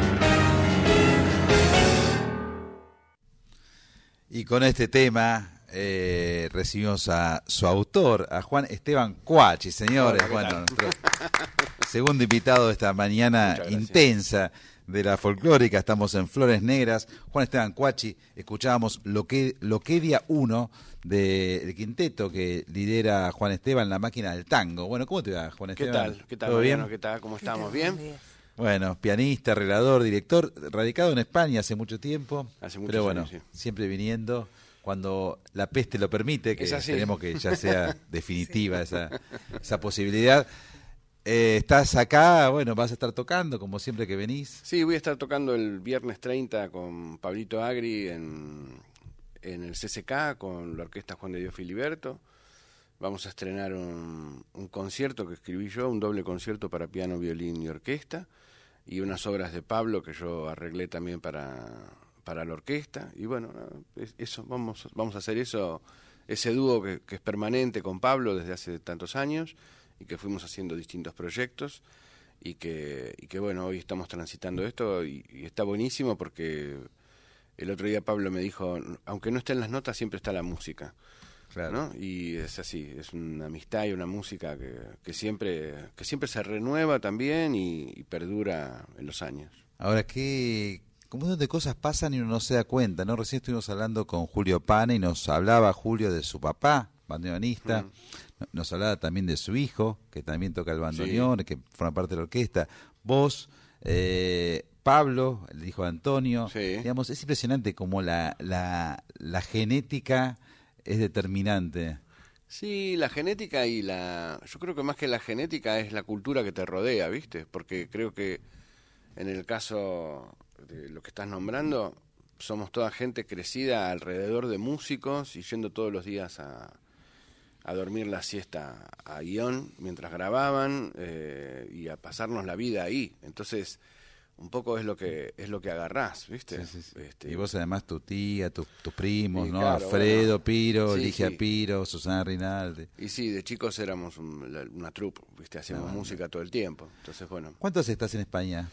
Y con este tema recibimos a su autor, a Juan Esteban Cuachi, señores. Hola, bueno, nuestro segundo invitado de esta mañana intensa de la folclórica. Estamos en Flores Negras. Juan Esteban Cuachi, escuchábamos Loquedia 1 del quinteto que lidera Juan Esteban, La Máquina del Tango. Bueno, ¿cómo te va, Juan Esteban? ¿Qué tal, ¿Todo Mariano? bien? ¿Qué tal? ¿Cómo estamos? ¿Bien? Bueno, pianista, arreglador, director, radicado en España hace mucho tiempo. Hace muchos pero bueno, años, sí. siempre viniendo cuando la peste lo permite, que esperemos que ya sea definitiva esa posibilidad. Estás acá, bueno, vas a estar tocando como siempre que venís. Sí, voy a estar tocando el viernes 30 con Pablito Agri en el CCK con la orquesta Juan de Dios Filiberto. Vamos a estrenar un concierto que escribí yo, un doble concierto para piano, violín y orquesta, y unas obras de Pablo que yo arreglé también para la orquesta. Y bueno, eso vamos a hacer eso, ese dúo que es permanente con Pablo desde hace tantos años y que fuimos haciendo distintos proyectos y que bueno, hoy estamos transitando esto y está buenísimo porque el otro día Pablo me dijo, aunque no estén las notas, siempre está la música. Claro. ¿No? Y es así, es una amistad y una música que siempre se renueva también y perdura en los años. Ahora, como un montón de cosas pasan y uno no se da cuenta, ¿no? Recién estuvimos hablando con Julio Pane y nos hablaba Julio de su papá, bandoneonista, nos hablaba también de su hijo, que también toca el bandoneón, que forma parte de la orquesta, vos, Pablo, el hijo de Antonio, digamos, es impresionante como la genética es determinante. Sí, la genética yo creo que más que la genética es la cultura que te rodea, ¿viste? Porque creo que en el caso de lo que estás nombrando, somos toda gente crecida alrededor de músicos y yendo todos los días a dormir la siesta a guión mientras grababan y a pasarnos la vida ahí. Entonces, un poco es lo que agarrás, ¿viste? Sí. Y vos además tu tía, tus primos, ¿no? Claro, Alfredo, Piro, sí, Ligia sí. Piro, Susana Rinaldi. Y sí, de chicos éramos una troupe, ¿viste? Hacíamos música todo el tiempo. Entonces, bueno. ¿Cuántos estás en España?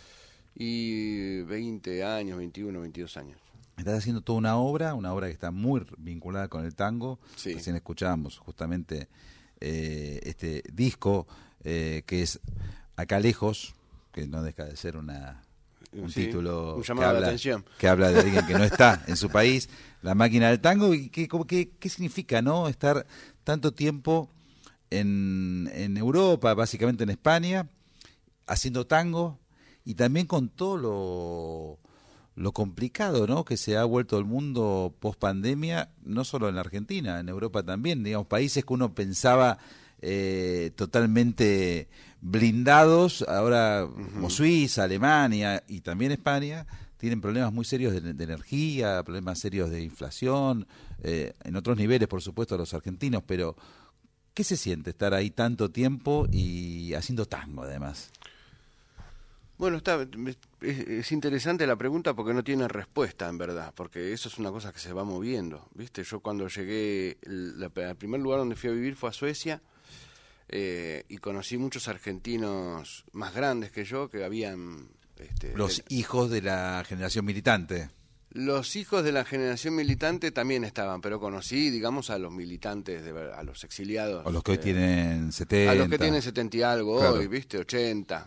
Y 20 años, 21, 22 años. Estás haciendo toda una obra que está muy vinculada con el tango. Sí. Recién escuchábamos justamente este disco que es Acá Lejos, que no deja de ser un título un llamado de atención. Que habla de alguien que no está en su país, La Máquina del Tango, y ¿qué significa, no? Estar tanto tiempo en Europa, básicamente en España, haciendo tango, y también con todo lo complicado, ¿no? Que se ha vuelto el mundo post pandemia, no solo en la Argentina, en Europa también, digamos, países que uno pensaba totalmente blindados, ahora como Suiza, Alemania y también España, tienen problemas muy serios de energía, problemas serios de inflación, en otros niveles, por supuesto, los argentinos, pero ¿qué se siente estar ahí tanto tiempo y haciendo tango, además? Bueno, es interesante la pregunta porque no tiene respuesta, en verdad, porque eso es una cosa que se va moviendo, ¿viste? Yo cuando llegué, el primer lugar donde fui a vivir fue a Suecia, y conocí muchos argentinos más grandes que yo que habían... los hijos de la generación militante. Los hijos de la generación militante también estaban, pero conocí, digamos, a los militantes, a los exiliados. O los que hoy tienen 70. A los que tienen 70 y algo, claro. Hoy, ¿viste? 80.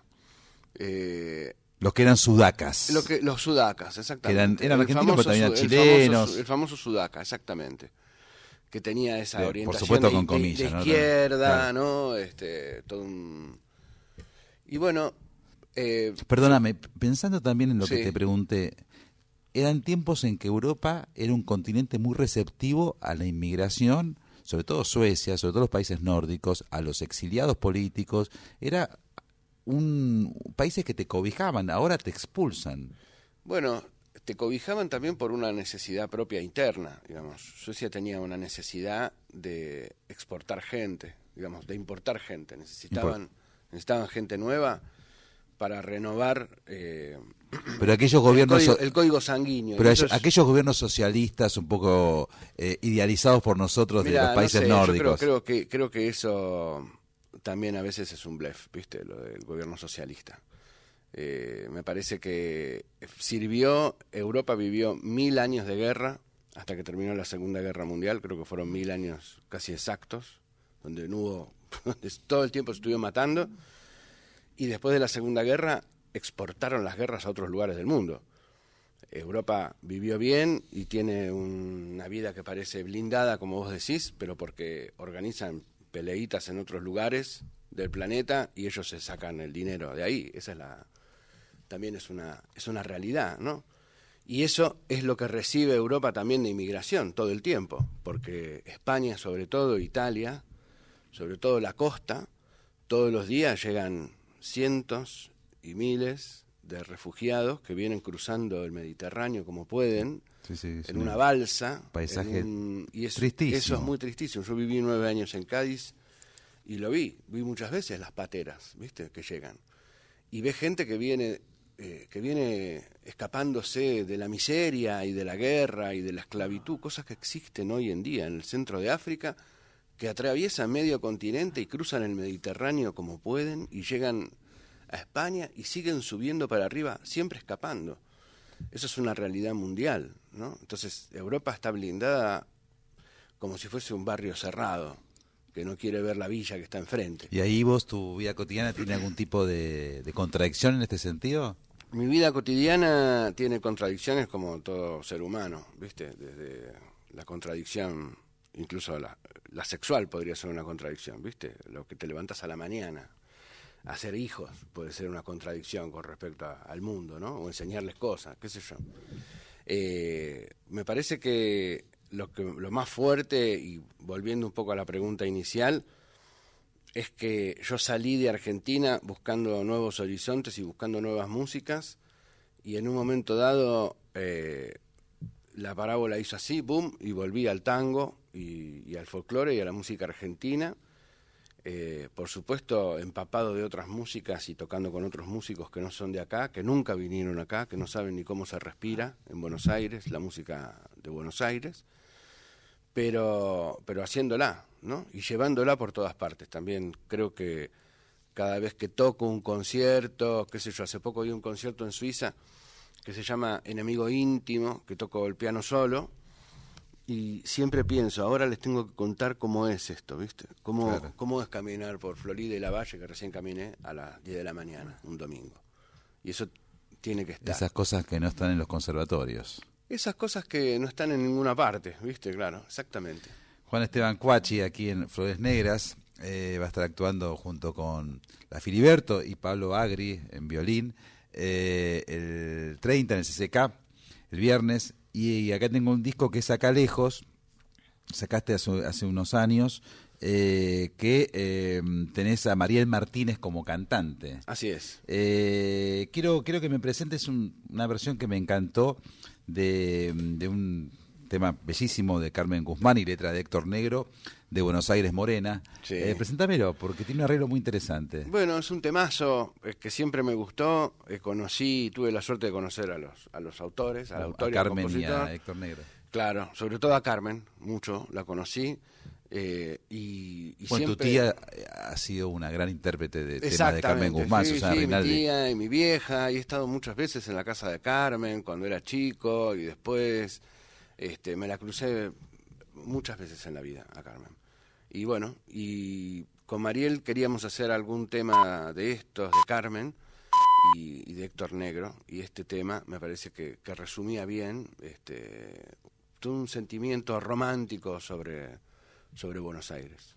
Los que eran sudacas. Los sudacas, exactamente. Eran argentinos, pero también eran chilenos. El famoso sudaca, exactamente. Que tenía esa orientación por supuesto, con comillas, de izquierda, ¿no? ¿no? Todo un... Y bueno... Perdóname, pensando también en lo que te pregunté, eran tiempos en que Europa era un continente muy receptivo a la inmigración, sobre todo Suecia, sobre todo los países nórdicos, a los exiliados políticos, era países que te cobijaban, ahora te expulsan. Bueno, te cobijaban también por una necesidad propia interna, digamos. Suecia tenía una necesidad de exportar gente, digamos, de importar gente. Necesitaban gente nueva para renovar pero aquellos gobiernos el código sanguíneo. Pero aquellos gobiernos socialistas un poco idealizados por nosotros, de los países nórdicos. Yo creo que eso también a veces es un blef, ¿viste? Lo del gobierno socialista. Me parece que Europa vivió 1000 años de guerra hasta que terminó la Segunda Guerra Mundial, creo que fueron 1000 años casi exactos, donde no hubo, todo el tiempo se estuvieron matando, y después de la Segunda Guerra exportaron las guerras a otros lugares del mundo. Europa vivió bien y tiene una vida que parece blindada, como vos decís, pero porque organizan peleitas en otros lugares del planeta y ellos se sacan el dinero de ahí. Esa es también es una realidad, ¿no? Y eso es lo que recibe Europa también de inmigración todo el tiempo, porque España, sobre todo Italia, sobre todo la costa, todos los días llegan cientos y miles de refugiados que vienen cruzando el Mediterráneo como pueden, en una balsa. Paisaje y eso, tristísimo. Eso es muy tristísimo. Yo viví 9 años en Cádiz y lo vi muchas veces las pateras, ¿viste? Que llegan. Y ve gente que viene escapándose de la miseria y de la guerra y de la esclavitud, cosas que existen hoy en día en el centro de África, que atraviesan medio continente y cruzan el Mediterráneo como pueden y llegan a España y siguen subiendo para arriba, siempre escapando. Eso es una realidad mundial, ¿no? Entonces Europa está blindada como si fuese un barrio cerrado, que no quiere ver la villa que está enfrente. ¿Y ahí vos, tu vida cotidiana, tiene algún tipo de contradicción en este sentido? Mi vida cotidiana tiene contradicciones como todo ser humano, ¿viste? Desde la contradicción, incluso la sexual podría ser una contradicción, ¿viste? Lo que te levantas a la mañana, hacer hijos puede ser una contradicción con respecto al mundo, ¿no? O enseñarles cosas, qué sé yo. Me parece que lo más fuerte, y volviendo un poco a la pregunta inicial, es que yo salí de Argentina buscando nuevos horizontes y buscando nuevas músicas, y en un momento dado la parábola hizo así, boom, y volví al tango y al folclore y a la música argentina, por supuesto empapado de otras músicas y tocando con otros músicos que no son de acá, que nunca vinieron acá, que no saben ni cómo se respira en Buenos Aires, la música de Buenos Aires, pero haciéndola, ¿no? Y llevándola por todas partes. También creo que cada vez que toco un concierto, qué sé yo, hace poco di un concierto en Suiza que se llama Enemigo Íntimo, que toco el piano solo, y siempre pienso, ahora les tengo que contar cómo es esto, ¿viste? Cómo es caminar por Florida y la Valle, que recién caminé a las 10 de la mañana, un domingo. Y eso tiene que estar. Esas cosas que no están en los conservatorios. Esas cosas que no están en ninguna parte, ¿viste? Claro, exactamente. Juan Esteban Cuachi, aquí en Flores Negras, va a estar actuando junto con la Filiberto y Pablo Agri en violín, el 30 en el CCK, el viernes, y acá tengo un disco que es Acá Lejos, sacaste hace unos años, que tenés a Mariel Martínez como cantante. Así es. Quiero que me presentes una versión que me encantó de un tema bellísimo de Carmen Guzmán y letra de Héctor Negro, de Buenos Aires Morena. Sí. Preséntamelo, porque tiene un arreglo muy interesante. Bueno, es un temazo que siempre me gustó. Tuve la suerte de conocer a los autores, al autor y al Carmen compositor. y a Héctor Negro. Claro, sobre todo a Carmen, mucho la conocí. Y bueno, siempre... tu tía ha sido una gran intérprete de temas de Carmen Guzmán, sí, Susana Rinaldi. Mi tía y mi vieja, y he estado muchas veces en la casa de Carmen cuando era chico, y después me la crucé muchas veces en la vida a Carmen. Y bueno, y con Mariel queríamos hacer algún tema de estos, de Carmen y de Héctor Negro, y este tema me parece que resumía bien todo un sentimiento romántico sobre Buenos Aires.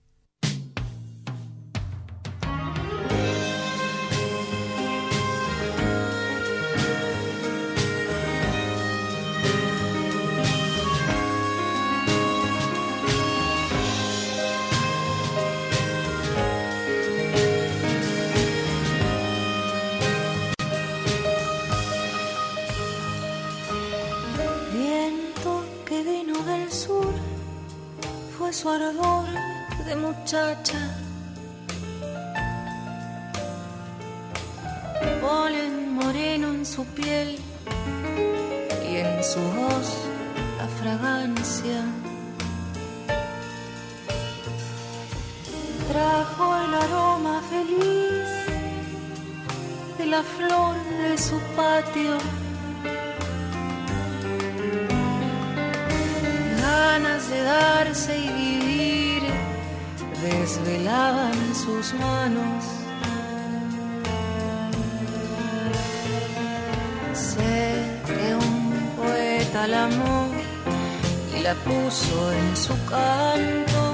Viento que vino del sur, fue su ardor de muchacha. Polen moreno en su piel y en su voz la fragancia. Trajo el aroma feliz de la flor de su patio. amarse y vivir desvelaban sus manos. Sé que un poeta la amó y la puso en su canto,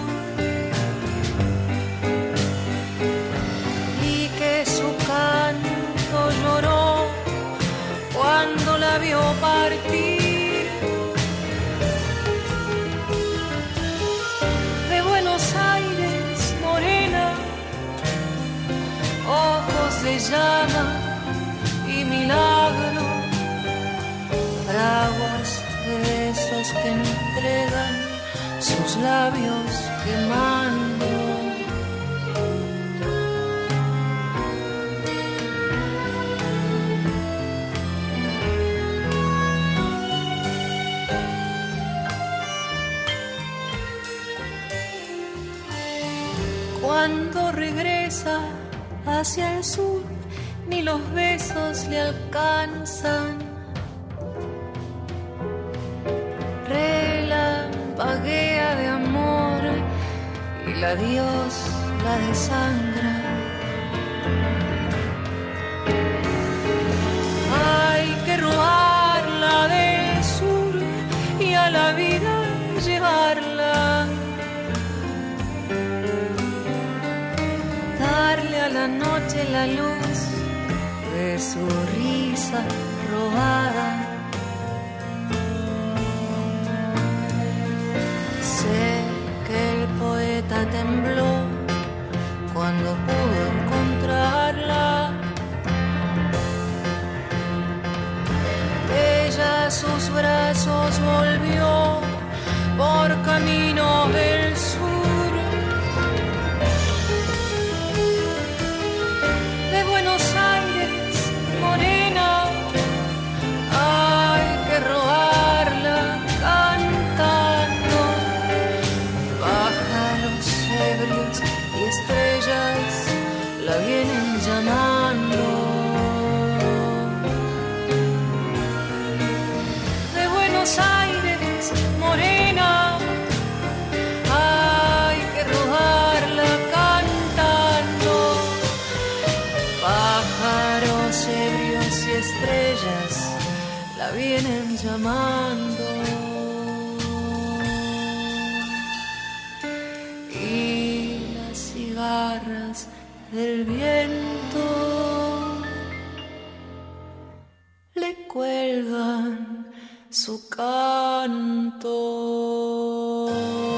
y que su canto lloró cuando la vio partir. De Buenos Aires, morena, ojos de llama y milagro, fraguas de besos que entregan sus labios quemando. Cuando regresa hacia el sur, ni los besos le alcanzan. Relampaguea de amor y la Dios la desangra. Hay que robarla del sur y a la vida llevarla. Darle a la noche la luz de su risa robada. Sé que el poeta tembló cuando pudo encontrarla. Ella a sus brazos volvió por caminos del sur. De Buenos Aires, morena, hay que robarla cantando. Pájaros ebrios y estrellas la vienen llamando. De Buenos Aires, morena, hay que robarla cantando. Pájaros ebrios y estrellas la vienen llamando. Y las cigarras del viento le cuelgan su canto.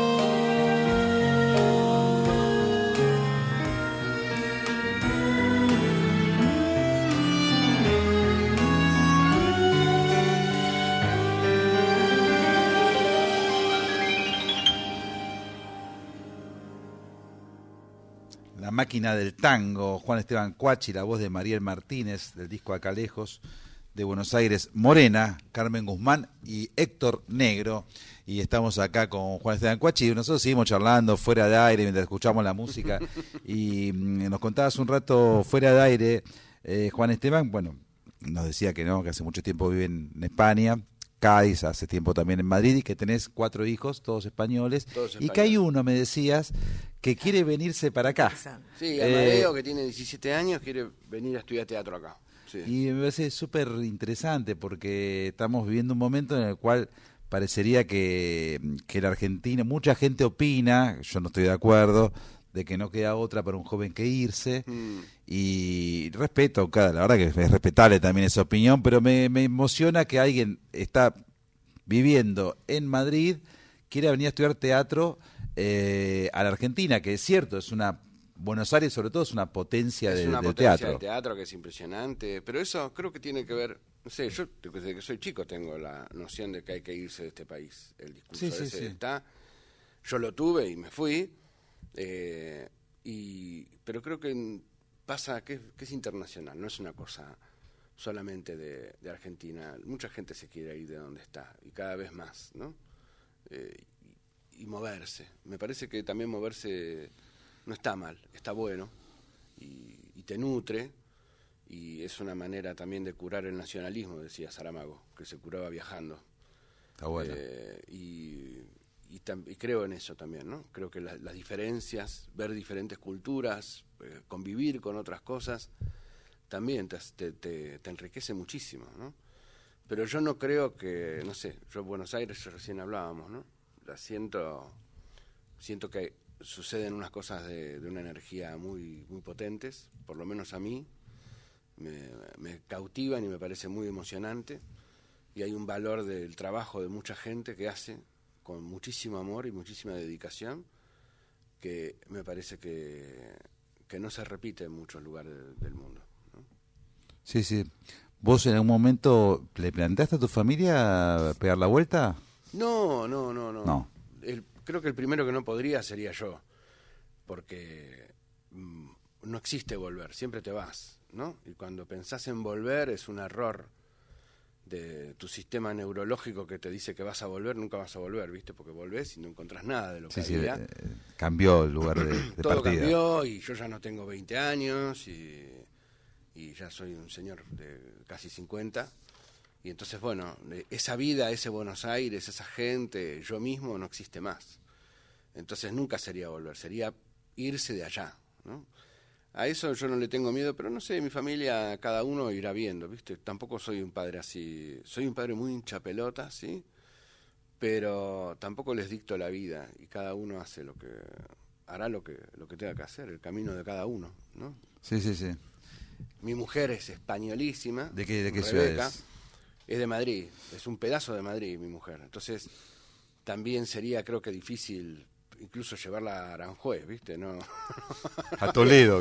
La máquina del tango, Juan Esteban Cuachi, la voz de Mariel Martínez, del disco Acá Lejos, de Buenos Aires, Morena, Carmen Guzmán y Héctor Negro. Y estamos acá con Juan Esteban Cuachi y nosotros seguimos charlando fuera de aire mientras escuchamos la música. Y nos contabas un rato fuera de aire, Juan Esteban, bueno, nos decía que no, que hace mucho tiempo vive en España, Cádiz, hace tiempo también en Madrid, y que tenés 4 hijos, todos españoles, y que hay uno, me decías, que quiere venirse para acá. Sí, Amadeo, que tiene 17 años, quiere venir a estudiar teatro acá. Sí. Y me parece súper interesante porque estamos viviendo un momento en el cual parecería que la Argentina, mucha gente opina, yo no estoy de acuerdo, de que no queda otra para un joven que irse, y respeto, la verdad que es respetable también esa opinión, pero me emociona que alguien está viviendo en Madrid, quiere venir a estudiar teatro a la Argentina, que es cierto, es una Buenos Aires sobre todo es una potencia de teatro. De teatro que es impresionante, pero eso creo que tiene que ver, no sé, yo desde que soy chico tengo la noción de que hay que irse de este país, el discurso ese está, yo lo tuve y me fui, pero creo que pasa que es internacional, no es una cosa solamente de Argentina, mucha gente se quiere ir de donde está y cada vez más, ¿no? Y moverse, me parece que también moverse no está mal, está bueno y te nutre y es una manera también de curar el nacionalismo, decía Saramago, que se curaba viajando. Está bueno. Y y creo en eso también, ¿no? Creo que las diferencias, ver diferentes culturas, convivir con otras cosas, también te enriquece muchísimo, ¿no? Pero yo no creo que, no sé, yo en Buenos Aires recién hablábamos, ¿no? Siento que suceden unas cosas de una energía muy, muy potentes, por lo menos a mí, me cautivan y me parece muy emocionante, y hay un valor del trabajo de mucha gente que hace con muchísimo amor y muchísima dedicación, que me parece que no se repite en muchos lugares del mundo, ¿no? Sí, sí. ¿Vos en algún momento le planteaste a tu familia pegar la vuelta? No. No. Creo que el primero que no podría sería yo, porque no existe volver, siempre te vas, ¿no? Y cuando pensás en volver es un error de tu sistema neurológico que te dice que vas a volver, nunca vas a volver, ¿viste? Porque volvés y no encontrás nada de lo que había. Cambió el lugar de todo partida. Cambió, y yo ya no tengo 20 años y ya soy un señor de casi 50. Y entonces, bueno, esa vida, ese Buenos Aires, esa gente, yo mismo no existe más. Entonces nunca sería volver, sería irse de allá, ¿no? A eso yo no le tengo miedo, pero no sé, mi familia, cada uno irá viendo, ¿viste? Tampoco soy un padre así, soy un padre muy hinchapelota, ¿sí? Pero tampoco les dicto la vida, y cada uno hace hará lo que tenga que hacer, el camino de cada uno, ¿no? Sí, sí, sí. Mi mujer es españolísima. ¿De qué Rebeca, ciudad es? Es de Madrid, es un pedazo de Madrid, mi mujer. Entonces, también sería, creo que difícil incluso llevarla a Aranjuez, ¿viste? No. A Toledo.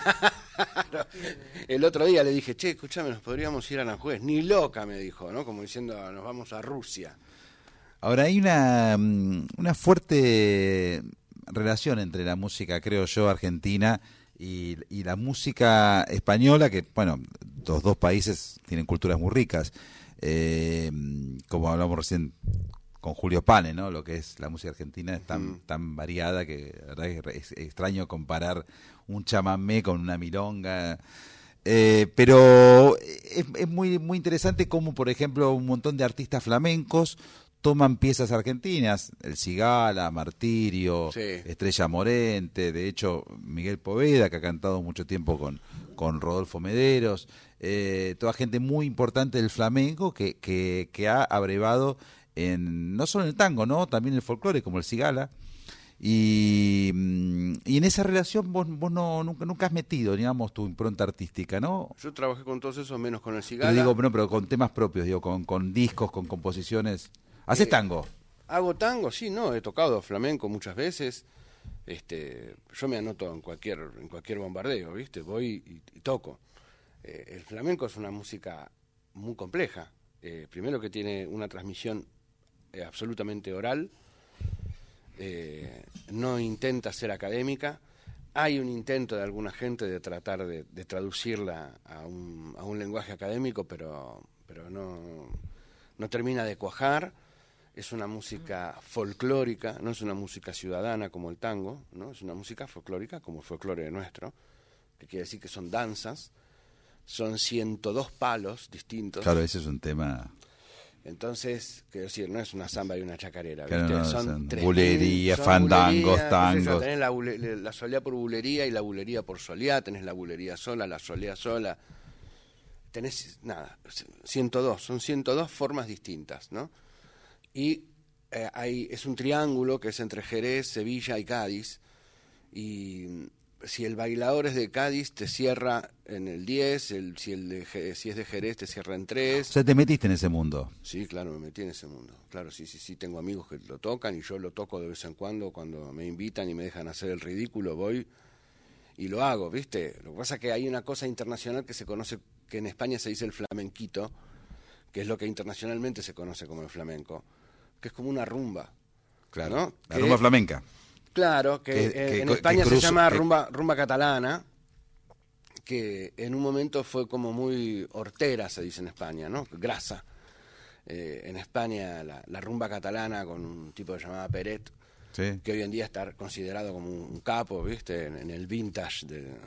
El otro día le dije, che, escuchame, nos podríamos ir a Aranjuez. Ni loca, me dijo, ¿no? Como diciendo, nos vamos a Rusia. Ahora, hay una fuerte relación entre la música, creo yo, argentina y la música española, que, bueno, los dos países tienen culturas muy ricas. Como hablamos recién con Julio Pane, ¿no? Lo que es la música argentina es tan variada que la verdad es extraño comparar un chamamé con una milonga. Pero es muy, muy interesante cómo, por ejemplo, un montón de artistas flamencos toman piezas argentinas, el Cigala, Martirio, sí, Estrella Morente, de hecho Miguel Poveda, que ha cantado mucho tiempo con Rodolfo Mederos, toda gente muy importante del flamenco que ha abrevado no solo en el tango, ¿no? También en el folclore, como el Cigala. Y en esa relación vos nunca has metido, digamos, tu impronta artística, ¿no? Yo trabajé con todos esos, menos con el Cigala. Pero con temas propios, digo, con discos, con composiciones. ¿Haces tango? Hago tango, sí, no, he tocado flamenco muchas veces. Yo me anoto en cualquier bombardeo, ¿viste? Voy y toco. El flamenco es una música muy compleja. Primero que tiene una transmisión absolutamente oral. No intenta ser académica. Hay un intento de alguna gente de tratar de traducirla a un lenguaje académico, pero no termina de cuajar. Es una música folclórica, no es una música ciudadana como el tango, ¿no? Es una música folclórica como el folclore nuestro, que quiere decir que son danzas, son 102 palos distintos. Claro, ese es un tema. Entonces, quiero decir, no es una samba y una chacarera, claro, ¿viste? No, son bulería, fandangos, tangos. Tenés la soleá por bulería y la bulería por soleá, tenés la bulería sola, la soleá sola. Tenés, 102, son 102 formas distintas, ¿no? Y es un triángulo que es entre Jerez, Sevilla y Cádiz, y si el bailador es de Cádiz te cierra en el 10, si es de Jerez te cierra en 3. O sea, te metiste en ese mundo. Sí, claro, me metí en ese mundo. Claro, sí, tengo amigos que lo tocan y yo lo toco de vez en cuando me invitan y me dejan hacer el ridículo, voy y lo hago, ¿viste? Lo que pasa es que hay una cosa internacional que se conoce, que en España se dice el flamenquito, que es lo que internacionalmente se conoce como el flamenco, que es como una rumba. Claro, ¿no? La rumba flamenca. Claro, que en España se llama rumba catalana, que en un momento fue como muy hortera, se dice en España, ¿no? Grasa. En España la rumba catalana con un tipo que se llamaba Peret, sí, que hoy en día está considerado como un capo, ¿viste? En el vintage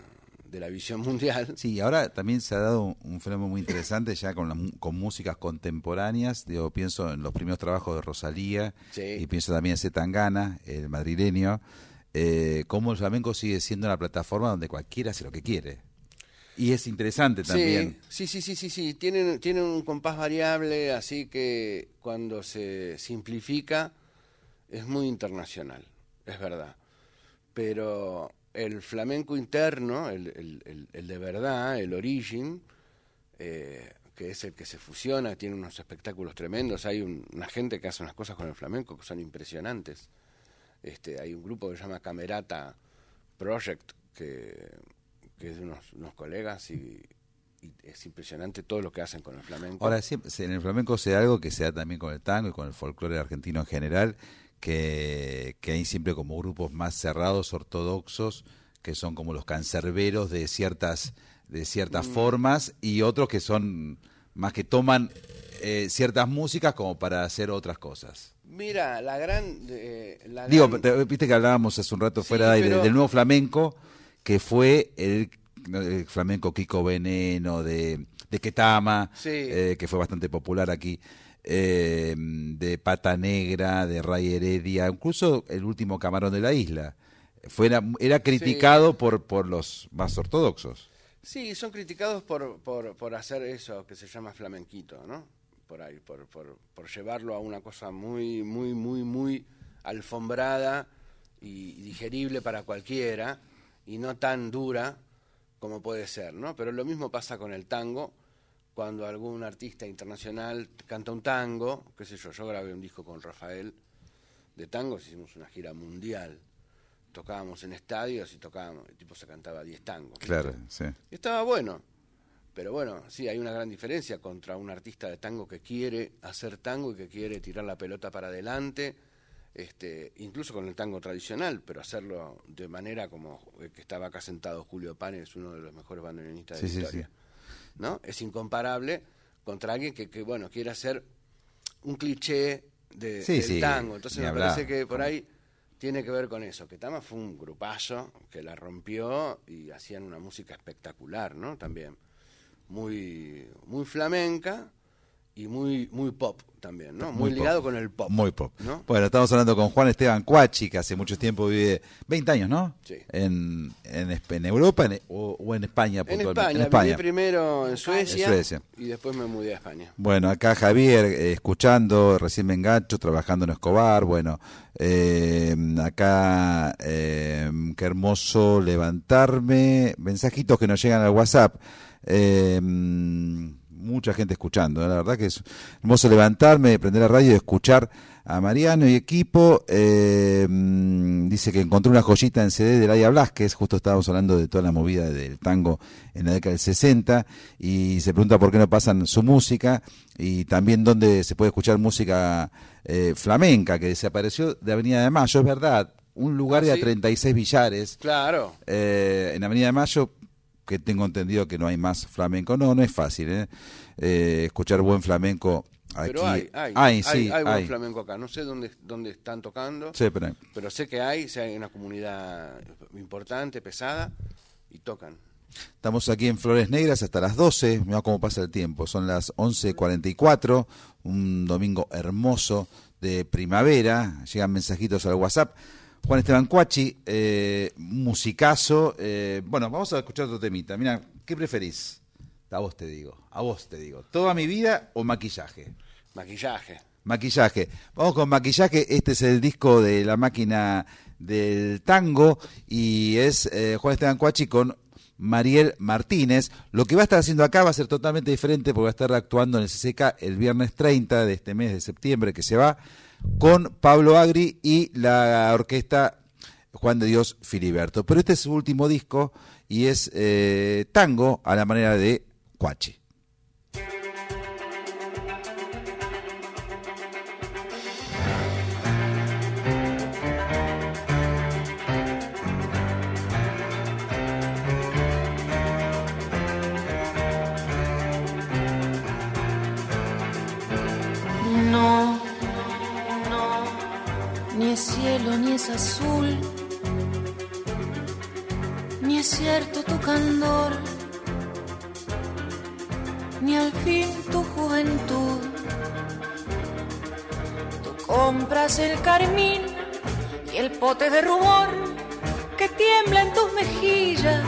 de la visión mundial. Sí, ahora también se ha dado un fenómeno muy interesante ya con músicas contemporáneas. Digo, pienso en los primeros trabajos de Rosalía, Sí. y pienso también en Zetangana, el madrileño, cómo el flamenco sigue siendo una plataforma donde cualquiera hace lo que quiere. Y es interesante también. Sí. Tienen un compás variable, así que cuando se simplifica es muy internacional, es verdad. Pero el flamenco interno, el de verdad, el origen, que es el que se fusiona, tiene unos espectáculos tremendos. Hay una gente que hace unas cosas con el flamenco que son impresionantes. Hay un grupo que se llama Camerata Project, que es de unos colegas, y es impresionante todo lo que hacen con el flamenco. Ahora, siempre, en el flamenco se da algo que se da también con el tango y con el folclore argentino en general, que hay siempre como grupos más cerrados, ortodoxos, que son como los cancerberos de ciertas formas, y otros que son más que toman ciertas músicas como para hacer otras cosas. Mira, Viste que hablábamos hace un rato fuera de aire del nuevo flamenco, que fue el flamenco Kiko Veneno, de Ketama, que fue bastante popular aquí, de Pata Negra, de Ray Heredia, incluso el último Camarón de la Isla. Era criticado por los más ortodoxos. Sí, son criticados por hacer eso que se llama flamenquito, ¿no? Por ahí, por llevarlo a una cosa muy, muy, muy, muy alfombrada y digerible para cualquiera, y no tan dura como puede ser, ¿no? Pero lo mismo pasa con el tango. Cuando algún artista internacional canta un tango, qué sé yo grabé un disco con Rafael de tangos, hicimos una gira mundial, tocábamos en estadios y el tipo se cantaba 10 tangos. Claro, sí. Y estaba bueno, pero bueno, sí, hay una gran diferencia contra un artista de tango que quiere hacer tango y que quiere tirar la pelota para adelante, incluso con el tango tradicional, pero hacerlo de manera como el que estaba acá sentado Julio Páez, uno de los mejores bandoneonistas de la historia. Sí. ¿No? Es incomparable contra alguien que quiere hacer un cliché del tango. Entonces me parece que por ahí tiene que ver con eso. Ketama fue un grupazo que la rompió y hacían una música espectacular, ¿no? También muy, muy flamenca y muy, muy pop también, ¿no? Muy ligado con el pop. Muy pop. ¿No? Bueno, estamos hablando con Juan Esteban Cuachi, que hace mucho tiempo vive, 20 años, ¿no? Sí. En Europa o en España puntualmente. En España. Viví primero en Suecia y después me mudé a España. Bueno, acá Javier, escuchando, recién me engancho, trabajando en Escobar, bueno, acá, qué hermoso levantarme, mensajitos que nos llegan al WhatsApp, mucha gente escuchando, la verdad que es hermoso levantarme, prender la radio y escuchar a Mariano y equipo. Dice que encontró una joyita en CD de Laia Blasquez, justo estábamos hablando de toda la movida del tango en la década del 60, y se pregunta por qué no pasan su música, y también dónde se puede escuchar música flamenca, que desapareció de Avenida de Mayo, es verdad, un lugar de 36 billares. Claro. En Avenida de Mayo, que tengo entendido que no hay más flamenco. No es fácil, escuchar buen flamenco aquí. Pero hay buen flamenco acá. No sé dónde están tocando, sí, pero sé que hay una comunidad importante, pesada, y tocan. Estamos aquí en Flores Negras hasta las 12, mirá cómo pasa el tiempo, son las 11:44, un domingo hermoso de primavera, llegan mensajitos al WhatsApp. Juan Esteban Cuachi, musicazo. Bueno, vamos a escuchar otro temita. Mira, ¿qué preferís? A vos te digo. ¿Toda mi vida o maquillaje? Maquillaje. Vamos con maquillaje. Este es el disco de La Máquina del Tango y es Juan Esteban Cuachi con Mariel Martínez. Lo que va a estar haciendo acá va a ser totalmente diferente porque va a estar actuando en el CCK el viernes 30 de este mes de septiembre que se va, con Pablo Agri y la orquesta Juan de Dios Filiberto. Pero este es su último disco y es tango a la manera de Cuachi. Ni es cielo, ni es azul, ni ni es cierto tu candor, ni al fin tu juventud. Tú compras el carmín y el pote de rubor que tiembla en tus mejillas,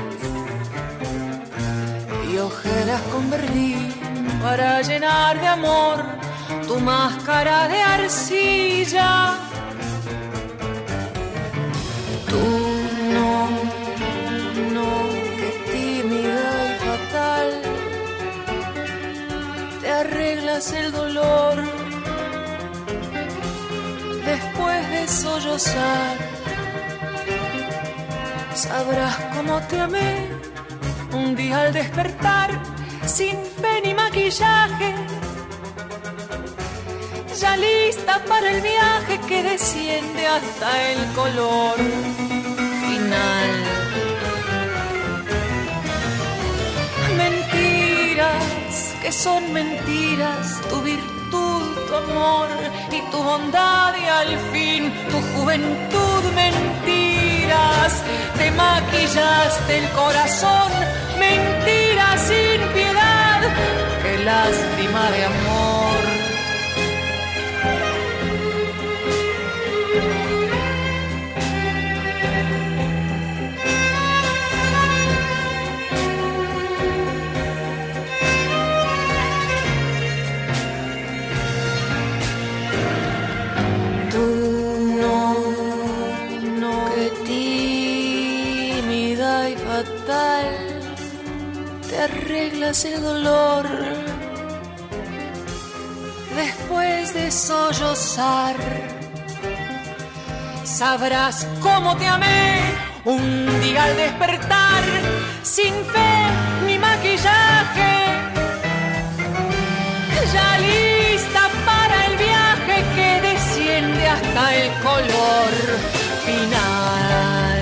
y ojeras con verdín para llenar de amor tu máscara de arcilla. Tú no, que tímida y fatal te arreglas el dolor después de sollozar. Sabrás cómo te amé un día al despertar, sin fe ni maquillaje, ya lista para el viaje que desciende hasta el color final. Mentiras, que son mentiras, tu virtud, tu amor y tu bondad, y al fin tu juventud. Mentiras, te maquillaste el corazón, mentiras sin piedad, qué lástima de amor. Te arreglas el dolor después de sollozar. Sabrás cómo te amé un día al despertar, sin fe ni maquillaje, ya lista para el viaje que desciende hasta el color final.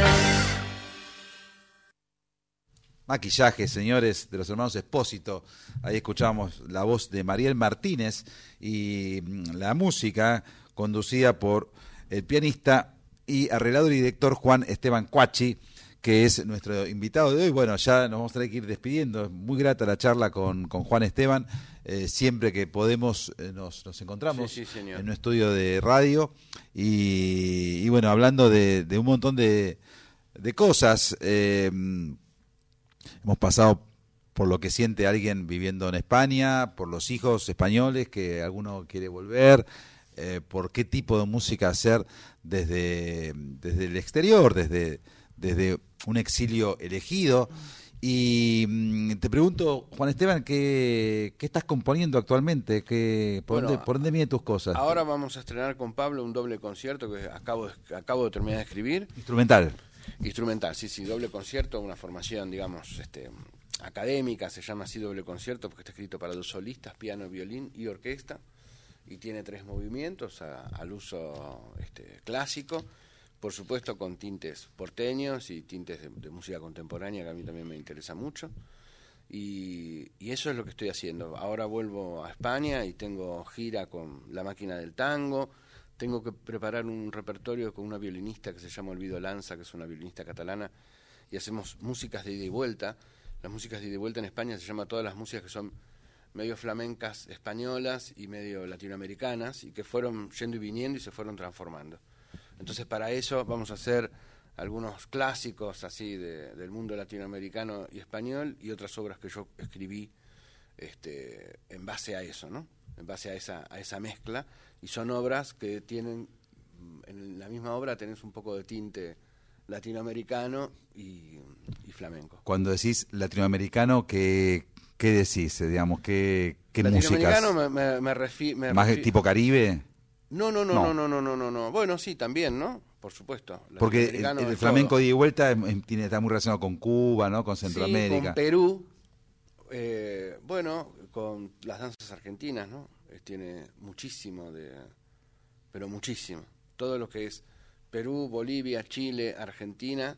Maquillaje, señores, de los hermanos Espósito. Ahí escuchamos la voz de Mariel Martínez y la música conducida por el pianista y arreglador y director Juan Esteban Cuachi, que es nuestro invitado de hoy. Bueno, ya nos vamos a tener que ir despidiendo. Es muy grata la charla con Juan Esteban. Siempre que podemos nos encontramos en un estudio de radio. Y bueno, hablando de un montón de cosas. Hemos pasado por lo que siente alguien viviendo en España, por los hijos españoles que alguno quiere volver, por qué tipo de música hacer desde el exterior, desde un exilio elegido. Y te pregunto, Juan Esteban, ¿qué estás componiendo actualmente? ¿Por dónde vienen tus cosas? Ahora vamos a estrenar con Pablo un doble concierto que acabo de terminar de escribir. Instrumental, sí, doble concierto, una formación, digamos, académica, se llama así doble concierto porque está escrito para 2 solistas, piano, violín y orquesta, y tiene 3 movimientos al uso clásico, por supuesto con tintes porteños y tintes de música contemporánea, que a mí también me interesa mucho, y eso es lo que estoy haciendo. Ahora vuelvo a España y tengo gira con La Máquina del Tango. Tengo que preparar un repertorio con una violinista que se llama Olvido Lanza, que es una violinista catalana, y hacemos músicas de ida y vuelta. Las músicas de ida y vuelta en España se llaman todas las músicas que son medio flamencas españolas y medio latinoamericanas, y que fueron yendo y viniendo y se fueron transformando. Entonces, para eso vamos a hacer algunos clásicos así del mundo latinoamericano y español, y otras obras que yo escribí en base a eso, ¿no? En base a esa mezcla. Y son obras que tienen, en la misma obra tenés un poco de tinte latinoamericano y flamenco. Cuando decís latinoamericano, ¿qué decís? Digamos, ¿qué músicas? Latinoamericano me refiero... ¿Más tipo Caribe? No. Bueno, sí, también, ¿no? Por supuesto. Porque el flamenco de ida y vuelta está muy relacionado con Cuba, ¿no? Con Centroamérica. Sí, con Perú. Con las danzas argentinas, ¿no? Tiene muchísimo pero muchísimo. Todo lo que es Perú, Bolivia, Chile, Argentina,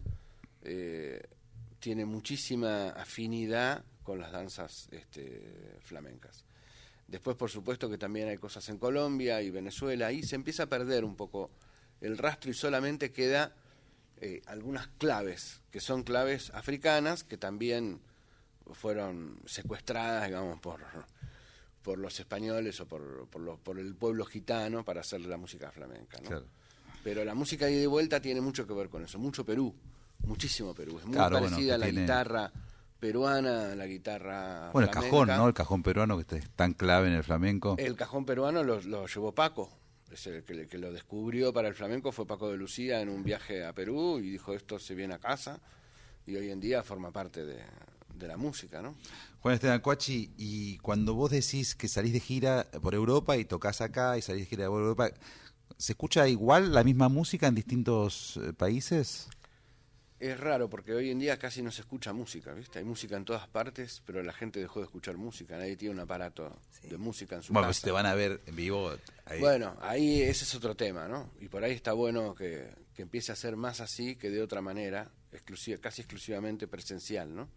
tiene muchísima afinidad con las danzas flamencas. Después, por supuesto, que también hay cosas en Colombia y Venezuela. Ahí se empieza a perder un poco el rastro y solamente queda algunas claves, que son claves africanas, que también fueron secuestradas, digamos, por los españoles o por el pueblo gitano para hacer la música flamenca, ¿no? Claro. Pero la música de ida y vuelta tiene mucho que ver con eso, mucho Perú, muchísimo Perú, es muy parecida a la guitarra peruana, la guitarra bueno, flamenca. El cajón, ¿no? El cajón peruano que es tan clave en el flamenco. El cajón peruano lo llevó Paco, es el que lo descubrió para el flamenco, fue Paco de Lucía en un viaje a Perú y dijo esto se viene a casa y hoy en día forma parte de la música, ¿no? Juan Esteban Cuachi, y cuando vos decís que salís de gira por Europa y tocás acá y salís de gira por Europa, ¿se escucha igual la misma música en distintos países? Es raro porque hoy en día casi no se escucha música, ¿viste? Hay música en todas partes, pero la gente dejó de escuchar música. Nadie tiene un aparato de música en su casa. Bueno, si te van a ver en vivo. Ahí. Bueno, ahí ese es otro tema, ¿no? Y por ahí está bueno que empiece a ser más así que de otra manera, casi exclusivamente presencial, ¿no?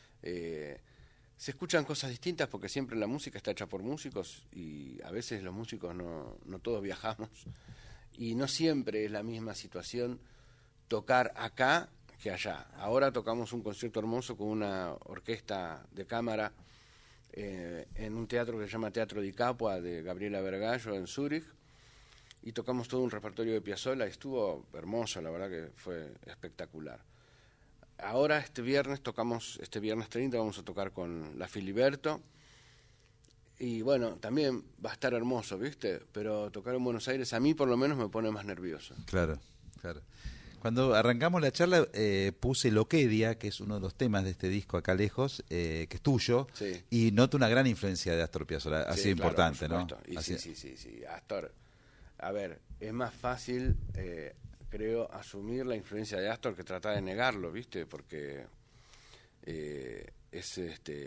Se escuchan cosas distintas porque siempre la música está hecha por músicos y a veces los músicos no todos viajamos y no siempre es la misma situación tocar acá que allá. Ahora tocamos un concierto hermoso con una orquesta de cámara en un teatro que se llama Teatro di Capua de Gabriela Vergallo en Zúrich y tocamos todo un repertorio de Piazzolla y estuvo hermoso, la verdad que fue espectacular. Ahora este viernes 30 vamos a tocar con la Filiberto y bueno, también va a estar hermoso, ¿viste? Pero tocar en Buenos Aires a mí por lo menos me pone más nervioso. Claro. Cuando arrancamos la charla puse Loquedia, que es uno de los temas de este disco Acá Lejos, que es tuyo, sí. Y noto una gran influencia de Astor Piazzolla, ha sido claro, importante, ¿no? Y sí, Astor, a ver, es más fácil... creo, asumir la influencia de Astor que tratar de negarlo, ¿viste? Porque es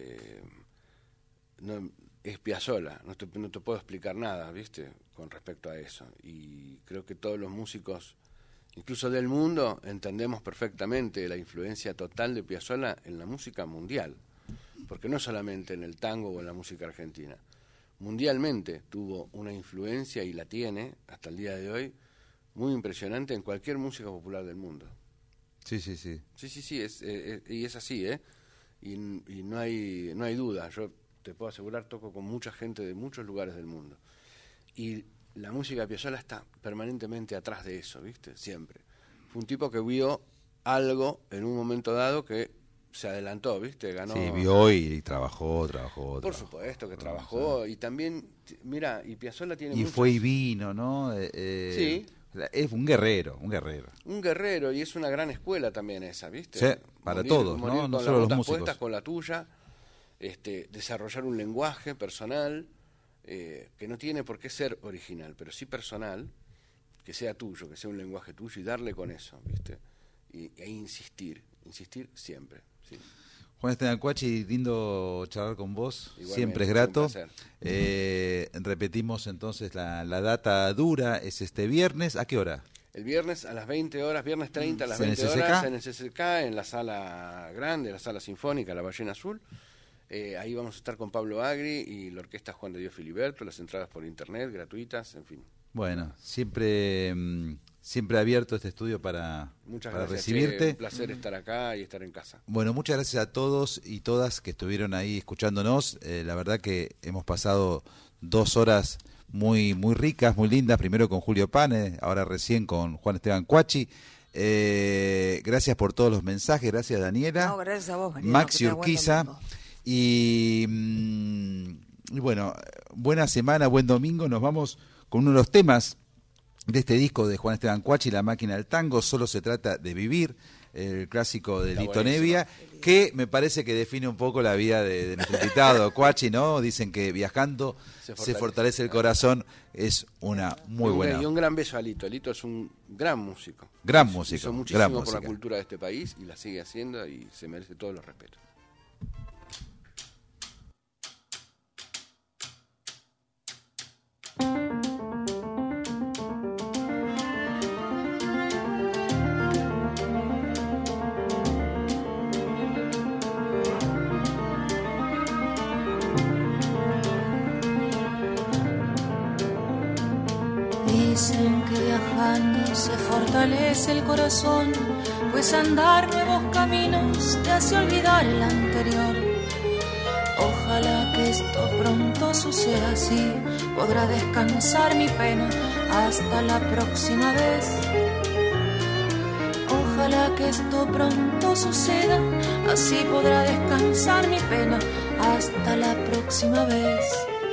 Piazzolla, no te puedo explicar nada, ¿viste? Con respecto a eso. Y creo que todos los músicos, incluso del mundo, entendemos perfectamente la influencia total de Piazzolla en la música mundial. Porque no solamente en el tango o en la música argentina. Mundialmente tuvo una influencia y la tiene hasta el día de hoy muy impresionante en cualquier música popular del mundo. Sí, y es así, ¿eh? Y no hay duda. Yo te puedo asegurar, toco con mucha gente de muchos lugares del mundo. Y la música de Piazzolla está permanentemente atrás de eso, ¿viste? Siempre. Fue un tipo que vio algo en un momento dado que se adelantó, ¿viste? Ganó. Sí, vio y trabajó. Por supuesto que trabajó. Y también, mira, y Piazzolla tiene y muchos... fue y vino, ¿no? Sí. Es un guerrero. Un guerrero, y es una gran escuela también esa, ¿viste? Sí, para todos, ¿no? No solo los músicos. Puestas con la tuya, desarrollar un lenguaje personal que no tiene por qué ser original, pero sí personal, que sea tuyo, que sea un lenguaje tuyo y darle con eso, ¿viste? E insistir siempre, sí. Juan Esteban Cuachi, lindo charlar con vos, igualmente, siempre es grato. Repetimos entonces la data dura, es este viernes, ¿a qué hora? El viernes a las 20 horas, viernes 30 a las 20 horas en el CCK, en la sala grande, la sala sinfónica, la Ballena Azul. Ahí vamos a estar con Pablo Agri y la orquesta Juan de Dios Filiberto, las entradas por internet, gratuitas, en fin. Bueno, siempre abierto este estudio para recibirte. Un placer estar acá y estar en casa. Bueno, muchas gracias a todos y todas que estuvieron ahí escuchándonos. La verdad que hemos pasado 2 horas muy ricas, muy lindas. Primero con Julio Pane, ahora recién con Juan Esteban Cuachi. Gracias por todos los mensajes. Gracias, Daniela. No, gracias a vos, Mariano, Maxi Urquiza. Y bueno, buena semana, buen domingo. Nos vamos con uno de los temas de este disco de Juan Esteban Cuachi, La máquina del tango, Solo se trata de vivir, el clásico de Lito Nevia, que me parece que define un poco la vida de nuestro invitado Cuachi, ¿no? Dicen que viajando se fortalece el corazón, es una muy buena. Y un gran beso a Lito. Lito es un gran músico. Hizo muchísimo gran por música. La cultura de este país y la sigue haciendo y se merece todos los respetos. Dicen que viajando se fortalece el corazón, pues andar nuevos caminos te hace olvidar el anterior. Ojalá que esto pronto suceda así, podrá descansar mi pena hasta la próxima vez. Ojalá que esto pronto suceda, así podrá descansar mi pena hasta la próxima vez.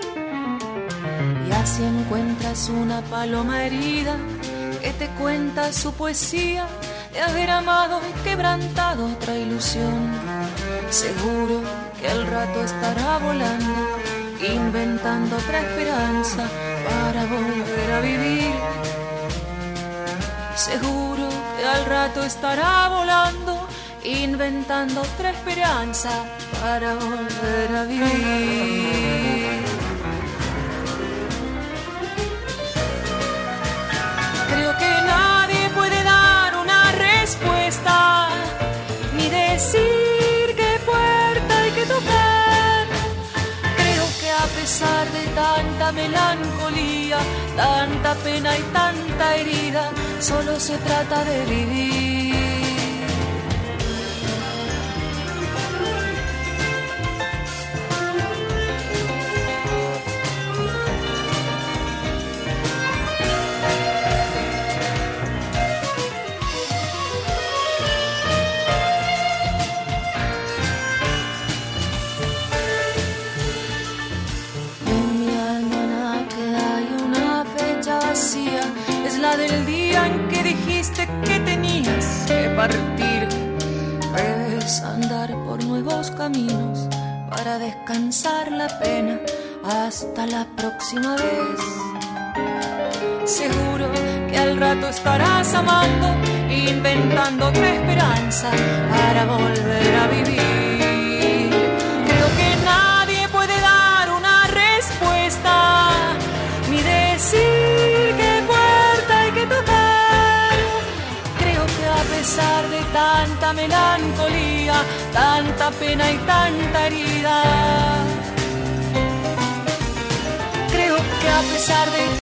Y así encuentras una paloma herida que te cuenta su poesía de haber amado y quebrantado otra ilusión. Seguro que al rato estará volando, inventando otra esperanza para volver a vivir. Seguro que al rato estará volando, inventando otra esperanza para volver a vivir. Creo que nadie puede dar una respuesta, ni decir qué puerta hay que tocar. Creo que a pesar de tanta melancolía, tanta pena y tanta herida, solo se trata de vivir. Es la del día en que dijiste que tenías que partir. Debes andar por nuevos caminos para descansar la pena hasta la próxima vez. Seguro que al rato estarás amando, inventando otra esperanza para volver a vivir. Creo que nadie puede dar una respuesta, ni decir qué puerta hay que tocar. Creo que a pesar de tanta melancolía, tanta pena y tanta herida, creo que a pesar de